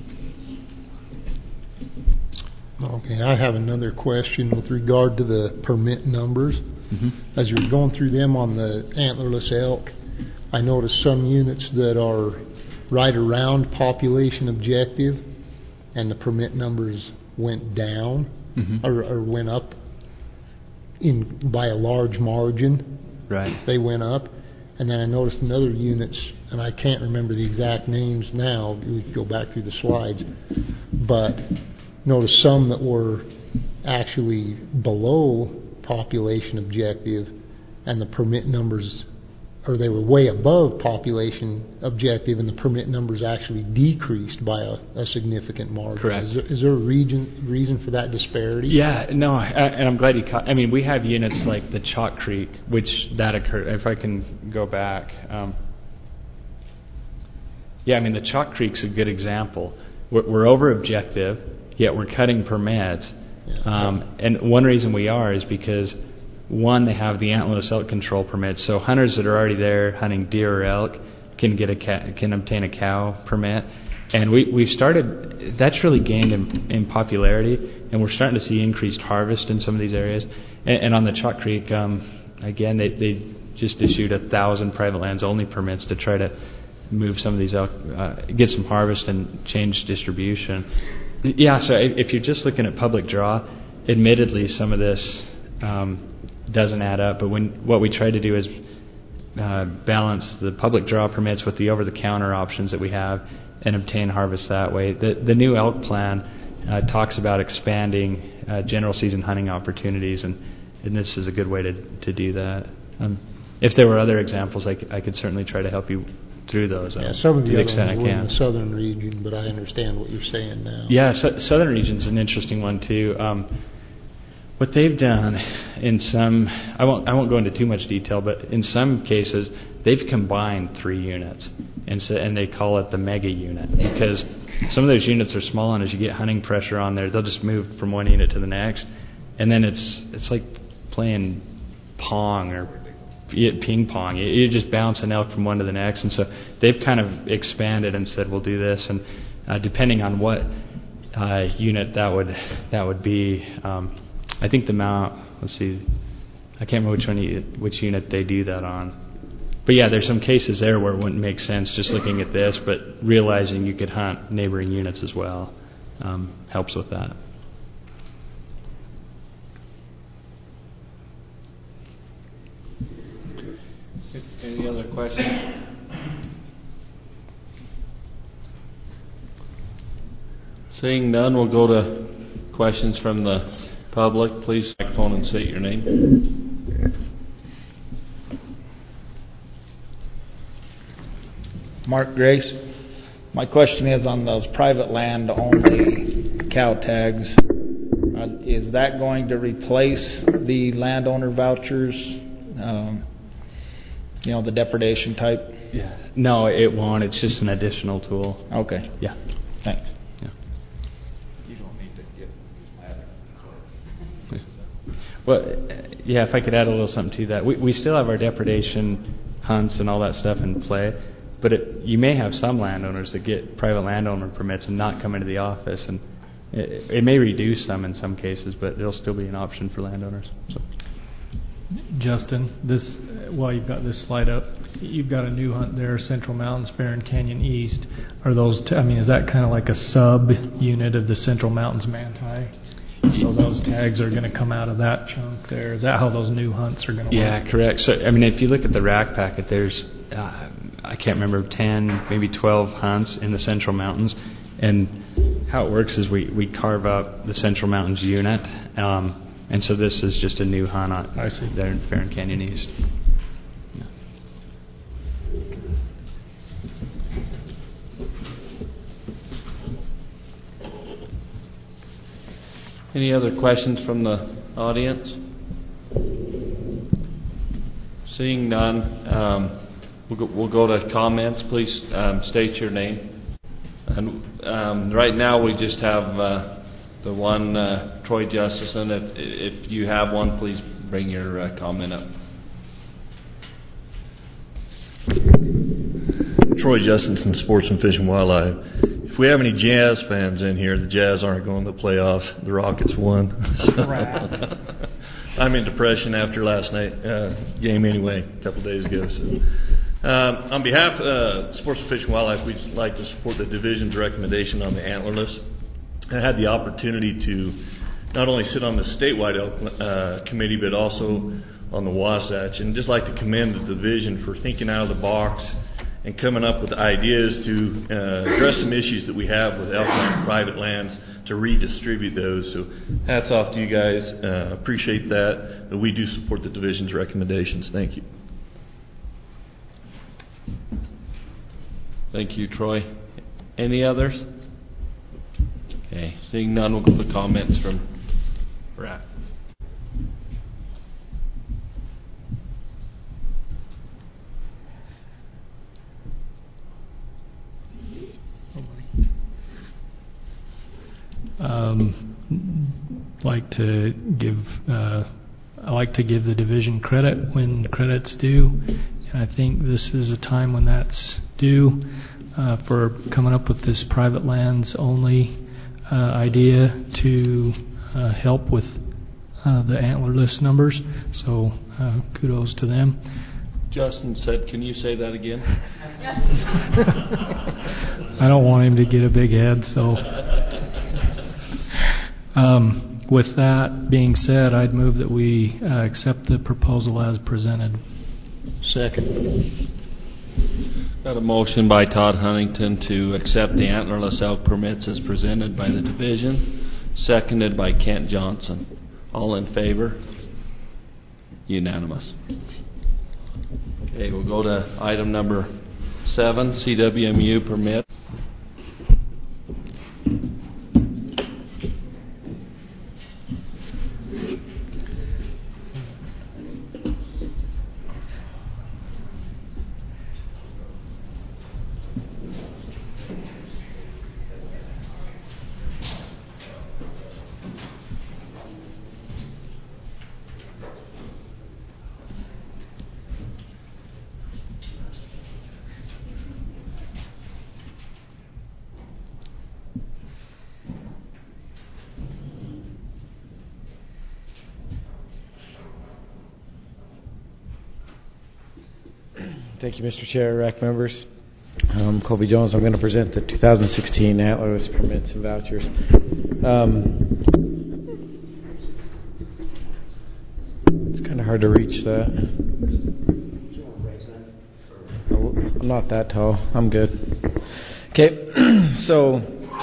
Okay, I have another question with regard to the permit numbers. Mm-hmm. As you're going through them on the antlerless elk, I noticed some units that are right around population objective, and the permit numbers went down mm-hmm. or, or went up in by a large margin. Right. They went up. And then I noticed in other units, and I can't remember the exact names now, we could go back through the slides, but noticed some that were actually below population objective, and the permit numbers, or they were way above population objective, and the permit numbers actually decreased by a, a significant margin. Correct. Is there, is there a region, reason for that disparity? Yeah, no, I, and I'm glad you caught. I mean, we have units like the Chalk Creek, which that occurred. If I can go back. Um, yeah, I mean, the Chalk Creek's a good example. We're, we're over objective, yet we're cutting permits. Yeah. Um, and one reason we are is because, one, they have the antlerless elk control permit. So hunters that are already there hunting deer or elk can get a ca- can obtain a cow permit. And we, we've started, that's really gained in, in popularity, and we're starting to see increased harvest in some of these areas. And, and on the Chalk Creek, um, again, they, they just issued a thousand private lands only permits to try to move some of these elk, uh, get some harvest and change distribution. Yeah, so if you're just looking at public draw, admittedly some of this um, doesn't add up, but when what we try to do is uh, balance the public draw permits with the over-the-counter options that we have and obtain harvest that way. The, the new elk plan uh, talks about expanding uh, general season hunting opportunities, and, and this is a good way to, to do that. Um, if there were other examples, I, c- I could certainly try to help you through those. Yeah, some of to the, the other extent I ones were can. in the southern region, but I understand what you're saying now. Yeah, so, southern region's an interesting one too. Um, what they've done in some, I won't, I won't go into too much detail, but in some cases they've combined three units, and so, and they call it the mega unit because some of those units are small, and as you get hunting pressure on there, they'll just move from one unit to the next, and then it's it's like playing pong or ping pong. You just bounce an elk from one to the next, and so they've kind of expanded and said we'll do this, and uh, depending on what uh, unit that would that would be, um, I think the mount. Let's see, I can't remember which one you, which unit they do that on. But yeah, there's some cases there where it wouldn't make sense just looking at this, but realizing you could hunt neighboring units as well um, helps with that. Any other questions? Seeing none, we'll go to questions from the public. Please microphone and state your name. Mark Grace. My question is on those private land only cow tags. Uh, is that going to replace the landowner vouchers? Um, you know, the depredation type? Yeah. No, it won't. It's just an additional tool. Okay. Yeah. Thanks. Yeah. You don't need to get Well, yeah, if I could add a little something to that. We, we still have our depredation hunts and all that stuff in play, but it, you may have some landowners that get private landowner permits and not come into the office, and it, it may reduce some in some cases, but it'll still be an option for landowners. So. Justin, this while you've got this slide up, you've got a new hunt there, Central Mountains, Barron Canyon East. Are those? T- I mean, is that kind of like a sub unit of the Central Mountains Manti? So those tags are going to come out of that chunk there. Is that how those new hunts are going to work? Yeah, correct. So I mean, if you look at the rack packet, there's uh, I can't remember ten, maybe twelve hunts in the Central Mountains, and how it works is we we carve up the Central Mountains unit. Um, And so this is just a new hunt on, I see. There in Barron Canyon East. Yeah. Any other questions from the audience? Seeing none, um, we'll, go, we'll go to comments. Please um, state your name. And um, right now we just have uh, the one, uh, Troy Justison. If, if you have one, please bring your uh, comment up. Troy Justison, Sportsman Fish and Wildlife. If we have any Jazz fans in here, the Jazz aren't going to the playoffs. The Rockets won. I'm in depression after last night's uh, game anyway, a couple days ago. So, um, on behalf of uh, Sportsman Fish and Wildlife, we'd like to support the division's recommendation on the antlerless. I had the opportunity to not only sit on the statewide elk uh, committee, but also on the Wasatch, and just like to commend the division for thinking out of the box and coming up with ideas to uh, address some issues that we have with elk on private lands to redistribute those. So hats off to you guys. Uh, appreciate that. But we do support the division's recommendations. Thank you. Thank you, Troy. Any others? Okay. Seeing none, we'll go to comments from Brad. Um, like to give uh, I like to give the division credit when credit's due, and I think this is a time when that's due uh, for coming up with this private lands only uh, idea to uh, help with uh, the antlerless numbers. So uh, kudos to them. Justin said, can you say that again? I don't want him to get a big head, so. Um, with that being said, I'd move that we uh, accept the proposal as presented. Second. Got a motion by Todd Huntington to accept the antlerless elk permits as presented by the division, seconded by Kent Johnson. All in favor? Unanimous. Okay, we'll go to item number seven, C W M U permit. Thank you, Mister Chair, R A C members. Um, Colby Jones. I'm going to present the two thousand sixteen antlerless permits and vouchers. Um, it's kind of hard to reach that. Oh, I'm not that tall. I'm good. Okay, so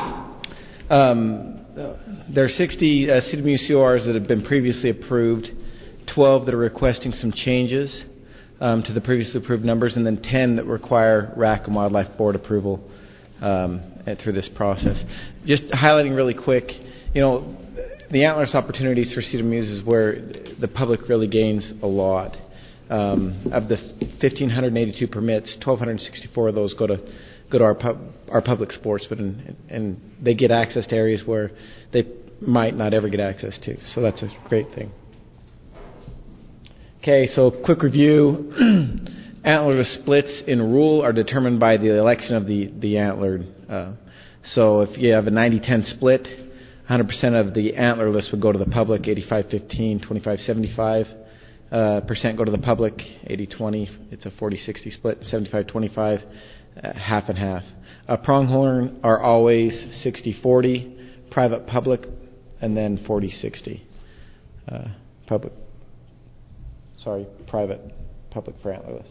um, there are sixty uh, C W M U C O Rs that have been previously approved, twelve that are requesting some changes Um, to the previously approved numbers, and then ten that require R A C and Wildlife Board approval um, through this process. Just highlighting really quick, you know, the antlerless opportunities for C W M Us is where the public really gains a lot. Um, of the one thousand five hundred eighty-two permits, one thousand two hundred sixty-four of those go to go to our pub, our public sportsmen, and, and they get access to areas where they might not ever get access to. So that's a great thing. Okay, so quick review. Antlerless splits in rule are determined by the election of the, the antlered. Uh, so if you have a ninety ten split, one hundred percent of the antlerless would go to the public, eighty-five fifteen, twenty-five seventy-five. Uh, percent go to the public, eighty twenty. It's a forty sixty split, seventy-five twenty-five, uh, half and half. Uh, pronghorn are always sixty forty, private public, and then forty sixty. Uh, public. Sorry, private, public for antlerless.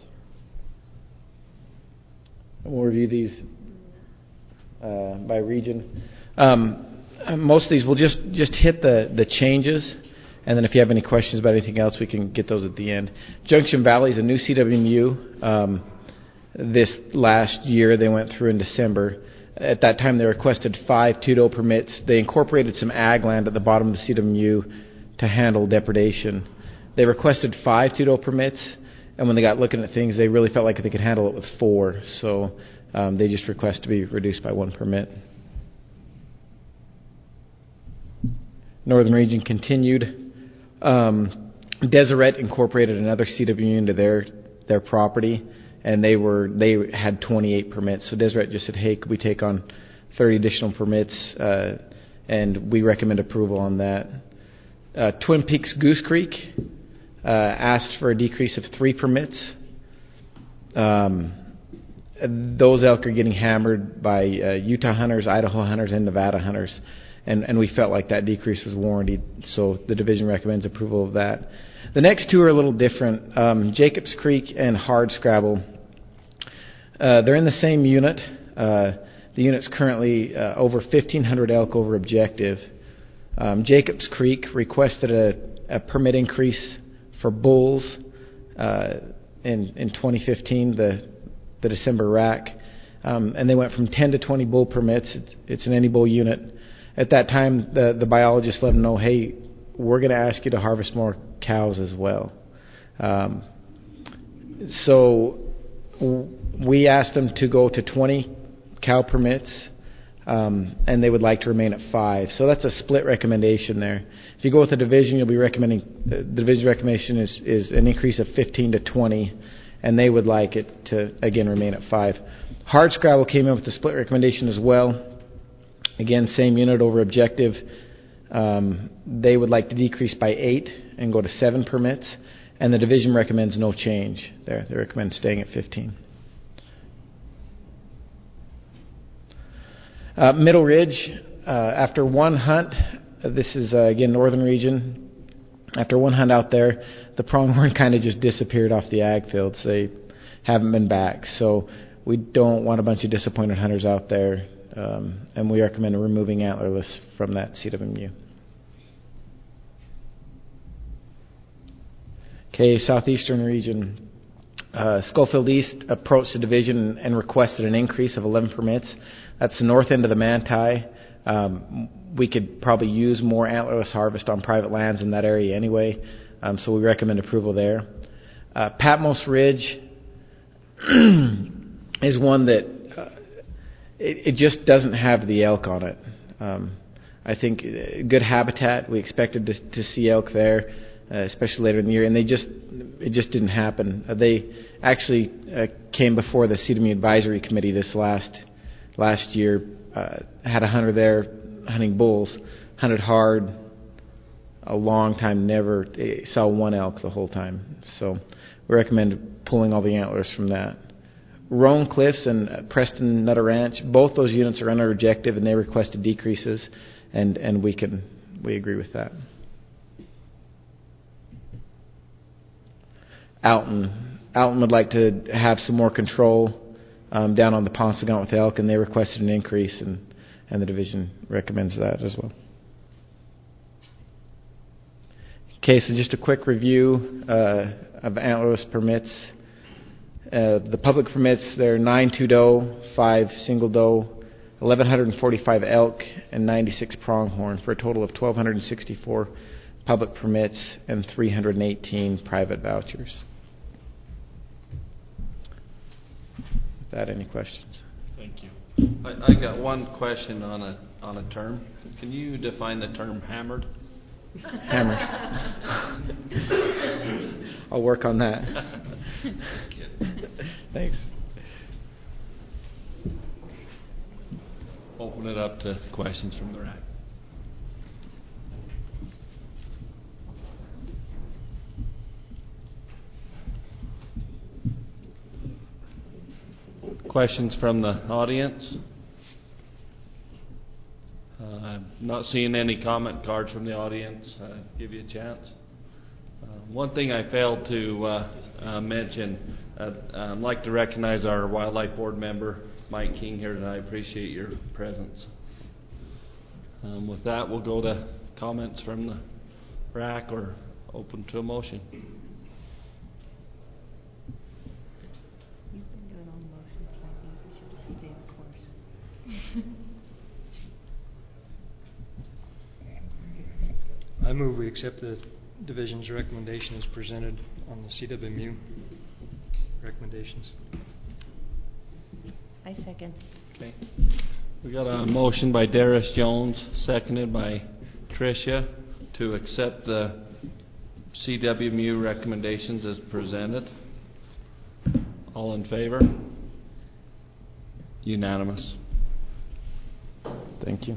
And we'll review these uh, by region. Um, most of these, we'll just, just hit the, the changes, and then if you have any questions about anything else, we can get those at the end. Junction Valley is a new C W M U. Um, this last year, they went through in December. At that time, they requested five two-doe permits. They incorporated some ag land at the bottom of the C W M U to handle depredation. They requested five two-doe permits, and when they got looking at things, they really felt like they could handle it with four. So um, they just request to be reduced by one permit. Northern Region continued. Um, Deseret incorporated another C W M U into their their property, and they were they had twenty-eight permits. So Deseret just said, "Hey, could we take on thirty additional permits?" Uh, and we recommend approval on that. Uh, Twin Peaks Goose Creek uh, asked for a decrease of three permits. Um, those elk are getting hammered by uh, Utah hunters, Idaho hunters, and Nevada hunters. And, and we felt like that decrease was warranted, so the division recommends approval of that. The next two are a little different. Um, Jacobs Creek and Hardscrabble. Uh, they're in the same unit. Uh, the unit's currently uh, over fifteen hundred elk over objective. Um, Jacobs Creek requested a, a permit increase for bulls uh, in, in twenty fifteen, the, the December rack. Um, and they went from ten to twenty bull permits. It's, it's an any bull unit. At that time, the, the biologist let them know, hey, we're going to ask you to harvest more cows as well. Um, so w- we asked them to go to twenty cow permits, um, and they would like to remain at five. So that's a split recommendation there. If you go with the division, you'll be recommending, uh, the division recommendation is, is an increase of fifteen to twenty, and they would like it to, again, remain at five. Hardscrabble came in with a split recommendation as well. Again, same unit over objective. Um, they would like to decrease by eight and go to seven permits, and the division recommends no change there. They recommend staying at fifteen. Uh, Middle Ridge, uh, after one hunt, uh, this is uh, again Northern Region. After one hunt out there, the pronghorn kind of just disappeared off the ag fields. They haven't been back, so we don't want a bunch of disappointed hunters out there. Um, and we recommend removing antlerless from that C W M U. Okay, Southeastern Region. Uh, Schofield East approached the division and requested an increase of eleven permits. That's the north end of the Manti. Um, we could probably use more antlerless harvest on private lands in that area anyway, um, so we recommend approval there. Uh, Patmos Ridge is one that It, it just doesn't have the elk on it. Um, I think uh, good habitat. We expected to, to see elk there, uh, especially later in the year, and they just it just didn't happen. Uh, they actually uh, came before the C W M U Advisory Committee this last last year. Uh, had a hunter there hunting bulls, hunted hard, a long time. Never saw one elk the whole time. So we recommend pulling all the antlers from that. Roan Cliffs and Preston Nutter Ranch, both those units are under objective, and they requested decreases, and, and we can we agree with that. Alton, Alton would like to have some more control um, down on the Paunsaugunt with elk, and they requested an increase, and, and the division recommends that as well. Okay, so just a quick review uh, of antlerless permits. Uh, the public permits, there are nine two-doe, five single-doe, eleven forty-five elk, and ninety-six pronghorn, for a total of twelve sixty-four public permits and three hundred eighteen private vouchers. With that, any questions? Thank you. I, I got one question on a on a term. Can you define the term hammered? Hammered. I'll work on that. Thanks. Open it up to questions from the rack. Questions from the audience? Uh, I'm not seeing any comment cards from the audience. Uh, give you a chance. Uh, one thing I failed to uh, uh, mention, uh, I'd like to recognize our Wildlife Board member, Mike King, here tonight. I appreciate your presence. Um, with that, we'll go to comments from the rack or open to a motion. accept the division's recommendation as presented on the C W M U recommendations. I second. Okay. We got a motion by Darius Jones, seconded by Tricia, to accept the C W M U recommendations as presented. All in favor? Unanimous. Thank you.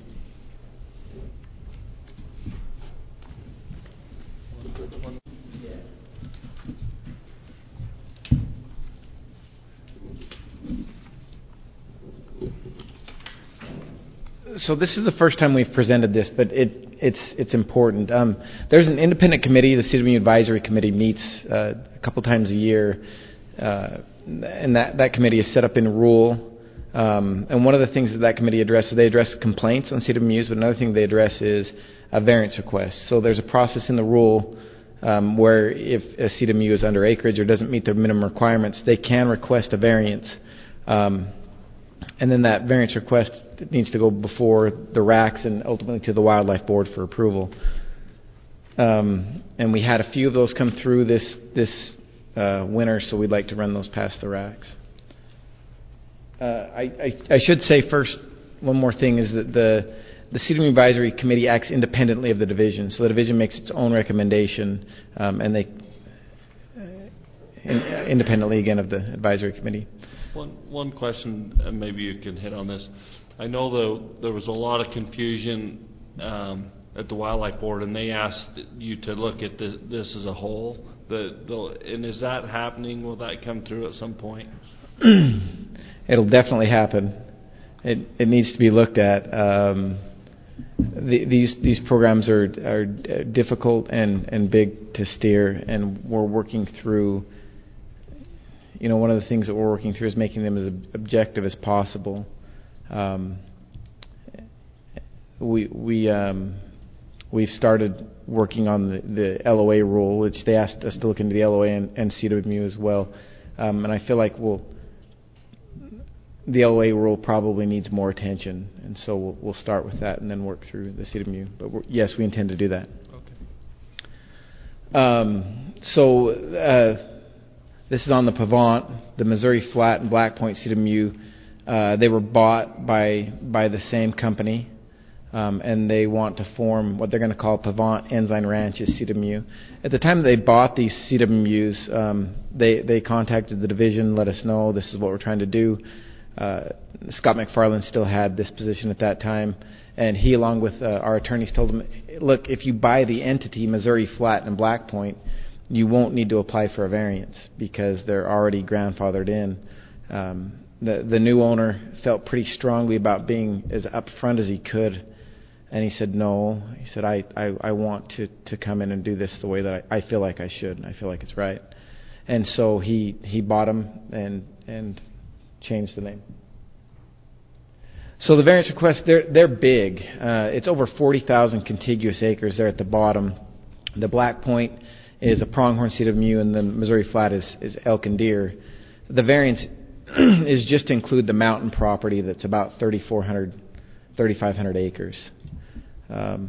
So this is the first time we've presented this, but it, it's it's important. Um, there's an independent committee. The C W M U Advisory Committee meets uh, a couple times a year, uh, and that, that committee is set up in rule. Um, and one of the things that that committee addresses, they address complaints on C W M Us, but another thing they address is a variance request. So there's a process in the rule um, where if a C W M U is under acreage or doesn't meet their minimum requirements, they can request a variance. Um, and then that variance request needs to go before the R A Cs and ultimately to the Wildlife Board for approval. Um, and we had a few of those come through this this uh, winter, so we'd like to run those past the R A Cs. Uh, I, I, I should say first, one more thing is that the the C W M U Advisory Committee acts independently of the division, so the division makes its own recommendation, um, and they uh, in, uh, independently again of the Advisory Committee. One one question, and maybe you can hit on this. I know the, there was a lot of confusion um, at the Wildlife Board, and they asked you to look at this, this as a whole. The, the, and is that happening? Will that come through at some point? It'll definitely happen. It it needs to be looked at. Um, the, these these programs are are difficult and, and big to steer, and we're working through. You know, one of the things that we're working through is making them as objective as possible. Um, we we um, we've started working on the, the L O A rule, which they asked us to look into the L O A and, and C W M U as well. Um, and I feel like we'll the L O A rule probably needs more attention, and so we'll, we'll start with that and then work through the C W M U. But we're, yes, we intend to do that. Okay. Um, so uh, this is on the Pavant, the Missouri Flat and Black Point C W M U. Uh, they were bought by by the same company, um, and they want to form what they're going to call Pavant Ensign Ranches C W M U. At the time they bought these C W M Us, um, they they contacted the division, let us know this is what we're trying to do. Uh, Scott McFarland still had this position at that time, and he, along with uh, our attorneys, told him, look, if you buy the entity Missouri Flat and Black Point, you won't need to apply for a variance because they're already grandfathered in. Um, the the new owner felt pretty strongly about being as upfront as he could, and he said no. He said I, I, I want to, to come in and do this the way that I, I feel like I should, and I feel like it's right. And so he he bought them and and changed the name. So the variance requests, they're they're big. Uh, it's over forty thousand contiguous acres there at the bottom. The Black Point is a pronghorn C W M U, and the Missouri Flat is, is elk and deer. The variance is just to include the mountain property that's about thirty-four hundred, thirty-five hundred acres. Um,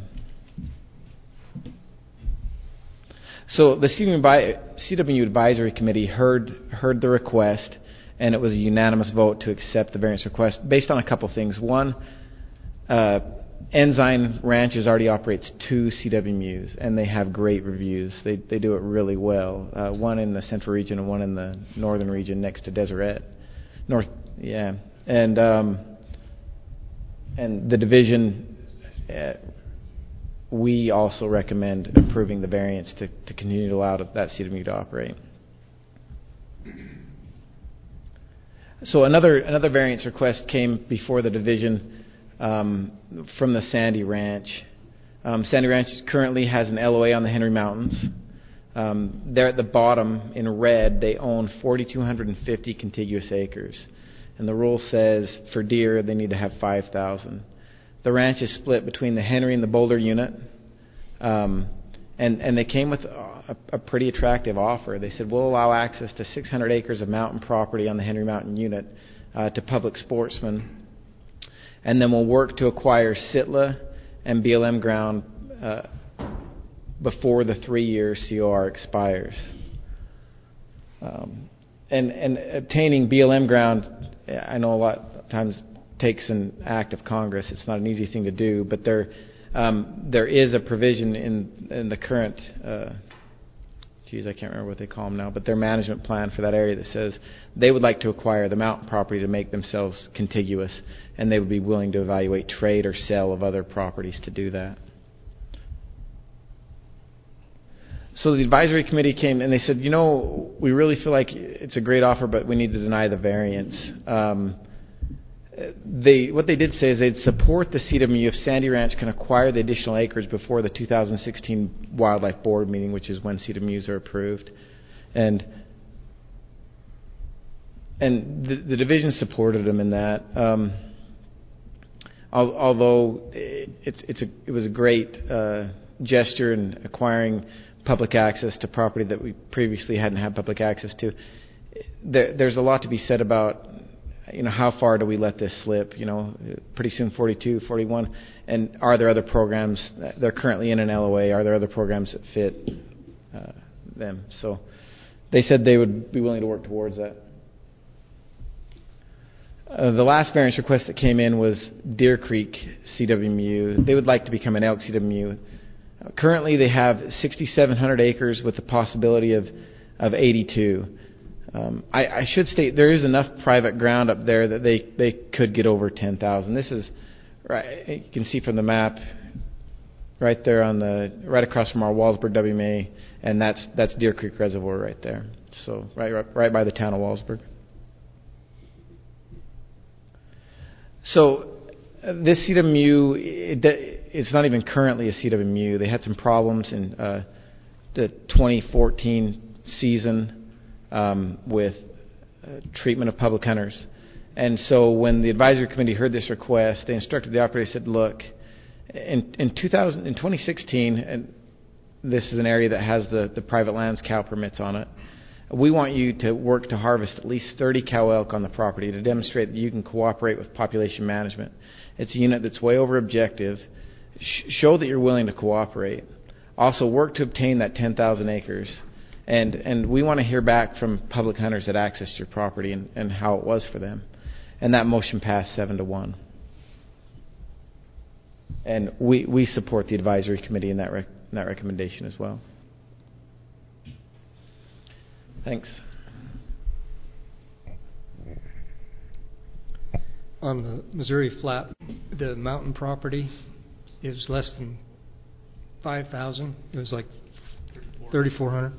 so the C W M U Advisory Committee heard heard the request, and it was a unanimous vote to accept the variance request based on a couple things. One, uh, Ensign Ranches already operates two C W M Us, and they have great reviews. They they do it really well. Uh, one in the central region and one in the northern region next to Deseret. North, yeah, and um, and the division. Uh, we also recommend approving the variance to, to continue to allow that C W M U to operate. So another another variance request came before the division um, from the Sandy Ranch. Um, Sandy Ranch currently has an L O A on the Henry Mountains. Um, there at the bottom in red, they own four thousand two hundred fifty contiguous acres. And the rule says for deer, they need to have five thousand. The ranch is split between the Henry and the Boulder unit. Um, and, and they came with a, a pretty attractive offer. They said, we'll allow access to six hundred acres of mountain property on the Henry Mountain unit uh, to public sportsmen. And then we'll work to acquire S I T L A and B L M ground uh, before the three-year C O R expires. Um, and, and obtaining B L M ground, I know a lot of times takes an act of Congress. It's not an easy thing to do, but there um, there is a provision in in the current, uh, geez, I can't remember what they call them now, but their management plan for that area that says they would like to acquire the mountain property to make themselves contiguous, and they would be willing to evaluate trade or sale of other properties to do that. So the advisory committee came and they said, you know, we really feel like it's a great offer, but we need to deny the variance. Um, they what they did say is they'd support the C W U if Sandy Ranch can acquire the additional acres before the two thousand sixteen Wildlife Board meeting, which is when C W Us are approved. And and the, the division supported them in that. Um, al- although it's it's a it was a great uh, gesture in acquiring public access to property that we previously hadn't had public access to. There, there's a lot to be said about, you know, how far do we let this slip? You know, pretty soon forty-two, forty-one, and are there other programs? They're currently in an L O A. Are there other programs that fit uh, them? So they said they would be willing to work towards that. Uh, the last variance request that came in was Deer Creek C W M U. They would like to become an elk C W M U. Uh, currently, they have sixty-seven hundred acres with the possibility of of eighty-two. Um, I, I should state there is enough private ground up there that they, they could get over ten thousand. This is right. You can see from the map, right there on the right across from our Walsburg W M A, and that's that's Deer Creek Reservoir right there. So right right, right by the town of Walsburg. So uh, this C W M U, it, it's not even currently a C W M U. They had some problems in uh, the twenty fourteen season. Um, with uh, treatment of public hunters. And so when the advisory committee heard this request, they instructed the operator, said, look, in, in, two thousand, in twenty sixteen, and this is an area that has the, the private lands cow permits on it, we want you to work to harvest at least thirty cow elk on the property to demonstrate that you can cooperate with population management. It's a unit that's way over objective. Sh- show that you're willing to cooperate. Also work to obtain that ten thousand acres. And and we want to hear back from public hunters that accessed your property and, and how it was for them. And that motion passed seven to one. And we, we support the advisory committee in that rec- in that recommendation as well. Thanks. On the Missouri Flat, the mountain property is less than five thousand. It was like thirty-four hundred.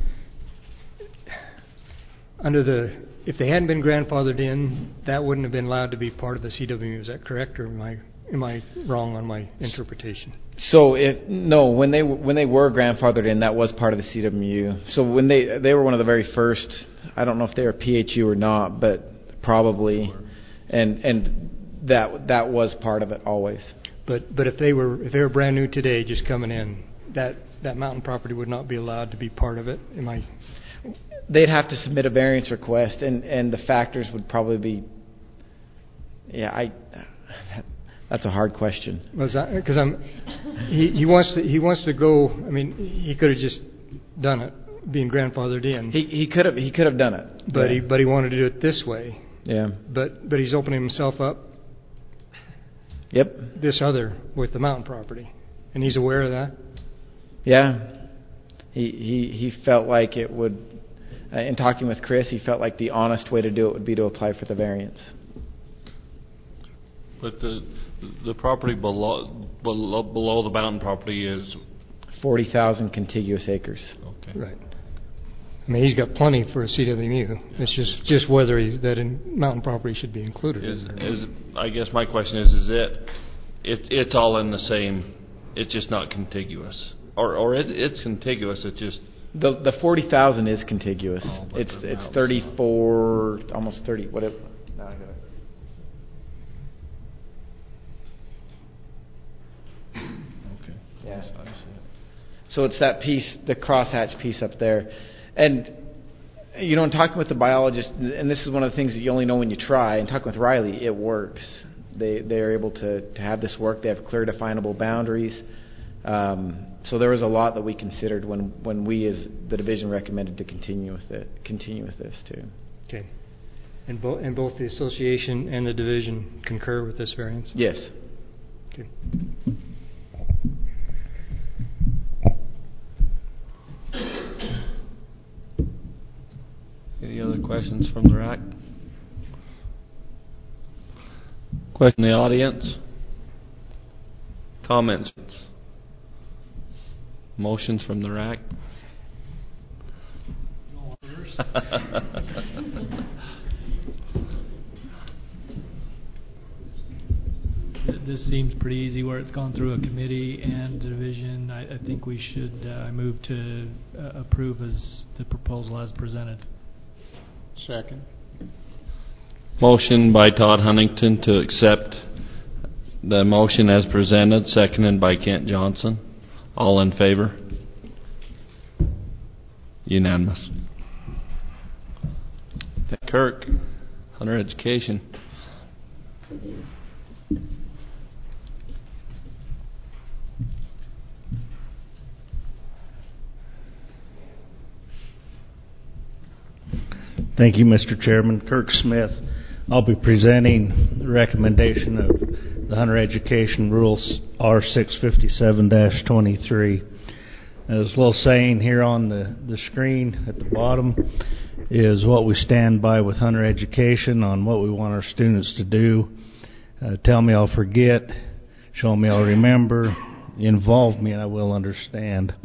Under the, if they hadn't been grandfathered in, that wouldn't have been allowed to be part of the C W M U. Is that correct, or am I am I wrong on my interpretation? So if no, when they when they were grandfathered in, that was part of the C W M U. So when they they were one of the very first, I don't know if they were P H U or not, but probably, and and that that was part of it always. But but if they were if they were brand new today, just coming in, that that mountain property would not be allowed to be part of it. Am I? They'd have to submit a variance request, and, and the factors would probably be. Yeah, I. That's a hard question. Because I'm, he, he wants to he wants to go. I mean, he could have just done it, being grandfathered in. He he could have he could have done it, but yeah. he but he wanted to do it this way. Yeah. But but he's opening himself up. Yep. This other with the mountain property, and he's aware of that. Yeah. He he he felt like it would. Uh, in talking with Chris, he felt like the honest way to do it would be to apply for the variance. But the the property below below, below the mountain property is forty thousand contiguous acres. Okay. Right. I mean, he's got plenty for a C W M U. It's just just whether he's, that in mountain property should be included. Is is I guess my question is is it it it's all in the same. It's just not contiguous, or or it, it's contiguous. It's just. The the forty thousand is contiguous. Oh, it's it's thirty four, almost thirty. Whatever. No, I got it. Okay. Yeah. So it's that piece, the crosshatch piece up there, and you know, in talking with the biologist, and this is one of the things that you only know when you try. And talking with Riley, it works. They they are able to to have this work. They have clear, definable boundaries. Um, so there was a lot that we considered when, when we, as the division, recommended to continue with it, continue with this too. Okay. And, bo- and both the association and the division concur with this variance? Yes. Okay. Any other questions from the R A C? Question in the audience? Comments? Motions from the R A C? This seems pretty easy where it's gone through a committee and division. I, I think we should uh, move to uh, approve as the proposal as presented. Second. Motion by Todd Huntington to accept the motion as presented, seconded by Kent Johnson. All in favor? Unanimous. Kirk, Hunter Education. Thank you, Mister Chairman. Kirk Smith. I'll be presenting the recommendation of the Hunter Education Rules R six fifty-seven dash twenty-three. There's a little saying here on the, the screen at the bottom is what we stand by with Hunter Education on what we want our students to do. Uh, tell me I'll forget, show me I'll remember, involve me and I will understand.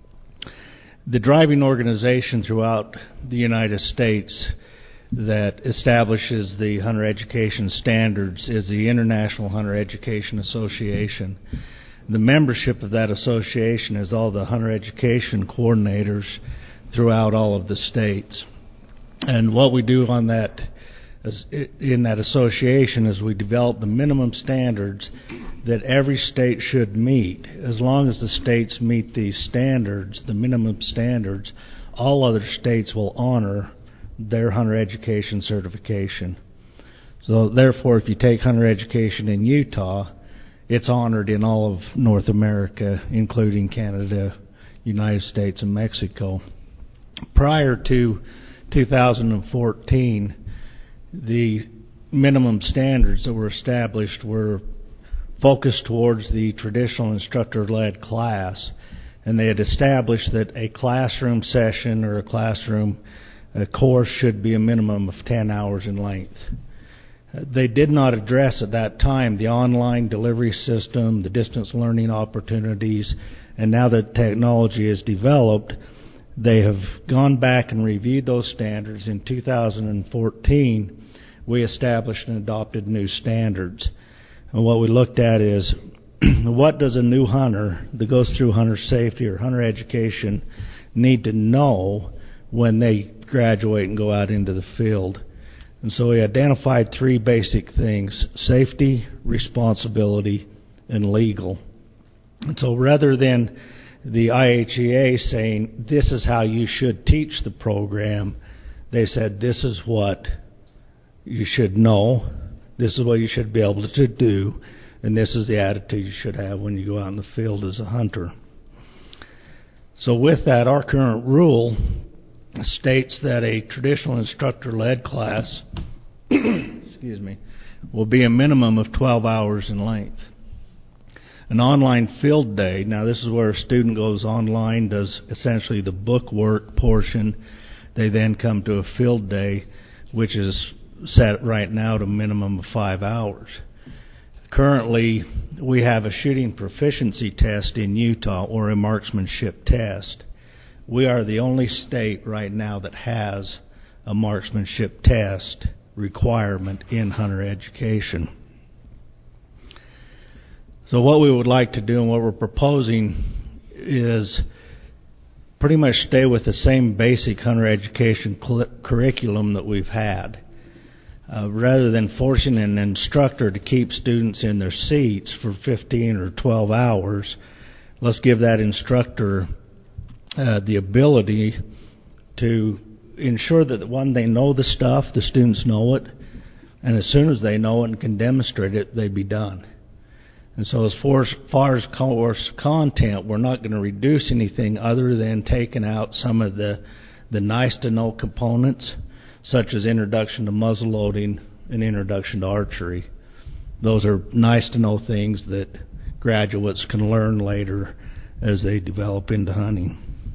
The driving organization throughout the United States that establishes the Hunter Education standards is the International Hunter Education Association. The membership of that association is all the Hunter Education coordinators throughout all of the states. And what we do on that in that association is we develop the minimum standards that every state should meet. As long as the states meet these standards, the minimum standards, all other states will honor their Hunter Education certification. So therefore, if you take Hunter Education in Utah, it's honored in all of North America, including Canada, United States, and Mexico. Prior to two thousand fourteen, the minimum standards that were established were focused towards the traditional instructor-led class, and they had established that a classroom session or a classroom a course should be a minimum of ten hours in length. They did not address at that time the online delivery system, the distance learning opportunities, and now that technology is developed, they have gone back and reviewed those standards. In two thousand fourteen, we established and adopted new standards. And what we looked at is, what does a new hunter that goes through hunter safety or hunter education need to know when they graduate and go out into the field? And so we identified three basic things: safety, responsibility, and legal. And so rather than the I H E A saying, this is how you should teach the program, they said, this is what you should know, this is what you should be able to do, and this is the attitude you should have when you go out in the field as a hunter. So with that, our current rule states that a traditional instructor-led class excuse me, will be a minimum of twelve hours in length. An online field day, now this is where a student goes online, does essentially the book work portion. They then come to a field day, which is set right now to a minimum of five hours. Currently, we have a shooting proficiency test in Utah, or a marksmanship test. We are the only state right now that has a marksmanship test requirement in hunter education. So what we would like to do and what we're proposing is pretty much stay with the same basic hunter education cl- curriculum that we've had. Uh, rather than forcing an instructor to keep students in their seats for fifteen or twelve hours, let's give that instructor uh, the ability to ensure that, one, they know the stuff, the students know it, and as soon as they know it and can demonstrate it, they be done. And so as far as, far as course content, we're not going to reduce anything other than taking out some of the, the nice-to-know components, such as introduction to muzzle loading and introduction to archery. Those are nice-to-know things that graduates can learn later as they develop into hunting.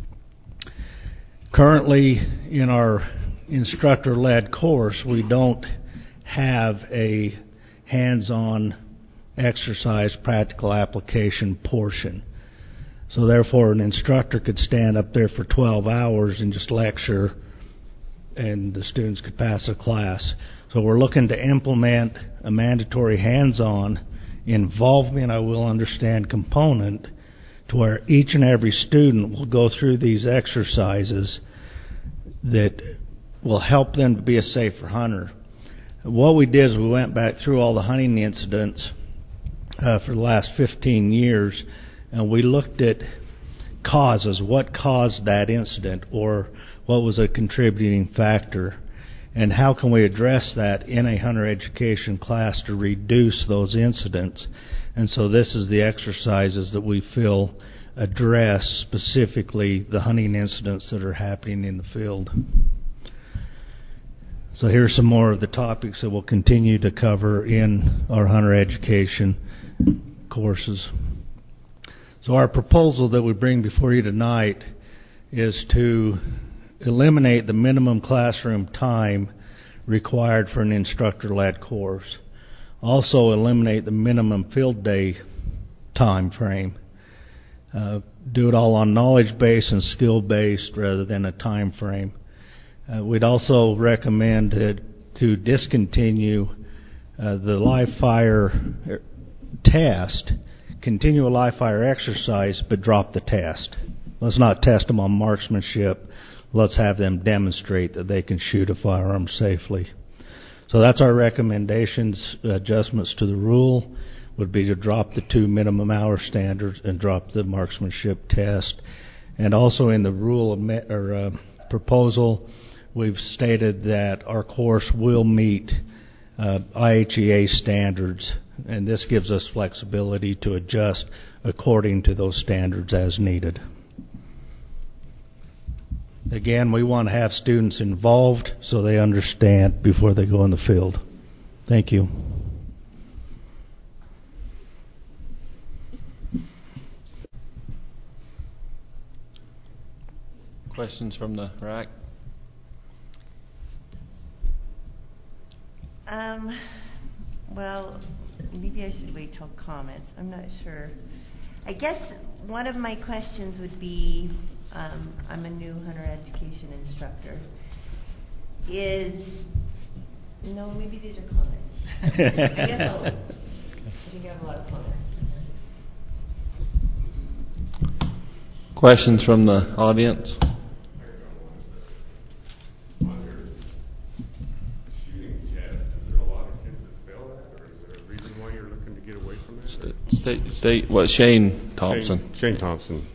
Currently, in our instructor-led course, we don't have a hands-on exercise practical application portion. So therefore, an instructor could stand up there for twelve hours and just lecture, and the students could pass a class. So we're looking to implement a mandatory hands-on involvement, I will understand, component to where each and every student will go through these exercises that will help them to be a safer hunter. What we did is we went back through all the hunting incidents uh, for the last fifteen years, and we looked at causes, what caused that incident, or what was a contributing factor, and how can we address that in a hunter education class to reduce those incidents. And so this is the exercises that we feel address specifically the hunting incidents that are happening in the field. So here's some more of the topics that we'll continue to cover in our hunter education courses. So our proposal that we bring before you tonight is to eliminate the minimum classroom time required for an instructor-led course. Also eliminate the minimum field day time frame. Uh, do it all on knowledge-based and skill-based rather than a time frame. Uh, we'd also recommend that to discontinue uh, the live fire test, continue a live fire exercise, but drop the test. Let's not test them on marksmanship. Let's have them demonstrate that they can shoot a firearm safely. So that's our recommendations. Adjustments to the rule would be to drop the two minimum hour standards and drop the marksmanship test. And also in the rule or uh, proposal, we've stated that our course will meet uh, I H E A standards, and this gives us flexibility to adjust according to those standards as needed. Again, we want to have students involved so they understand before they go in the field. Thank you. Questions from the rack? Um, well, maybe I should wait till comments. I'm not sure. I guess one of my questions would be, um, I'm a new hunter education instructor, is, no, maybe these are comments. I guess I'll, I think I have a lot of comments. Questions from the audience? State, state, what, Shane Thompson. Shane, Shane Thompson.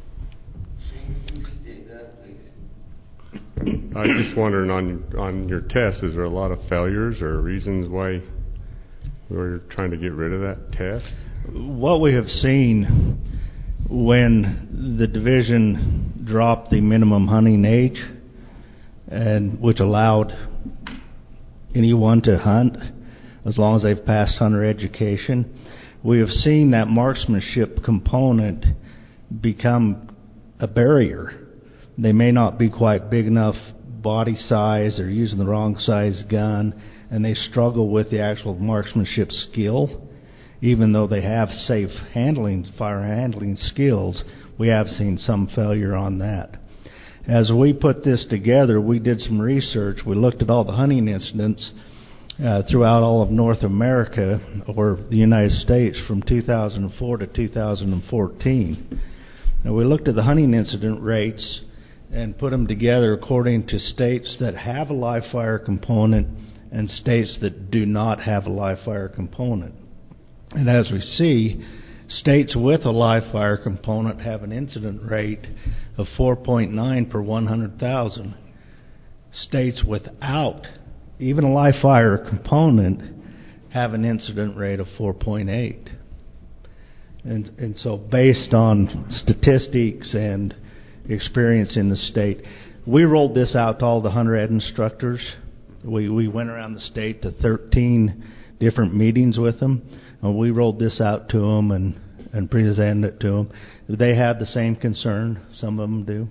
I was just wondering on on your test, is there a lot of failures or reasons why we're trying to get rid of that test? What we have seen when the division dropped the minimum hunting age, and which allowed anyone to hunt as long as they've passed hunter education, we have seen that marksmanship component become a barrier. They may not be quite big enough body size, they're using the wrong size gun, and they struggle with the actual marksmanship skill. Even though they have safe handling, fire handling skills, we have seen some failure on that. As we put this together, we did some research. We looked at all the hunting incidents Uh, throughout all of North America or the United States from two thousand four to two thousand fourteen. Now we looked at the hunting incident rates and put them together according to states that have a live fire component and states that do not have a live fire component. And as we see, states with a live fire component have an incident rate of four point nine per one hundred thousand. States without even a live fire component have an incident rate of four point eight. And, and so based on statistics and experience in the state, we rolled this out to all the Hunter Ed instructors. We, we went around the state to thirteen different meetings with them, and we rolled this out to them and, and presented it to them. They have the same concern. Some of them do.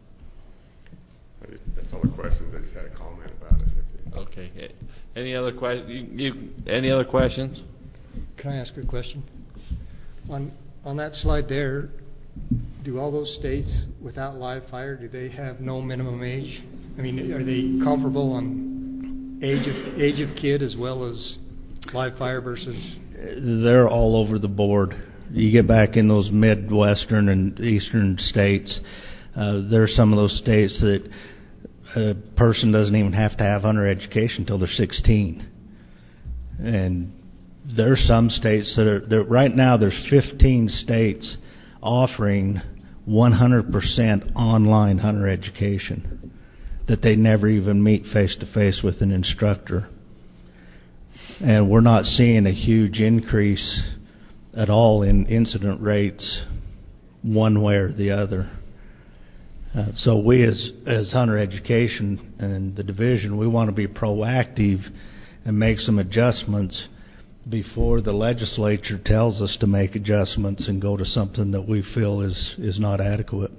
That's all the questions. I just had a comment about it. Okay. Any other que- you, you, any other questions? Can I ask a question? On on that slide there, do all those states without live fire, do they have no minimum age? I mean, are they comparable on age of age of kid as well as live fire versus? They're all over the board. You get back in those Midwestern and Eastern states, uh, there are some of those states that a person doesn't even have to have hunter education until they're sixteen. And there are some states that are, there, right now there's fifteen states offering one hundred percent online hunter education that they never even meet face-to-face with an instructor. And we're not seeing a huge increase at all in incident rates one way or the other. Uh, so we as, as hunter education and the division, we want to be proactive and make some adjustments before the legislature tells us to make adjustments and go to something that we feel is, is not adequate.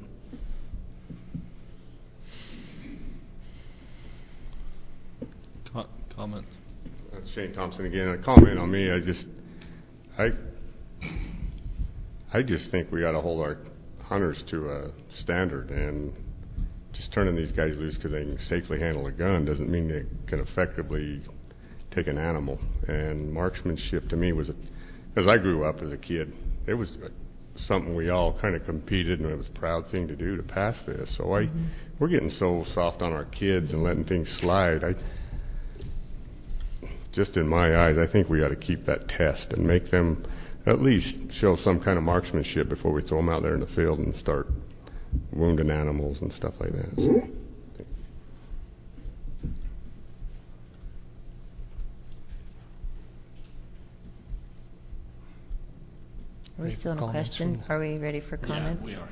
Comment. That's Shane Thompson again. A comment on me. I just, I, I just think we got to hold our hunters to a standard, and just turning these guys loose because they can safely handle a gun doesn't mean they can effectively take an animal. And marksmanship to me was, a, as I grew up as a kid, it was something we all kind of competed, and it was a proud thing to do to pass this. So I, mm-hmm. we're getting so soft on our kids and letting things slide. I, just in my eyes, I think we ought to keep that test and make them at least show some kind of marksmanship before we throw them out there in the field and start wounding animals and stuff like that. So. Are we still in question? Are we ready for comments? Yeah, we are.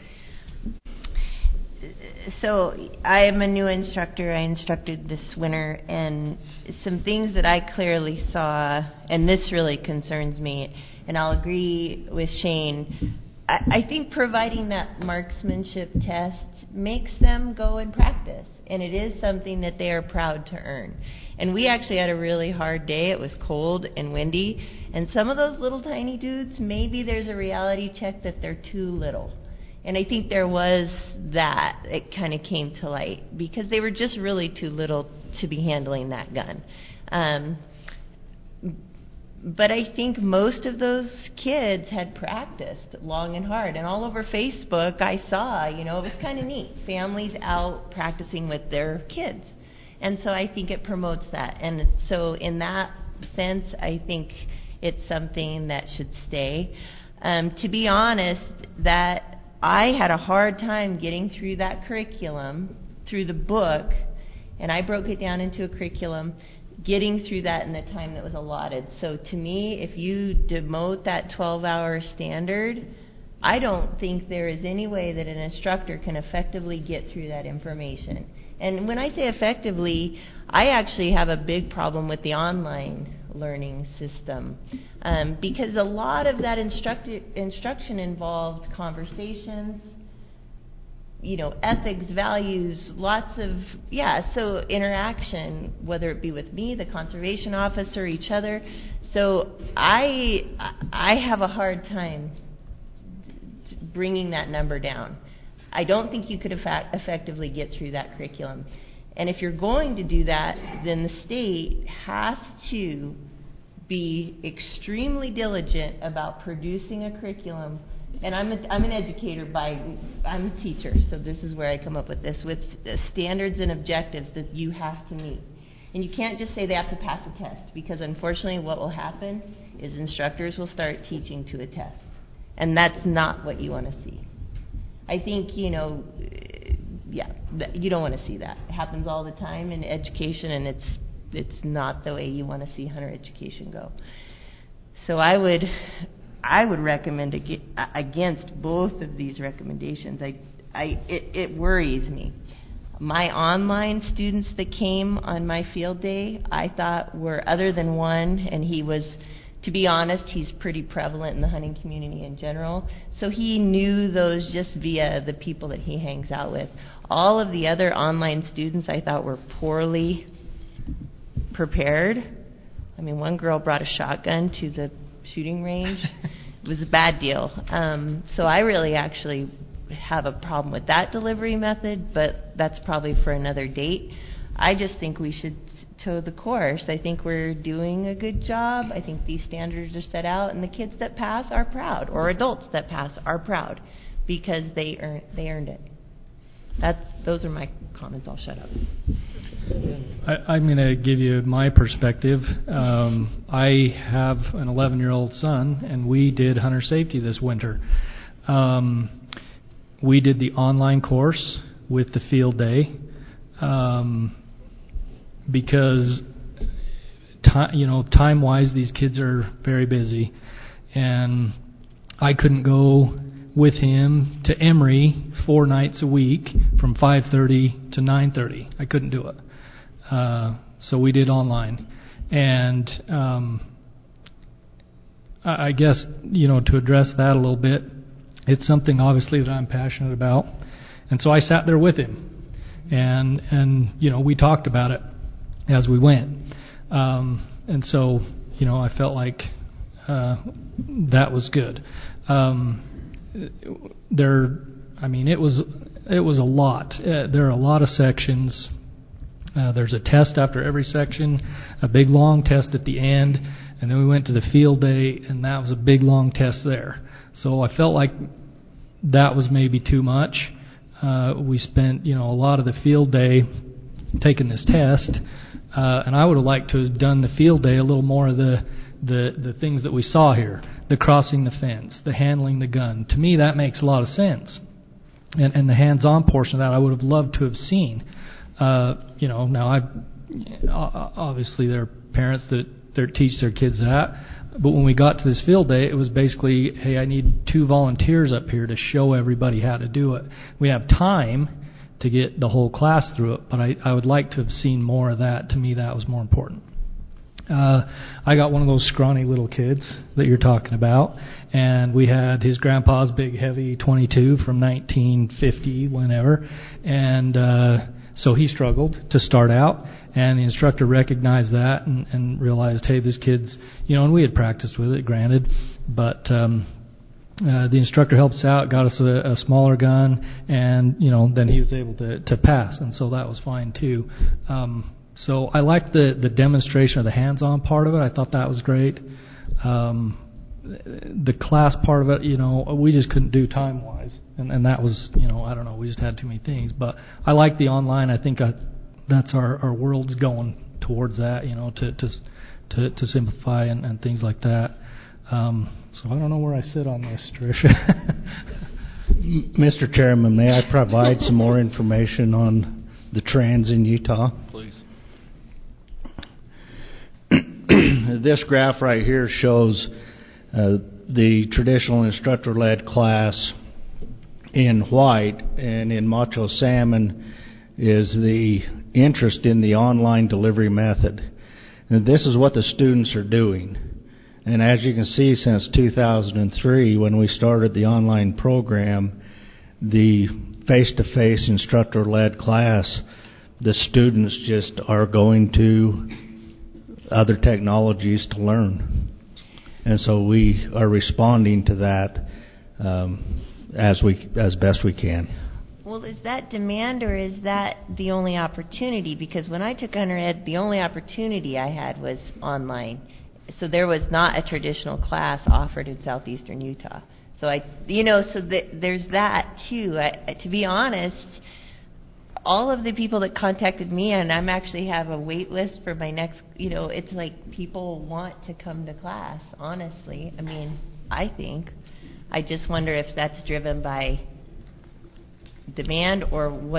So I am a new instructor. I instructed this winter, and some things that I clearly saw, and this really concerns me, and I'll agree with Shane. I, I think providing that marksmanship test makes them go and practice, and it is something that they are proud to earn. And we actually had a really hard day. It was cold and windy, and some of those little tiny dudes, maybe there's a reality check that they're too little. And I think there was that. It kind of came to light because they were just really too little to be handling that gun. Um, but I think most of those kids had practiced long and hard. And all over Facebook, I saw, you know, it was kind of neat. Families out practicing with their kids. And so I think it promotes that. And so in that sense, I think it's something that should stay. Um, to be honest, that I had a hard time getting through that curriculum, through the book, and I broke it down into a curriculum, getting through that in the time that was allotted. So to me, if you demote that twelve-hour standard, I don't think there is any way that an instructor can effectively get through that information. And when I say effectively, I actually have a big problem with the online learning system um, because a lot of that instruct- instruction involved conversations, you know, ethics, values, lots of, yeah, so interaction, whether it be with me, the conservation officer, each other. So I I have a hard time bringing that number down. I don't think you could effa- effectively get through that curriculum. And if you're going to do that, then the state has to be extremely diligent about producing a curriculum. And I'm a, I'm an educator by, I'm a teacher, so this is where I come up with this, with standards and objectives that you have to meet. And you can't just say they have to pass a test, because unfortunately what will happen is instructors will start teaching to a test. And that's not what you want to see. I think, you know, yeah, you don't want to see that. It happens all the time in education, and it's it's not the way you want to see hunter education go. So I would, I would recommend ag- against both of these recommendations. I, I, it, it worries me. My online students that came on my field day, I thought were, other than one, and he was, to be honest, he's pretty prevalent in the hunting community in general. So he knew those just via the people that he hangs out with. All of the other online students I thought were poorly prepared. I mean, one girl brought a shotgun to the shooting range. It was a bad deal. Um, so I really actually have a problem with that delivery method, but that's probably for another date. I just think we should toe the course. I think we're doing a good job. I think these standards are set out, and the kids that pass are proud, or adults that pass are proud, because they earn, they earned it. That's, those are my comments. I'll shut up. I, I'm going to give you my perspective. Um, I have an eleven-year-old son, and we did hunter safety this winter. Um, we did the online course with the field day um, because, time, you know, time-wise, these kids are very busy, and I couldn't go with him to Emory four nights a week from five thirty to nine thirty. I couldn't do it. Uh, so we did online. And um, I, I guess, you know, to address that a little bit, it's something obviously that I'm passionate about. And so I sat there with him. And, and you know, we talked about it as we went. Um, and so, you know, I felt like uh, that was good. Um, there, I mean, it was it was a lot. Uh, there are a lot of sections. Uh, there's a test after every section, a big long test at the end, and then we went to the field day, and that was a big long test there. So I felt like that was maybe too much. Uh, we spent, you know, a lot of the field day taking this test, uh, and I would have liked to have done the field day a little more of the the the things that we saw here, the crossing the fence, the handling the gun. To me, that makes a lot of sense. And, and the hands-on portion of that I would have loved to have seen. Uh, you know, now I obviously there are parents that they teach their kids that, but when we got to this field day, it was basically, hey, I need two volunteers up here to show everybody how to do it. We have time to get the whole class through it, but I, I would like to have seen more of that. To me, that was more important. Uh, I got one of those scrawny little kids that you're talking about, and we had his grandpa's big, heavy twenty-two from nineteen fifty, whenever, and uh, so he struggled to start out, and the instructor recognized that and, and realized, hey, this kid's, you know, and we had practiced with it, granted, but um, uh, the instructor helped us out, got us a, a smaller gun, and, you know, then he was able to, to pass, and so that was fine, too. Um, So I liked the, the demonstration of the hands-on part of it. I thought that was great. Um, the class part of it, you know, we just couldn't do time-wise. And, and that was, you know, I don't know, we just had too many things. But I like the online. I think I, that's our, our world's going towards that, you know, to to to, to simplify and, and things like that. Um, so I don't know where I sit on this, Tricia. Mister Chairman, may I provide some more information on the trends in Utah? Please. This graph right here shows uh, the traditional instructor-led class in white, and in macho salmon is the interest in the online delivery method. And this is what the students are doing. And as you can see, since two thousand three, when we started the online program, the face-to-face instructor-led class, the students just are going to other technologies to learn. And so we are responding to that um, as we as best we can. Well, is that demand or is that the only opportunity? Because when I took Hunter Ed, the only opportunity I had was online. So there was not a traditional class offered in southeastern Utah. So I, you know, so th- there's that too. I, to be honest, all of the people that contacted me, and I'm actually have a wait list for my next, you know, it's like people want to come to class, honestly. I mean, I think. I just wonder if that's driven by demand or what's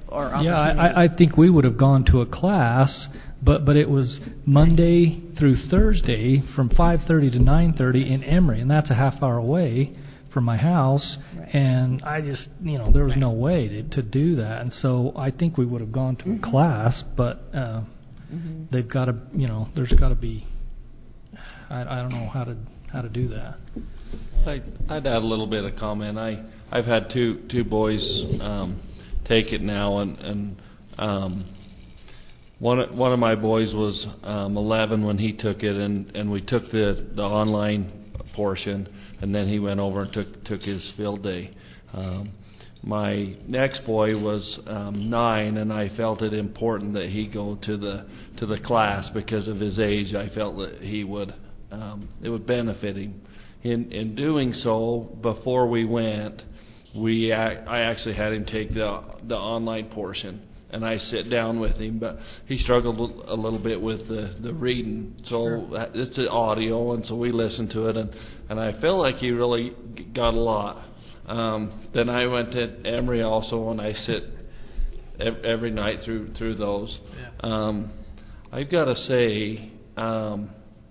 or Yeah, opportunity. I, I think we would have gone to a class, but but it was Monday through Thursday from five thirty to nine thirty in Emory, and that's a half hour away from my house. Right. And I just, you know, there was right. no way to, to do that, and so I think we would have gone to mm-hmm. a class, but uh, mm-hmm. they've got to, you know, there's got to be. I, I don't know how to how to do that. I'd, I'd add a little bit of comment. I I've had two two boys um, take it now, and and um, one one of my boys was um, eleven when he took it, and, and we took the, the online portion, and then he went over and took took his field day. Um, my next boy was um, nine, and I felt it important that he go to the to the class because of his age. I felt that he would um, it would benefit him. In in doing so, before we went, we ac- I actually had him take the the online portion, and I sit down with him, but he struggled a little bit with the, the reading. So sure. It's the audio, and so we listened to it, and, and I feel like he really got a lot. Um, then I went to Emory also, and I sit ev- every night through through those. Yeah. Um, I've got to say, um,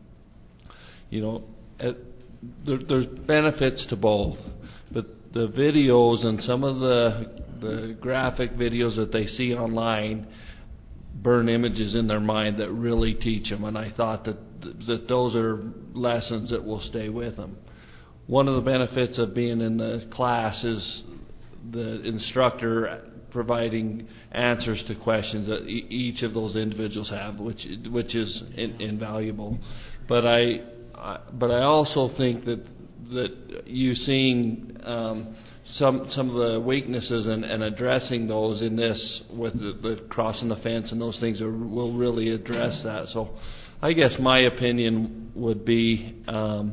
you know. At, There, there's benefits to both, but the videos and some of the the graphic videos that they see online burn images in their mind that really teach them, and I thought that that those are lessons that will stay with them. One of the benefits of being in the class is the instructor providing answers to questions that e- each of those individuals have, which which is in, invaluable. But I. I, but I also think that that you seeing um, some some of the weaknesses and, and addressing those in this with the, the crossing the fence and those things are, will really address that. So I guess my opinion would be um,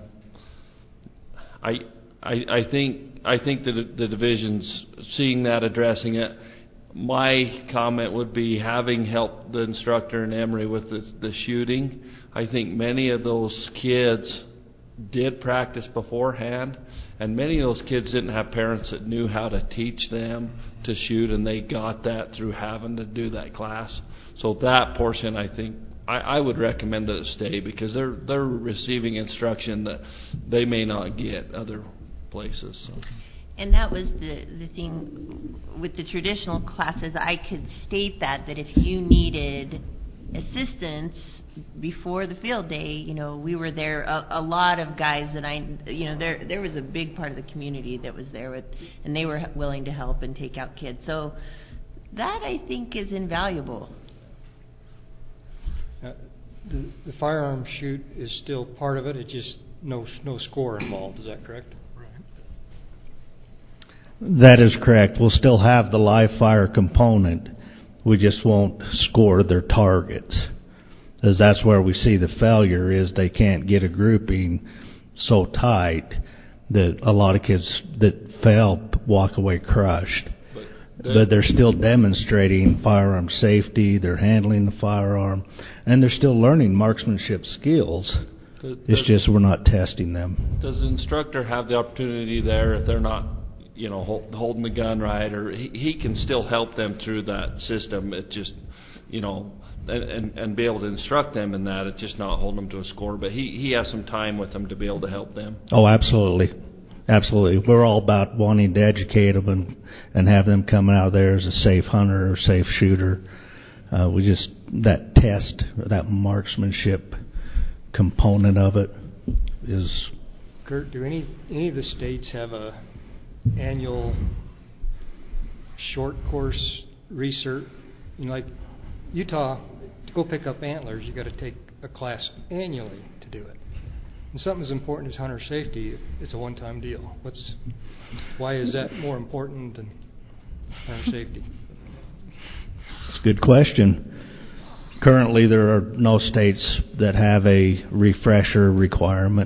I, I I think I think that the divisions seeing that, addressing it. My comment would be having helped the instructor in Emory with the, the shooting. I think many of those kids did practice beforehand, and many of those kids didn't have parents that knew how to teach them to shoot, and they got that through having to do that class. So that portion, I think, I, I would recommend that it stay, because they're they're receiving instruction that they may not get other places. So. And that was the, the thing with the traditional classes. I could state that, that if you needed assistance before the field day, you know, we were there. A, a lot of guys that I, you know, there there was a big part of the community that was there with, and they were willing to help and take out kids. So that, I think, is invaluable. Uh, the, the firearm shoot is still part of it. It's just no no score involved. Is that correct? That is correct. We'll still have the live fire component. We just won't score their targets, as that's where we see the failure is they can't get a grouping so tight that a lot of kids that fail walk away crushed. But, but they're still demonstrating firearm safety, they're handling the firearm, and they're still learning marksmanship skills. Does, it's just we're not testing them. Does the instructor have the opportunity there, if they're not, you know, hold, holding the gun right, or he, he can still help them through that system? It just, you know, and, and, and be able to instruct them in that. It's just not holding them to a score, but he, he has some time with them to be able to help them. Oh, absolutely. Absolutely. We're all about wanting to educate them and, and have them come out of there as a safe hunter or safe shooter. Uh, we just, that test, that marksmanship component of it is... Kurt, do any, any of the states have a annual short course research? You know, like Utah, to go pick up antlers, you got to take a class annually to do it. And something as important as hunter safety, it's a one-time deal. What's why is that more important than hunter safety? That's a good question. Currently, there are no states that have a refresher requirement.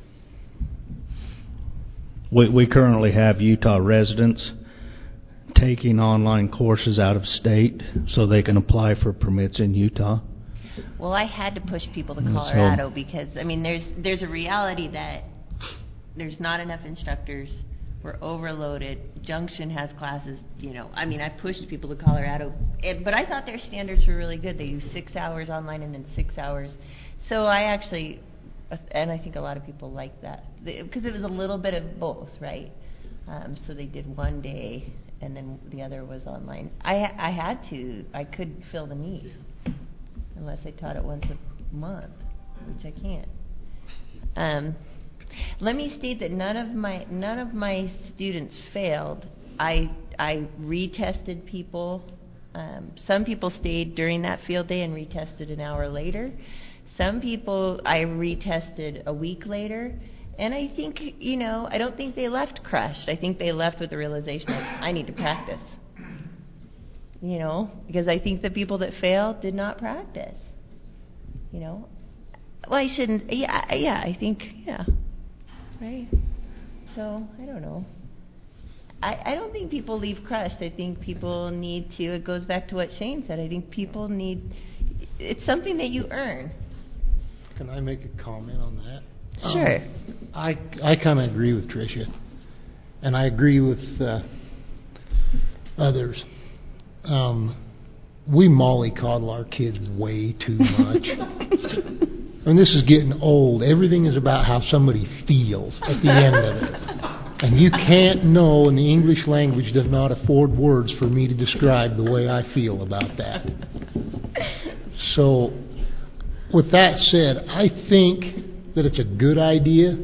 We, we currently have Utah residents taking online courses out of state so they can apply for permits in Utah. Well, I had to push people to Colorado so, because, I mean, there's there's a reality that there's not enough instructors. We're overloaded. Junction has classes, you know. I mean, I pushed people to Colorado, it, but I thought their standards were really good. They do six hours online and then six hours. So I actually, and I think a lot of people like that because it was a little bit of both, right? Um, so they did one day and then the other was online. I I had to. I could fill the need unless I taught it once a month, which I can't. Um, let me state that none of my none of my students failed. I I retested people. Um, some people stayed during that field day and retested an hour later. Some people I retested a week later. And I think, you know, I don't think they left crushed. I think they left with the realization that I need to practice. You know, because I think the people that failed did not practice. You know, well, I shouldn't. Yeah, yeah. I think, yeah, right. So I don't know. I, I don't think people leave crushed. I think people need to. It goes back to what Shane said. I think people need. It's something that you earn. Can I make a comment on that? Sure. Um, I I kind of agree with Tricia, and I agree with uh, others. Um, we mollycoddle our kids way too much. And this is getting old. Everything is about how somebody feels at the end of it. And you can't know, and the English language does not afford words for me to describe the way I feel about that. So, with that said, I think that it's a good idea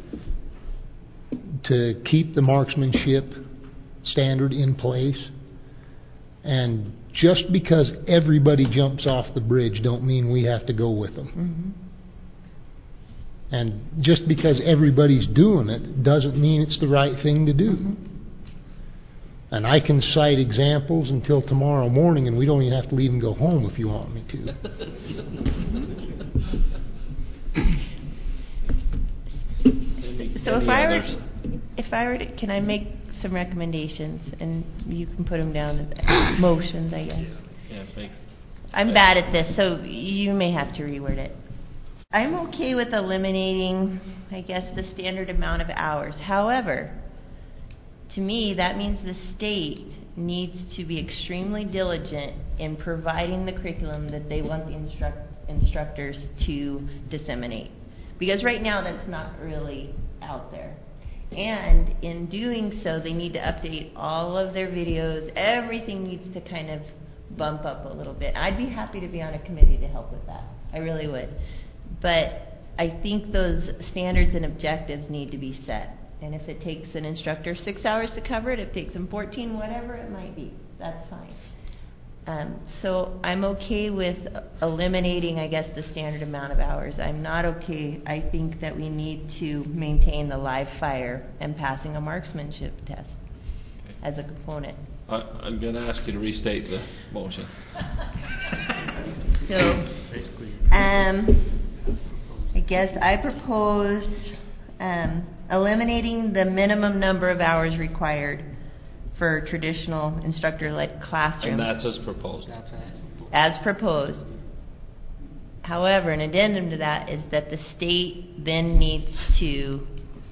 to keep the marksmanship standard in place. And just because everybody jumps off the bridge don't mean we have to go with them. Mm-hmm. And just because everybody's doing it doesn't mean it's the right thing to do. Mm-hmm. And I can cite examples until tomorrow morning, and we don't even have to leave and go home if you want me to. So if I were, if I were to, can I make some recommendations, and you can put them down as motions, I guess. Yeah, thanks. I'm bad at this, so you may have to reword it. I'm okay with eliminating, I guess, the standard amount of hours. However, to me, that means the state needs to be extremely diligent in providing the curriculum that they want the instruct, instructors to disseminate. Because right now, that's not really out there. And in doing so, they need to update all of their videos. Everything needs to kind of bump up a little bit. I'd be happy to be on a committee to help with that. I really would. But I think those standards and objectives need to be set. And if it takes an instructor six hours to cover it, if it takes them fourteen, whatever it might be, that's fine. Um, so I'm okay with eliminating, I guess, the standard amount of hours. I'm not okay. I think that we need to maintain the live fire and passing a marksmanship test as a component. I, I'm going to ask you to restate the motion. So, um, I guess I propose um, eliminating the minimum number of hours required for traditional instructor-led classrooms. And that's as proposed. That's as proposed. However, an addendum to that is that the state then needs to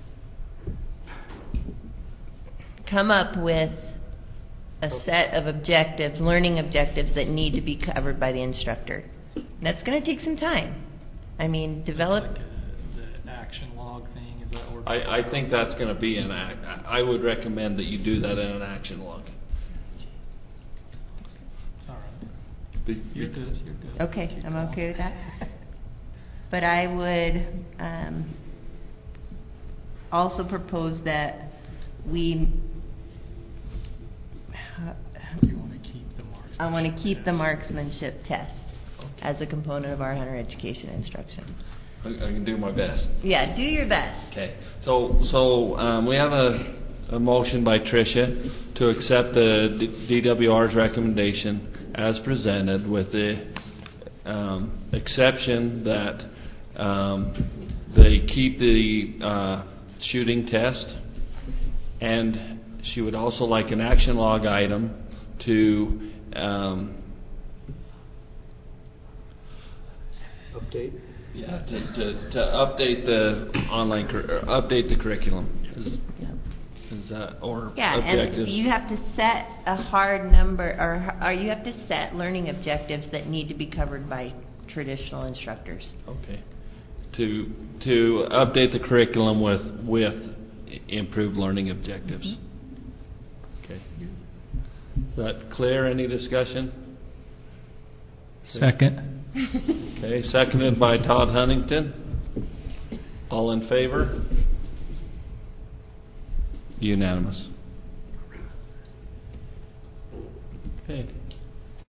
come up with a set of objectives, learning objectives that need to be covered by the instructor. And that's going to take some time. I mean, develop... Like a, the action log thing, is that what I, I think that's going to be an act. I would recommend that you do that in an action log. It's all right. You're good, you're good. Okay, Keep I'm going. okay with that. But I would um, also propose that we... You want to keep the marksmanship I want to keep test. the marksmanship test as a component of our hunter education instruction. I, I can do my best. Yeah, do your best. Okay. So, so um, we have a, a motion by Tricia to accept the D W R's recommendation as presented, with the um, exception that um, they keep the uh, shooting test, and she would also like an action log item to um, update. Yeah, to, to, to update the online cur- or update the curriculum. Is, is Is that, or Yeah, objectives? and you have to set a hard number, or, or you have to set learning objectives that need to be covered by traditional instructors. Okay. To to update the curriculum with with improved learning objectives. Mm-hmm. Okay. Is that clear? Any discussion? Second. Okay, seconded by Todd Huntington. All in favor? Unanimous. Okay.